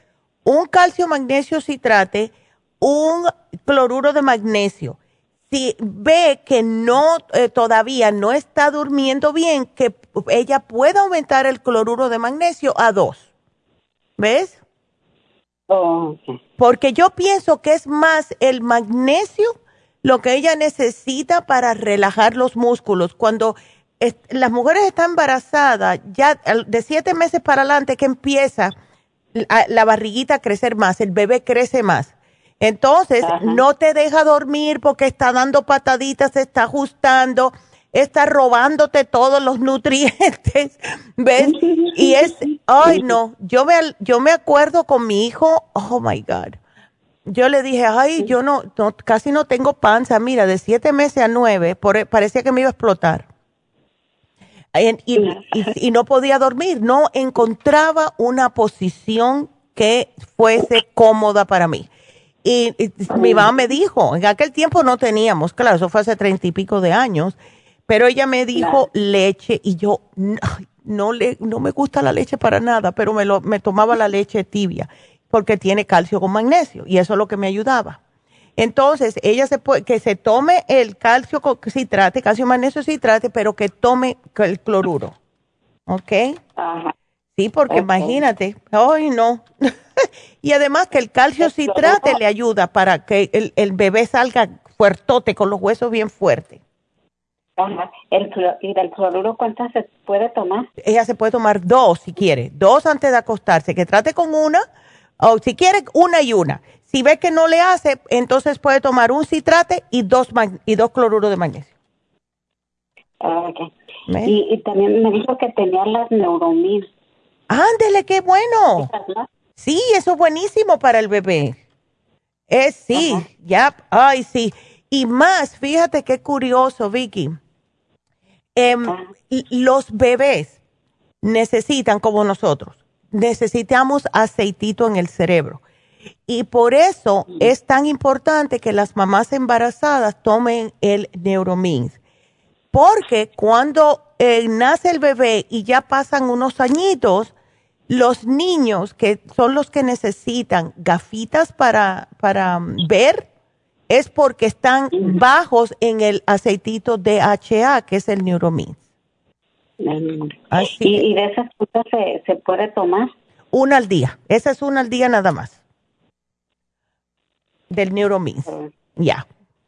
[SPEAKER 5] un calcio magnesio citrate, un cloruro de magnesio. Si ve que no eh, todavía no está durmiendo bien, que ella pueda aumentar el cloruro de magnesio a dos. ¿Ves?
[SPEAKER 21] Oh.
[SPEAKER 5] Porque yo pienso que es más el magnesio lo que ella necesita para relajar los músculos. Cuando es, las mujeres están embarazadas, ya de siete meses para adelante que empieza la, la barriguita a crecer más, el bebé crece más. Entonces, ajá, no te deja dormir porque está dando pataditas, se está ajustando, está robándote todos los nutrientes, ¿ves? Y es, ay no, yo me, yo me acuerdo con mi hijo, oh my God, yo le dije, ay, yo no, no casi no tengo panza, mira, de siete meses a nueve, por, parecía que me iba a explotar. Y, y, y, y no podía dormir, no encontraba una posición que fuese cómoda para mí. Y, y mi mamá me dijo, en aquel tiempo no teníamos, claro, eso fue hace treinta y pico de años, pero ella me dijo leche y yo no, no, le, no me gusta la leche para nada, pero me, lo, me tomaba la leche tibia porque tiene calcio con magnesio y eso es lo que me ayudaba. Entonces, ella se puede, que se tome el calcio con citrate, calcio magnesio citrate, pero que tome el cloruro, ¿ok? Ajá. Sí, porque okay, imagínate, ay no. Y además que el calcio citrate le ayuda para que el, el bebé salga fuertote, con los huesos bien fuertes.
[SPEAKER 21] Ajá. El, ¿Y del cloruro cuántas se puede tomar?
[SPEAKER 5] Ella se puede tomar dos si quiere, dos antes de acostarse, que trate con una, o si quiere una y una. Si ve que no le hace, entonces puede tomar un citrate y dos, y dos cloruros de magnesio.
[SPEAKER 21] Okay. Y, y también me dijo que tenía las Neuromins.
[SPEAKER 5] Ándele, qué bueno. Sí, eso es buenísimo para el bebé. Es sí, ajá, ya, ay, sí. Y más, fíjate qué curioso, Vicky. Eh, los bebés necesitan, como nosotros, necesitamos aceitito en el cerebro. Y por eso sí, es tan importante que las mamás embarazadas tomen el Neuromins. Porque cuando eh, nace el bebé y ya pasan unos añitos, los niños que son los que necesitan gafitas para, para ver, es porque están bajos en el aceitito D H A, que es el Neuromins.
[SPEAKER 21] Así ¿Y, ¿Y de esas frutas se, se puede tomar?
[SPEAKER 5] Una al día. Esa es una al día nada más. Del Neuromins. Uh, ya. Yeah.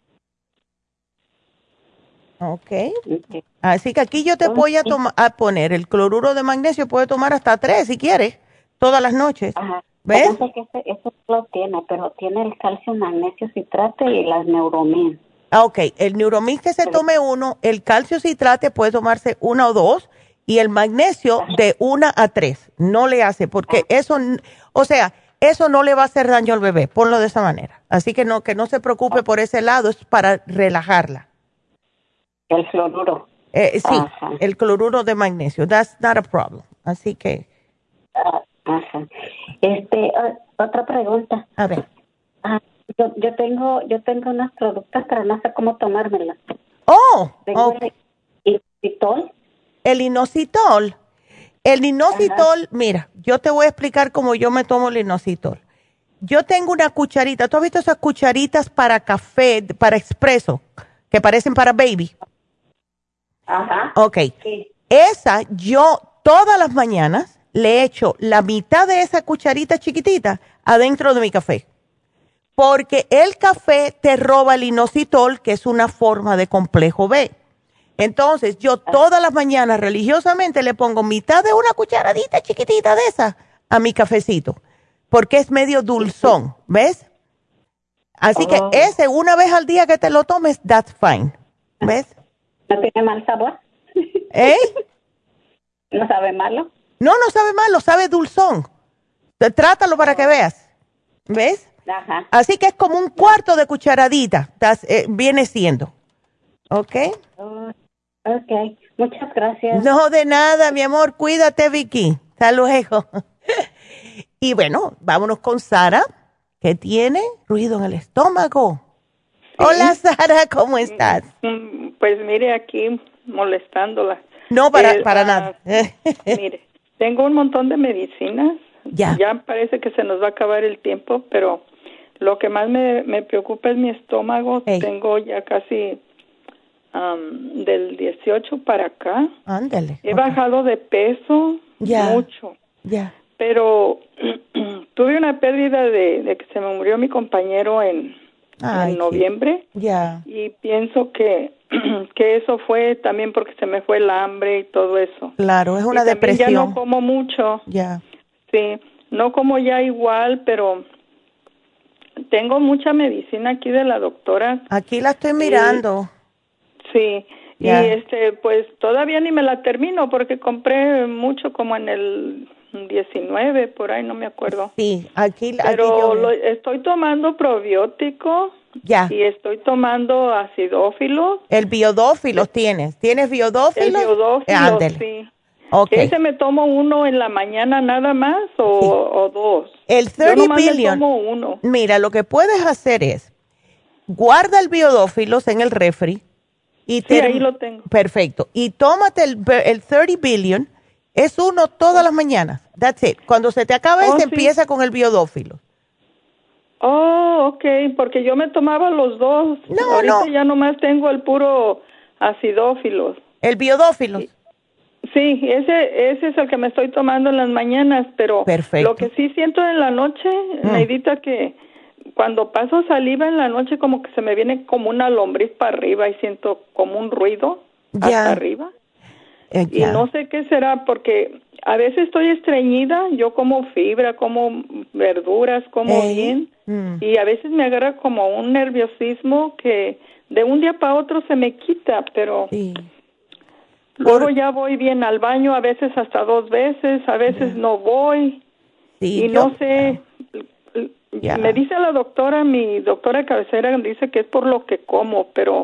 [SPEAKER 5] Okay. ok. Así que aquí yo te voy a, toma, a poner el cloruro de magnesio, puede tomar hasta tres si quieres, todas las noches.
[SPEAKER 21] Ajá.
[SPEAKER 5] ¿Ves?
[SPEAKER 21] Que ese, eso lo tiene, pero tiene el calcio, magnesio, citrate y las Neuromins.
[SPEAKER 5] Ah, ok. El Neuromins que se tome uno, el calcio citrate puede tomarse uno o dos y el magnesio ajá, de una a tres. No le hace porque ajá, eso, o sea, eso no le va a hacer daño al bebé. Ponlo de esa manera. Así que no, que no se preocupe ajá, por ese lado, es para relajarla.
[SPEAKER 21] El cloruro.
[SPEAKER 5] Eh, sí, ajá, el cloruro de magnesio. That's not a problem. Así que.
[SPEAKER 21] Uh, ajá. Este, uh, otra pregunta.
[SPEAKER 5] A ver.
[SPEAKER 21] Uh, yo, yo tengo, yo tengo unas productos, pero no sé cómo tomármelas.
[SPEAKER 5] Oh.
[SPEAKER 21] Tengo
[SPEAKER 5] Okay.
[SPEAKER 21] el inositol.
[SPEAKER 5] El inositol. El inositol, ajá, mira, yo te voy a explicar cómo yo me tomo el inositol. Yo tengo una cucharita. ¿Tú has visto esas cucharitas para café, para expreso, que parecen para baby?
[SPEAKER 21] Ajá.
[SPEAKER 5] Ok. Sí. Esa yo todas las mañanas le echo la mitad de esa cucharita chiquitita adentro de mi café. Porque el café te roba el inositol, que es una forma de complejo B. Entonces, yo todas las mañanas religiosamente le pongo mitad de una cucharadita chiquitita de esa a mi cafecito. Porque es medio dulzón, ¿ves? Así oh, que ese una vez al día que te lo tomes, that's fine. ¿Ves?
[SPEAKER 21] ¿No tiene mal sabor?
[SPEAKER 5] ¿Eh?
[SPEAKER 21] ¿No sabe malo?
[SPEAKER 5] No, no sabe malo, sabe dulzón. Trátalo para que veas. ¿Ves?
[SPEAKER 21] Ajá.
[SPEAKER 5] Así que es como un cuarto de cucharadita, eh, viene siendo. ¿Ok?
[SPEAKER 21] Oh, ok, muchas gracias.
[SPEAKER 5] No, de nada, mi amor, cuídate, Vicky. Hasta luego. Y bueno, vámonos con Sara, que tiene ruido en el estómago. Sí. Hola, Sara, ¿cómo estás?
[SPEAKER 1] Pues mire, aquí molestándola.
[SPEAKER 5] No, para,
[SPEAKER 1] eh,
[SPEAKER 5] para
[SPEAKER 1] uh,
[SPEAKER 5] nada.
[SPEAKER 1] Mire, tengo un montón de medicinas
[SPEAKER 5] Ya.
[SPEAKER 1] Ya parece que se nos va a acabar el tiempo, pero lo que más me, me preocupa es mi estómago. Ey. Tengo ya casi um, del dieciocho para acá.
[SPEAKER 5] Ándale.
[SPEAKER 1] He okay. bajado de peso
[SPEAKER 5] ya.
[SPEAKER 1] mucho.
[SPEAKER 5] Ya.
[SPEAKER 1] Pero tuve una pérdida de, de que se me murió mi compañero en, Ay, en noviembre.
[SPEAKER 5] Ya.
[SPEAKER 1] Y pienso que, que eso fue también porque se me fue el hambre y todo eso.
[SPEAKER 5] Claro, es una
[SPEAKER 1] y
[SPEAKER 5] depresión.
[SPEAKER 1] Ya no como mucho.
[SPEAKER 5] Ya.
[SPEAKER 1] Sí, no como ya igual, pero tengo mucha medicina aquí de la doctora.
[SPEAKER 5] Aquí la estoy mirando.
[SPEAKER 1] Y, sí. Yeah. Y este, pues todavía ni me la termino porque compré mucho como en el diecinueve, por ahí no me acuerdo.
[SPEAKER 5] Sí, aquí.
[SPEAKER 1] Pero
[SPEAKER 5] aquí yo...
[SPEAKER 1] lo, estoy tomando probiótico.
[SPEAKER 5] Ya.
[SPEAKER 1] Y estoy tomando acidófilo.
[SPEAKER 5] El biodófilo tienes. ¿Tienes biodófilo?
[SPEAKER 1] El biodófilo, eh, sí.
[SPEAKER 5] Okay.
[SPEAKER 1] ¿Ese me tomo uno en la mañana nada más o, sí. o dos?
[SPEAKER 5] El thirty billion.
[SPEAKER 1] Me tomo uno.
[SPEAKER 5] Mira, lo que puedes hacer es guarda el biodófilos en el refri. Y
[SPEAKER 1] sí, ahí lo tengo.
[SPEAKER 5] Perfecto. Y tómate el, el thirty billion, es uno todas las mañanas. That's it. Cuando se te acabe,
[SPEAKER 1] oh,
[SPEAKER 5] se
[SPEAKER 1] sí.
[SPEAKER 5] empieza con el biodófilo.
[SPEAKER 1] Oh, ok, porque yo me tomaba los dos.
[SPEAKER 5] No,
[SPEAKER 1] Ahorita
[SPEAKER 5] no.
[SPEAKER 1] ya nomás tengo el puro acidófilos.
[SPEAKER 5] ¿El biodófilos?
[SPEAKER 1] Sí, ese ese es el que me estoy tomando en las mañanas, pero
[SPEAKER 5] Perfecto.
[SPEAKER 1] Lo que sí siento en la noche, mm. Neidita, que cuando paso saliva en la noche como que se me viene como una lombriz para arriba y siento como un ruido
[SPEAKER 5] ya.
[SPEAKER 1] hasta arriba.
[SPEAKER 5] Eh,
[SPEAKER 1] y no sé qué será porque a veces estoy estreñida, yo como fibra, como verduras, como
[SPEAKER 5] Ey.
[SPEAKER 1] bien
[SPEAKER 5] mm.
[SPEAKER 1] y a veces me agarra como un nerviosismo que de un día para otro se me quita, pero
[SPEAKER 5] sí.
[SPEAKER 1] luego Por... ya voy bien al baño, a veces hasta dos veces, a veces yeah. no voy
[SPEAKER 5] sí,
[SPEAKER 1] y
[SPEAKER 5] yo...
[SPEAKER 1] no sé, yeah. me dice la doctora, mi doctora de cabecera dice que es por lo que como, pero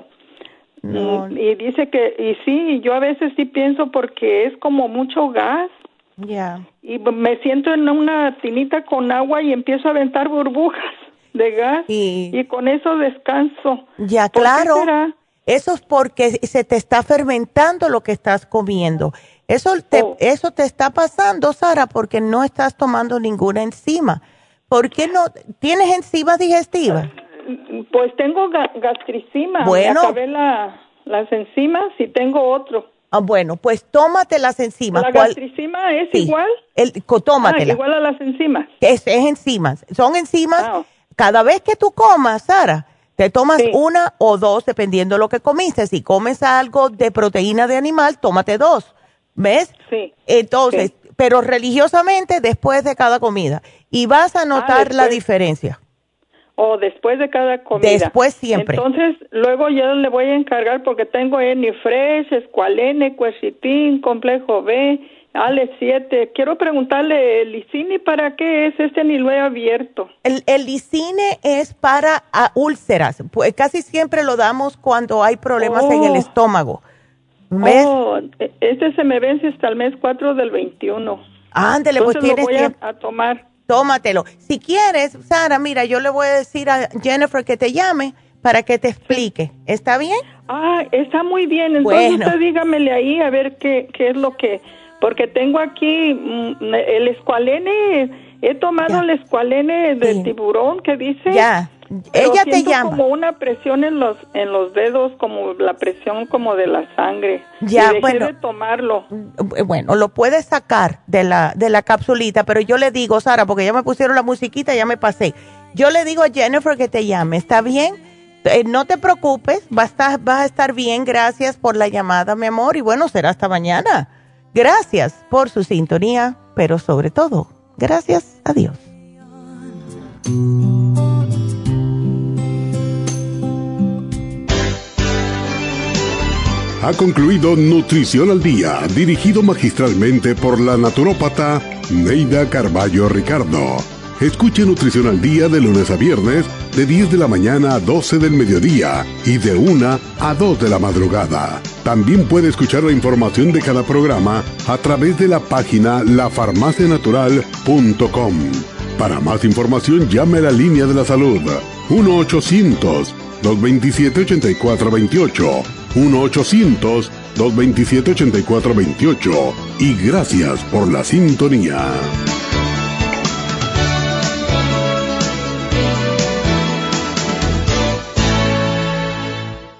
[SPEAKER 5] no.
[SPEAKER 1] y dice que, y sí, yo a veces sí pienso porque es como mucho gas
[SPEAKER 5] ya yeah.
[SPEAKER 1] y me siento en una tinita con agua y empiezo a aventar burbujas de gas
[SPEAKER 5] y,
[SPEAKER 1] y con eso descanso.
[SPEAKER 5] Ya, claro. Eso es porque se te está fermentando lo que estás comiendo. Eso te, oh. eso te está pasando, Sara, porque no estás tomando ninguna enzima. ¿Por qué no? ¿Tienes enzimas digestivas?
[SPEAKER 1] Pues tengo ga gastricima.
[SPEAKER 5] Bueno.
[SPEAKER 1] Me acabé la, las enzimas y tengo otro.
[SPEAKER 5] Ah, bueno, pues tómate las enzimas.
[SPEAKER 1] ¿La gastricima es
[SPEAKER 5] sí.
[SPEAKER 1] igual?
[SPEAKER 5] El, tómatela.
[SPEAKER 1] Ah, igual a las enzimas.
[SPEAKER 5] Es, es enzimas. Son enzimas.
[SPEAKER 1] Ah.
[SPEAKER 5] Cada vez que tú comas, Sara, te tomas
[SPEAKER 1] sí.
[SPEAKER 5] una o dos, dependiendo de lo que comiste. Si comes algo de proteína de animal, tómate dos. ¿Ves?
[SPEAKER 1] Sí.
[SPEAKER 5] Entonces, sí. pero religiosamente después de cada comida. Y vas a notar ah, la diferencia.
[SPEAKER 1] O después de cada comida.
[SPEAKER 5] Después siempre.
[SPEAKER 1] Entonces, luego yo le voy a encargar porque tengo Enifresh, Escualene, Quercetin, Complejo B, Ale siete. Quiero preguntarle, ¿el Licini para qué es? Este ni lo he abierto.
[SPEAKER 5] El, el Licini es para uh, úlceras. Pues casi siempre lo damos cuando hay problemas oh. en el estómago. ¿Ves?
[SPEAKER 1] Oh, este se me vence hasta el mes cuatro del veintiuno.
[SPEAKER 5] Ándele, pues tienes
[SPEAKER 1] lo voy
[SPEAKER 5] tiempo.
[SPEAKER 1] A, a tomar.
[SPEAKER 5] Tómatelo. Si quieres, Sara, mira, yo le voy a decir a Jennifer que te llame para que te explique. ¿Está bien?
[SPEAKER 1] Ah, está muy bien. Entonces
[SPEAKER 5] bueno.
[SPEAKER 1] usted dígamele ahí a ver qué, qué es lo que... Porque tengo aquí mm, el Escualene, he tomado ya. el Escualene del sí. tiburón que dice...
[SPEAKER 5] Ya, ella te llama.
[SPEAKER 1] Como una presión en los en los dedos, como la presión como de la sangre.
[SPEAKER 5] Ya,
[SPEAKER 1] y dejé
[SPEAKER 5] bueno.
[SPEAKER 1] de tomarlo.
[SPEAKER 5] Bueno, lo puedes sacar de la de la capsulita, pero yo le digo, Sara, porque ya me pusieron la musiquita, ya me pasé. Yo le digo a Jennifer que te llame, ¿está bien? Eh, no te preocupes, vas a, estar, vas a estar bien, gracias por la llamada, mi amor, y bueno, será hasta mañana. Gracias por su sintonía, pero sobre todo, gracias a Dios.
[SPEAKER 3] Ha concluido Nutrición al Día, dirigido magistralmente por la naturópata Neida Carballo Ricardo. Escuche Nutrición al Día de lunes a viernes, de diez de la mañana a doce del mediodía y de una a dos de la madrugada. También puede escuchar la información de cada programa a través de la página la farmacia natural punto com. Para más información, llame a la línea de la salud uno ochocientos, dos veintisiete, ochenta y cuatro veintiocho. uno ochocientos, dos veintisiete, ochenta y cuatro veintiocho. Y gracias por la sintonía.